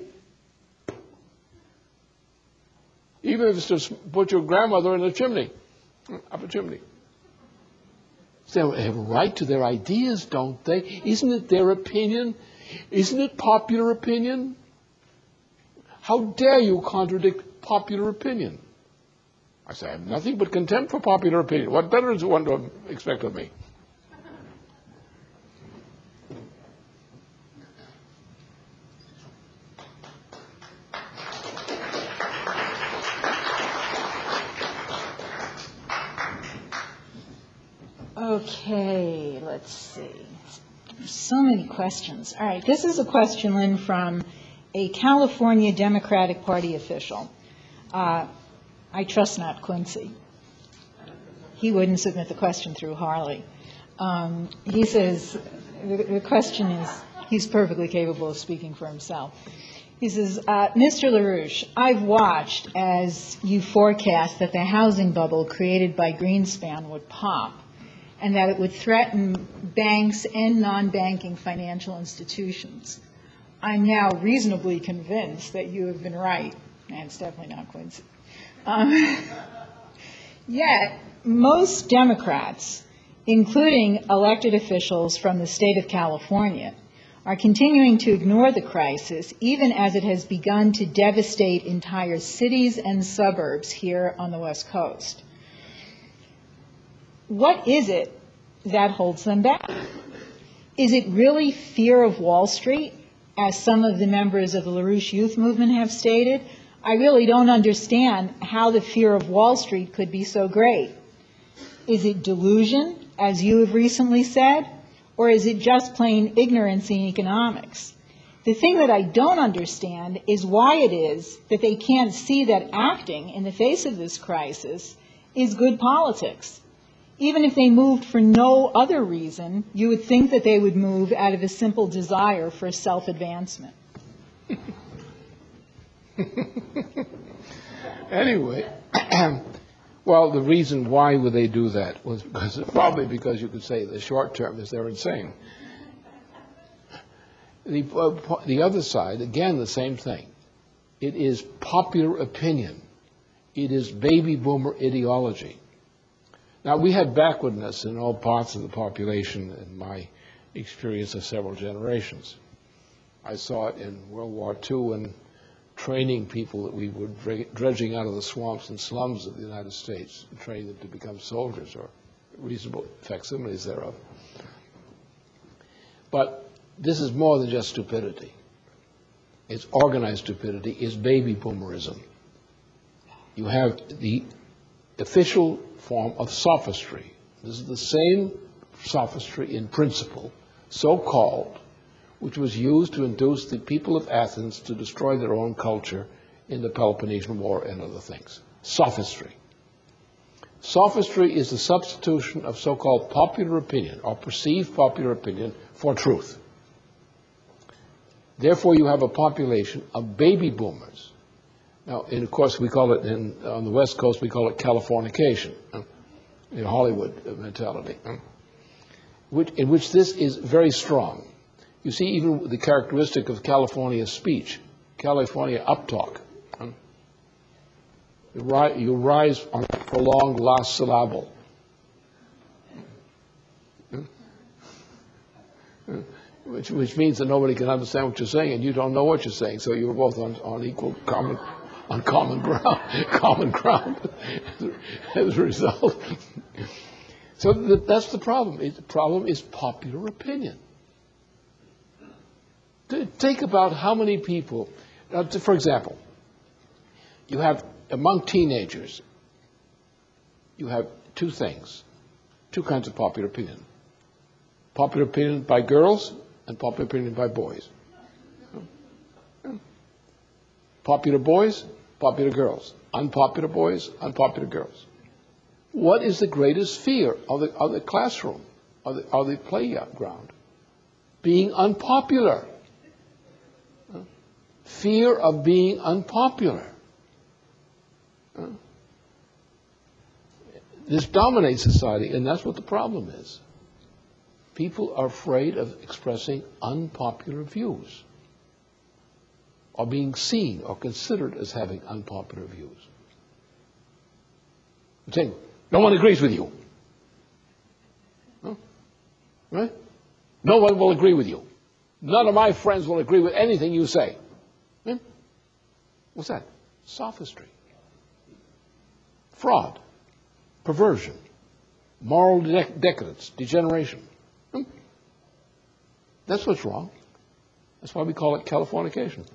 Even if it's to put your grandmother in a chimney, up a chimney. They have a right to their ideas, don't they? Isn't it their opinion? Isn't it popular opinion? How dare you contradict popular opinion? I say, I have nothing but contempt for popular opinion. What better does one to expect of me? Okay, let's see. So many questions. All right, this is a question, Lynn, from a California Democratic Party official. Uh, I trust not Quincy. He wouldn't submit the question through Harley. Um, he says, the, the question is, he's perfectly capable of speaking for himself. He says, uh, Mister LaRouche, I've watched as you forecast that the housing bubble created by Greenspan would pop, and that it would threaten banks and non-banking financial institutions. I'm now reasonably convinced that you have been right, and it's definitely not Quincy. Um, yet, most Democrats, including elected officials from the state of California, are continuing to ignore the crisis, even as it has begun to devastate entire cities and suburbs here on the West Coast. What is it that holds them back? Is it really fear of Wall Street, as some of the members of the LaRouche Youth Movement have stated? I really don't understand how the fear of Wall Street could be so great. Is it delusion, as you have recently said, or is it just plain ignorance in economics? The thing that I don't understand is why it is that they can't see that acting in the face of this crisis is good politics. Even if they moved for no other reason, you would think that they would move out of a simple desire for self-advancement. Anyway, well, the reason why would they do that was because, probably because you could say the short term is they're insane. The, uh, the other side, again, the same thing. It is popular opinion. It is baby boomer ideology. Now, we had backwardness in all parts of the population in my experience of several generations. I saw it in World War Two and training people that we were dredging out of the swamps and slums of the United States, training them to become soldiers or reasonable facsimiles thereof. But this is more than just stupidity. It's organized stupidity. It's baby boomerism. You have the official form of sophistry. This is the same sophistry in principle, so-called, which was used to induce the people of Athens to destroy their own culture in the Peloponnesian War and other things. Sophistry. Sophistry is the substitution of so-called popular opinion or perceived popular opinion for truth. Therefore, you have a population of baby boomers. Now, and of course, we call it, in, on the West Coast, we call it Californication, uh, in Hollywood mentality, uh, which, in which this is very strong. You see even the characteristic of California speech, California uptalk. Uh, you, ri- you rise on a prolonged last syllable. Uh, uh, Which, which means that nobody can understand what you're saying, and you don't know what you're saying. So you're both on, on equal common, on common ground, common ground as a result. So the, that's the problem. It, the problem is popular opinion. Think about how many people. Uh, for example, you have among teenagers, you have two things, two kinds of popular opinion. Popular opinion by girls and popular opinion by boys. Popular boys, popular girls. Unpopular boys, unpopular girls. What is the greatest fear of the, of the classroom, of the, of the playground? Being unpopular. Fear of being unpopular. This dominates society, and that's what the problem is. People are afraid of expressing unpopular views or being seen or considered as having unpopular views. I'm saying, no one agrees with you. Huh? Right? No one will agree with you. None of my friends will agree with anything you say. Hmm? What's that? Sophistry. Fraud. Perversion. Moral de- decadence. Degeneration. Hmm? That's what's wrong. That's why we call it Californication.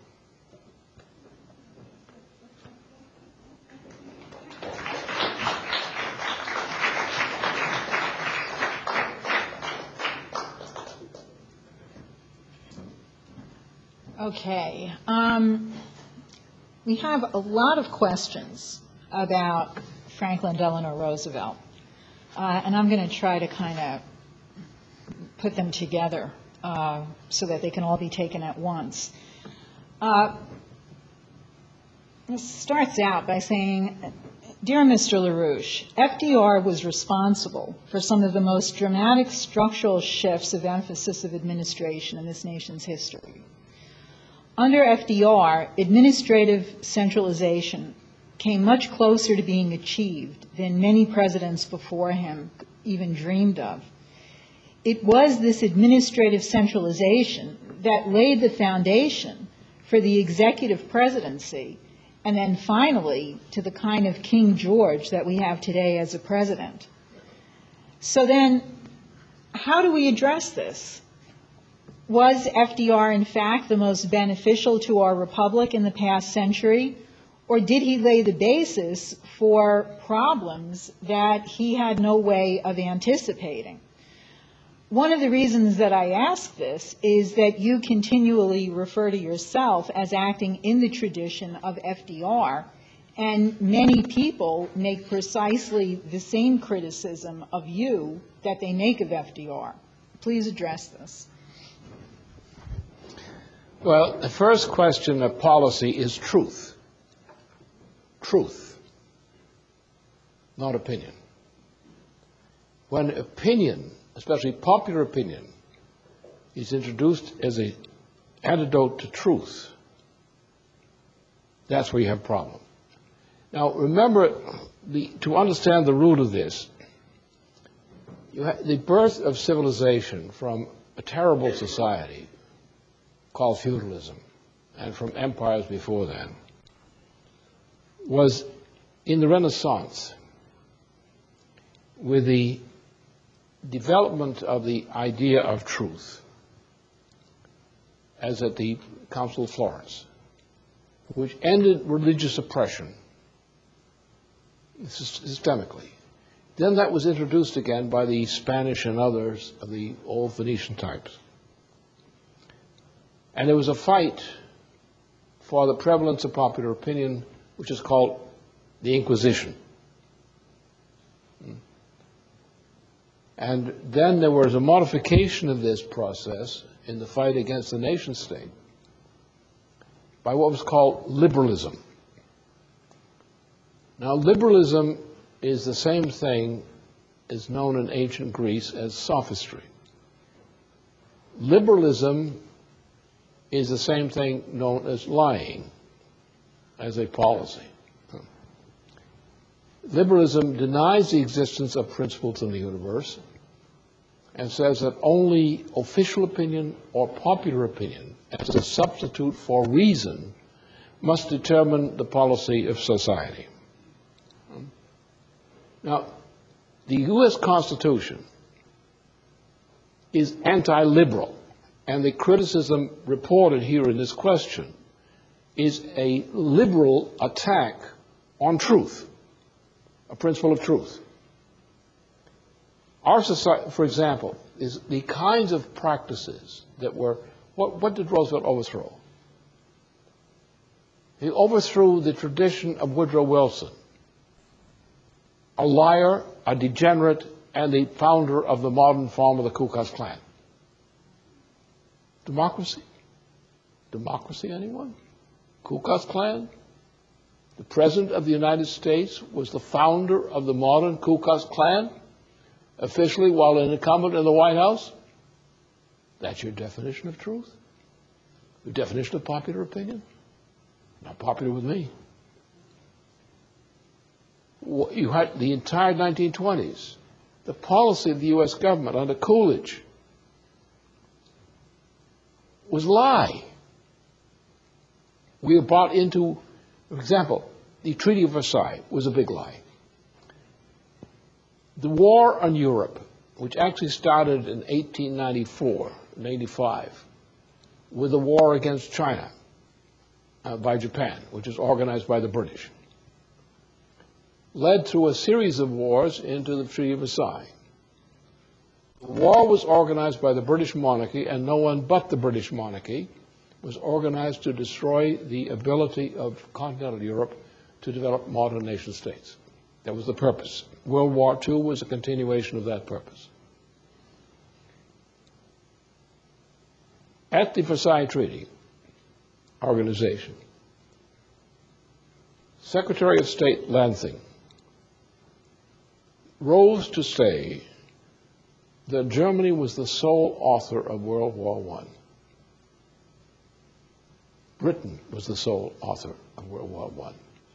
Okay. Um, we have a lot of questions about Franklin Delano Roosevelt, uh, and I'm going to try to kind of put them together uh, so that they can all be taken at once. Uh, this starts out by saying, Dear Mister LaRouche, F D R was responsible for some of the most dramatic structural shifts of emphasis of administration in this nation's history. Under F D R, administrative centralization came much closer to being achieved than many presidents before him even dreamed of. It was this administrative centralization that laid the foundation for the executive presidency and then finally to the kind of King George that we have today as a president. So then, how do we address this? Was F D R, in fact, the most beneficial to our republic in the past century, or did he lay the basis for problems that he had no way of anticipating? One of the reasons that I ask this is that you continually refer to yourself as acting in the tradition of F D R, and many people make precisely the same criticism of you that they make of F D R. Please address this. Well, the first question of policy is truth. Truth, not opinion. When opinion, especially popular opinion, is introduced as an antidote to truth, that's where you have a problem. Now, remember, the, to understand the root of this, you have the birth of civilization from a terrible society called feudalism, and from empires before then, was in the Renaissance with the development of the idea of truth, as at the Council of Florence, which ended religious oppression systemically. Then that was introduced again by the Spanish and others of the old Venetian types. And there was a fight for the prevalence of popular opinion, which is called the Inquisition. And then there was a modification of this process in the fight against the nation state by what was called liberalism. Now, liberalism is the same thing as known in ancient Greece as sophistry. Liberalism is the same thing known as lying as a policy. Liberalism denies the existence of principles in the universe and says that only official opinion or popular opinion as a substitute for reason must determine the policy of society. Now, the U S Constitution is anti-liberal, and the criticism reported here in this question is a liberal attack on truth, a principle of truth. Our society, for example, is the kinds of practices that were, what, what did Roosevelt overthrow? He overthrew the tradition of Woodrow Wilson, a liar, a degenerate, and the founder of the modern form of the Ku Klux Klan. Democracy? Democracy, anyone? Ku Klux Klan? The President of the United States was the founder of the modern Ku Klux Klan, officially while an incumbent in the White House? That's your definition of truth? Your definition of popular opinion? Not popular with me. You had the entire nineteen twenties, the policy of the U S government under Coolidge was lie. We were brought into, for example, the Treaty of Versailles was a big lie. The war on Europe, which actually started in eighteen ninety-four, ninety-five, with the war against China uh, by Japan, which was organized by the British, led through a series of wars into the Treaty of Versailles. The war was organized by the British monarchy, and no one but the British monarchy was organized to destroy the ability of continental Europe to develop modern nation states. That was the purpose. World War Two was a continuation of that purpose. At the Versailles Treaty Organization, Secretary of State Lansing rose to say that Germany was the sole author of World War One. Britain was the sole author of World War One.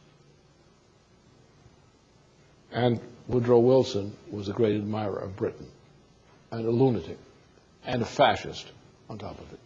And Woodrow Wilson was a great admirer of Britain, and a lunatic, and a fascist on top of it.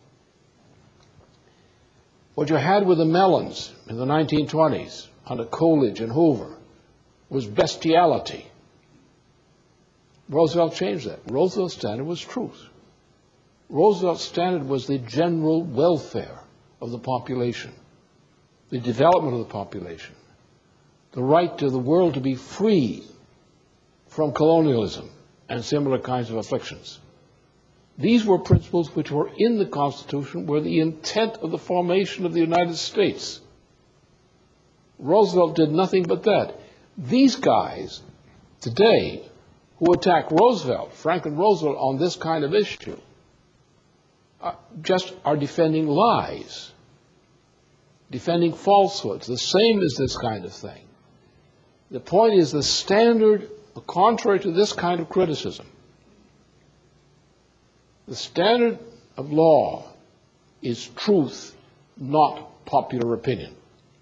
What you had with the Mellons in the nineteen twenties under Coolidge and Hoover was bestiality. Roosevelt changed that. Roosevelt's standard was truth. Roosevelt's standard was the general welfare of the population, the development of the population, the right to the world to be free from colonialism and similar kinds of afflictions. These were principles which were in the Constitution, were the intent of the formation of the United States. Roosevelt did nothing but that. These guys today who attack Roosevelt, Franklin Roosevelt, on this kind of issue, uh, just are defending lies, defending falsehoods, the same as this kind of thing. The point is the standard, contrary to this kind of criticism, the standard of law is truth, not popular opinion.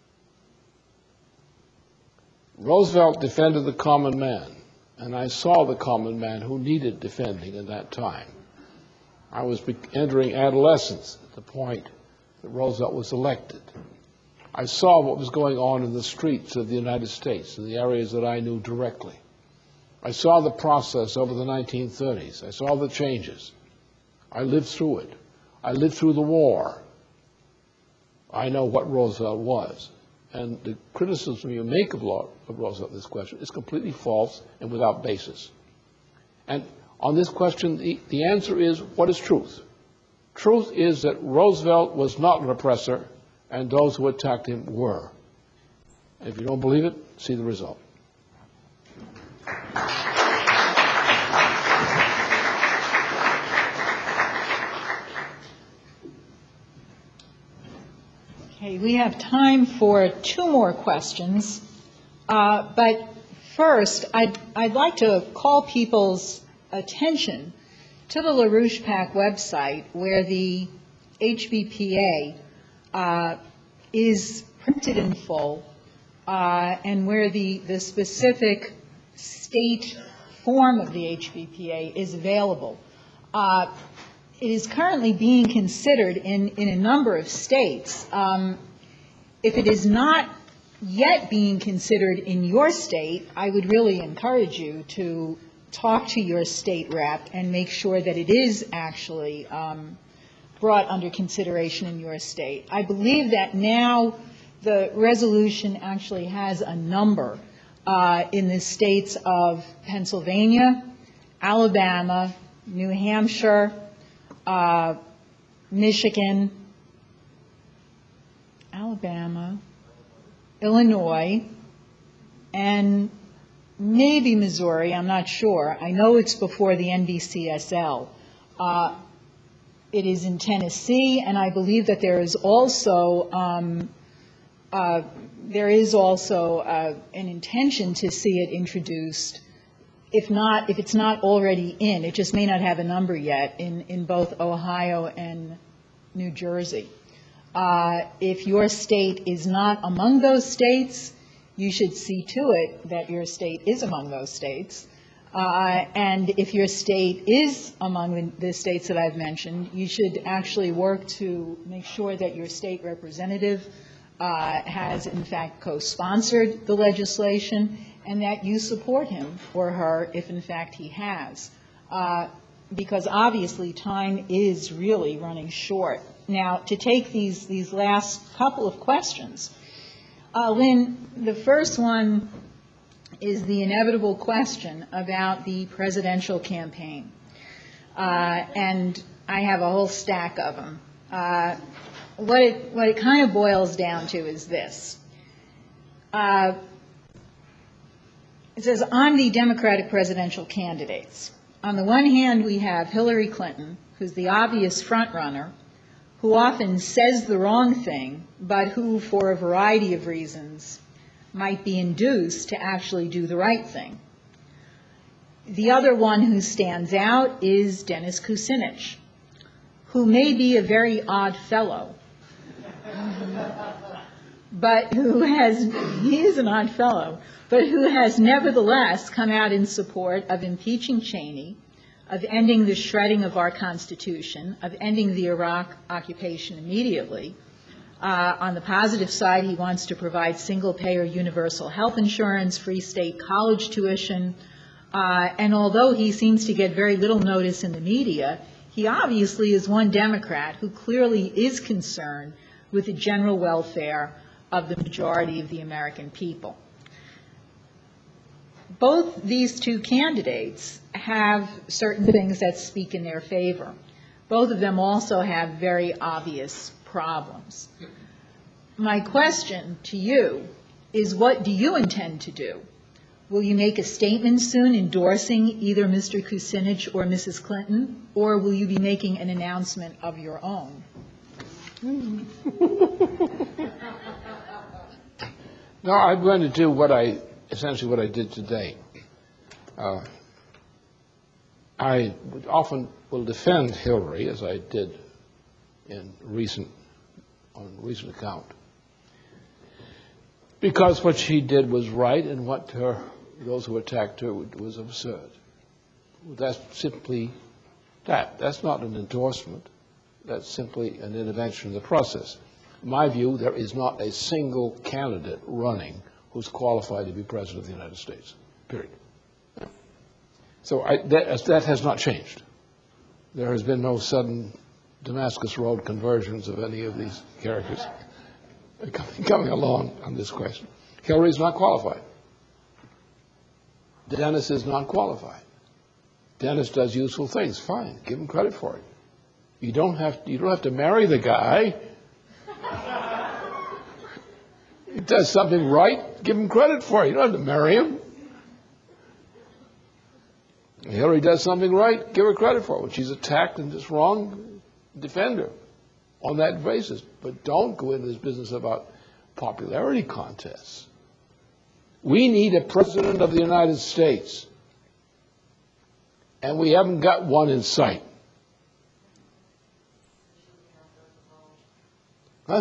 Roosevelt defended the common man, and I saw the common man who needed defending at that time. I was entering adolescence at the point that Roosevelt was elected. I saw what was going on in the streets of the United States, in the areas that I knew directly. I saw the process over the nineteen thirties. I saw the changes. I lived through it. I lived through the war. I know what Roosevelt was. And the criticism you make of, law, of Roosevelt, this question, is completely false and without basis. And on this question, the, the answer is, what is truth? Truth is that Roosevelt was not an oppressor, and those who attacked him were. And if you don't believe it, see the result. Okay, we have time for two more questions. Uh, but first, I'd, I'd like to call people's attention to the LaRouche PAC website, where the H B P A uh, is printed in full, uh, and where the, the specific state form of the H B P A is available. Uh, It is currently being considered in, in a number of states. Um, if it is not yet being considered in your state, I would really encourage you to talk to your state rep and make sure that it is actually um, brought under consideration in your state. I believe that now the resolution actually has a number uh, in the states of Pennsylvania, Alabama, New Hampshire, Uh, Michigan, Alabama, Illinois, and maybe Missouri, I'm not sure. I know it's before the N B C S L. Uh, it is in Tennessee, and I believe that there is also um, uh, there is also uh, an intention to see it introduced. If not, if it's not already in, it just may not have a number yet, in, in both Ohio and New Jersey. Uh, if your state is not among those states, you should see to it that your state is among those states. Uh, and if your state is among the, the states that I've mentioned, you should actually work to make sure that your state representative uh, has, in fact, co-sponsored the legislation, and that you support him or her if, in fact, he has. Uh, because obviously time is really running short. Now, to take these, these last couple of questions, uh, Lynn, the first one is the inevitable question about the presidential campaign. Uh, and I have a whole stack of them. Uh, what, it, what it kind of boils down to is this. Uh, It says, on the Democratic presidential candidates, on the one hand, we have Hillary Clinton, who's the obvious front runner, who often says the wrong thing, but who, for a variety of reasons, might be induced to actually do the right thing. The other one who stands out is Dennis Kucinich, who may be a very odd fellow, but who has, he is an odd fellow, but who has nevertheless come out in support of impeaching Cheney, of ending the shredding of our Constitution, of ending the Iraq occupation immediately. Uh, on the positive side, he wants to provide single-payer universal health insurance, free state college tuition, uh, and although he seems to get very little notice in the media, he obviously is one Democrat who clearly is concerned with the general welfare of the majority of the American people. both these two candidates have certain things that speak in their favor. Both of them also have very obvious problems. My question to you is, what do you intend to do? Will you make a statement soon endorsing either Mister Kucinich or Missus Clinton, or will you be making an announcement of your own? No, I'm going to do what I, essentially what I did today. Uh, I often will defend Hillary, as I did in recent, on recent account, because what she did was right and what her, those who attacked her was absurd. That's simply that. That's not an endorsement. That's simply an intervention in the process. In my view, there is not a single candidate running who's qualified to be President of the United States, period. So I, that, that has not changed. There has been no sudden Damascus Road conversions of any of these characters coming along on this question. Hillary is not qualified. Dennis is not qualified. Dennis does useful things. Fine, give him credit for it. You don't have to, you don't have to marry the guy. He does something right, give him credit for it. You don't have to marry him. Hillary does something right, give her credit for it. When she's attacked and just wrong, defend her on that basis. But don't go into this business about popularity contests. We need a president of the United States, and we haven't got one in sight. Huh?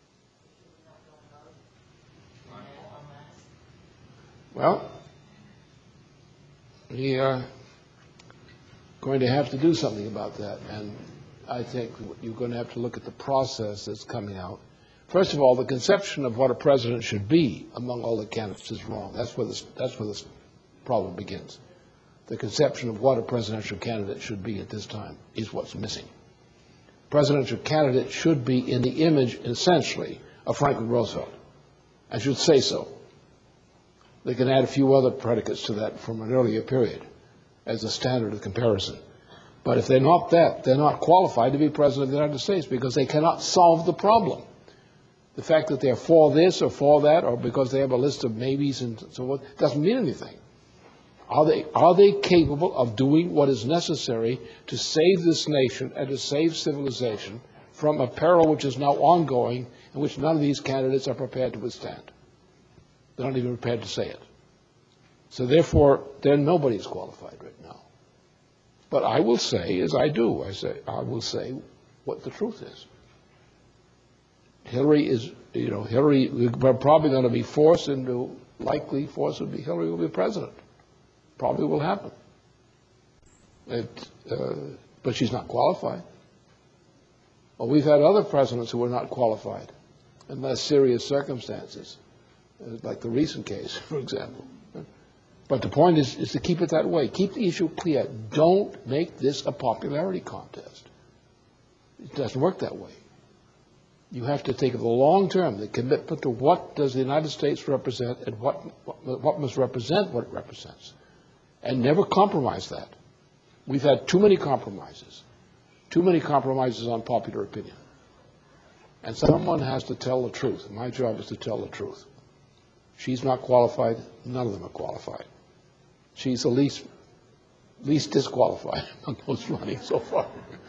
Well, we are going to have to do something about that, and I think you're going to have to look at the process that's coming out. First of all, the conception of what a president should be among all the candidates is wrong. That's where this, that's where this problem begins. The conception of what a presidential candidate should be at this time is what's missing. Presidential candidate should be in the image, essentially, of Franklin Roosevelt. I should say so. They can add a few other predicates to that from an earlier period as a standard of comparison. But if they're not that, they're not qualified to be president of the United States because they cannot solve the problem. The fact that they're for this or for that, or because they have a list of maybes and so on, doesn't mean anything. Are they, are they capable of doing what is necessary to save this nation and to save civilization from a peril which is now ongoing and which none of these candidates are prepared to withstand? They're not even prepared to say it. So therefore, then nobody's qualified right now. But I will say, as I do, I say, I will say what the truth is. Hillary is, you know, Hillary, we're probably going to be forced into, likely forced would be Hillary will be president. Probably will happen. It, uh, but she's not qualified. Well, we've had other presidents who were not qualified in less serious circumstances, like the recent case, for example. But the point is, is to keep it that way. Keep the issue clear. Don't make this a popularity contest. It doesn't work that way. You have to take the long term, the commitment to what does the United States represent and what, what, what must represent what it represents. And never compromise that. We've had too many compromises. Too many compromises on popular opinion. And someone has to tell the truth. My job is to tell the truth. She's not qualified. None of them are qualified. She's the least, least disqualified among those running so far.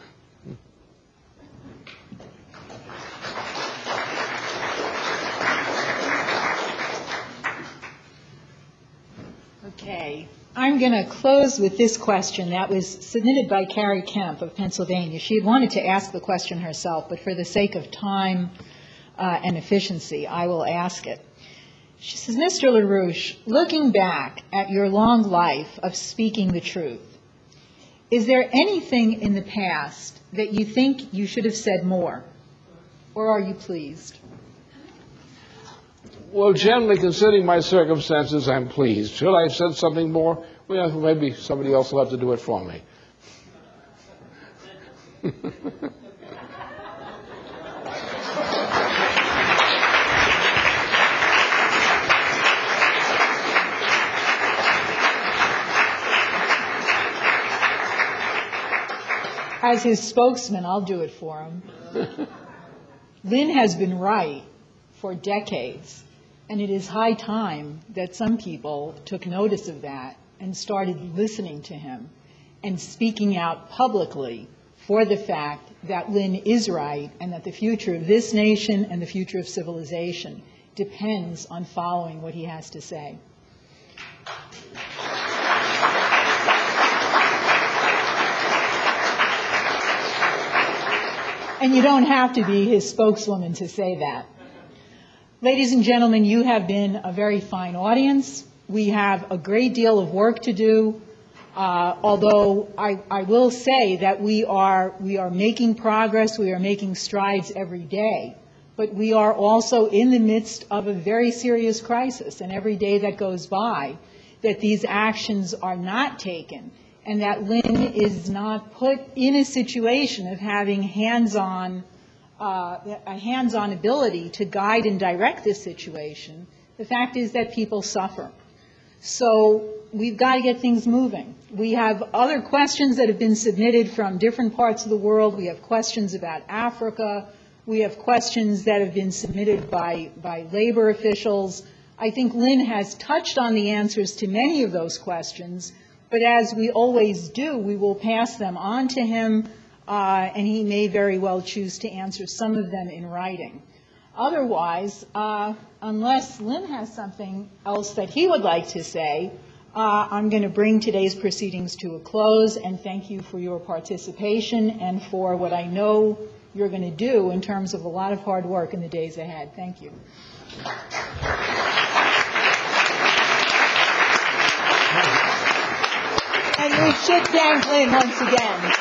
Okay. I'm going to close with this question that was submitted by Carrie Kemp of Pennsylvania. She had wanted to ask the question herself, but for the sake of time uh, and efficiency, I will ask it. She says, Mister LaRouche, looking back at your long life of speaking the truth, is there anything in the past that you think you should have said more? Or are you pleased? Well, generally, considering my circumstances, I'm pleased. Should I have said something more? Well, maybe somebody else will have to do it for me. as his spokesman, I'll do it for him. Lynn has been right for decades, and it is high time that some people took notice of that and started listening to him and speaking out publicly for the fact that Lynn is right and that the future of this nation and the future of civilization depends on following what he has to say. And you don't have to be his spokeswoman to say that. Ladies and gentlemen, you have been a very fine audience. We have a great deal of work to do, uh, although I, I will say that we are, we are making progress, we are making strides every day, but we are also in the midst of a very serious crisis, and every day that goes by that these actions are not taken, and that Lynn is not put in a situation of having hands-on, uh, a hands-on ability to guide and direct this situation, the fact is that people suffer. So we've got to get things moving. We have other questions that have been submitted from different parts of the world. We have questions about Africa. We have questions that have been submitted by, by labor officials. I think Lynn has touched on the answers to many of those questions. But as we always do, we will pass them on to him, uh, and he may very well choose to answer some of them in writing. Otherwise, uh, unless Lynn has something else that he would like to say, uh, I'm going to bring today's proceedings to a close and thank you for your participation and for what I know you're going to do in terms of a lot of hard work in the days ahead. Thank you. And we should thank Lynn once again.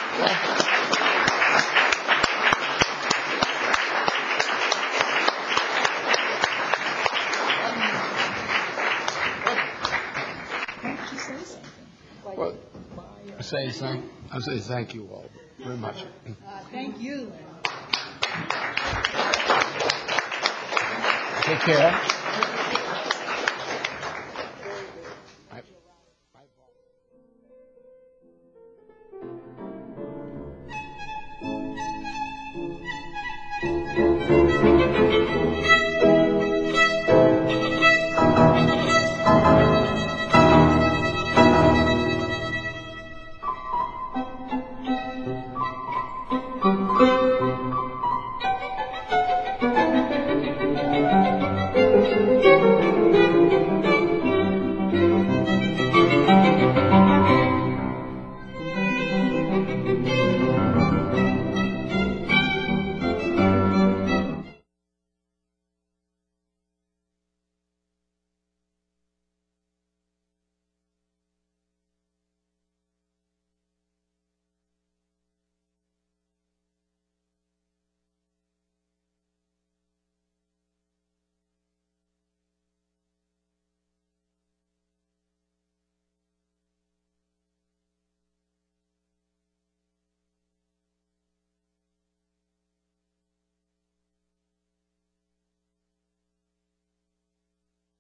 Well, say thank, I say thank you all very much. Uh, thank you, Lynn. Take care.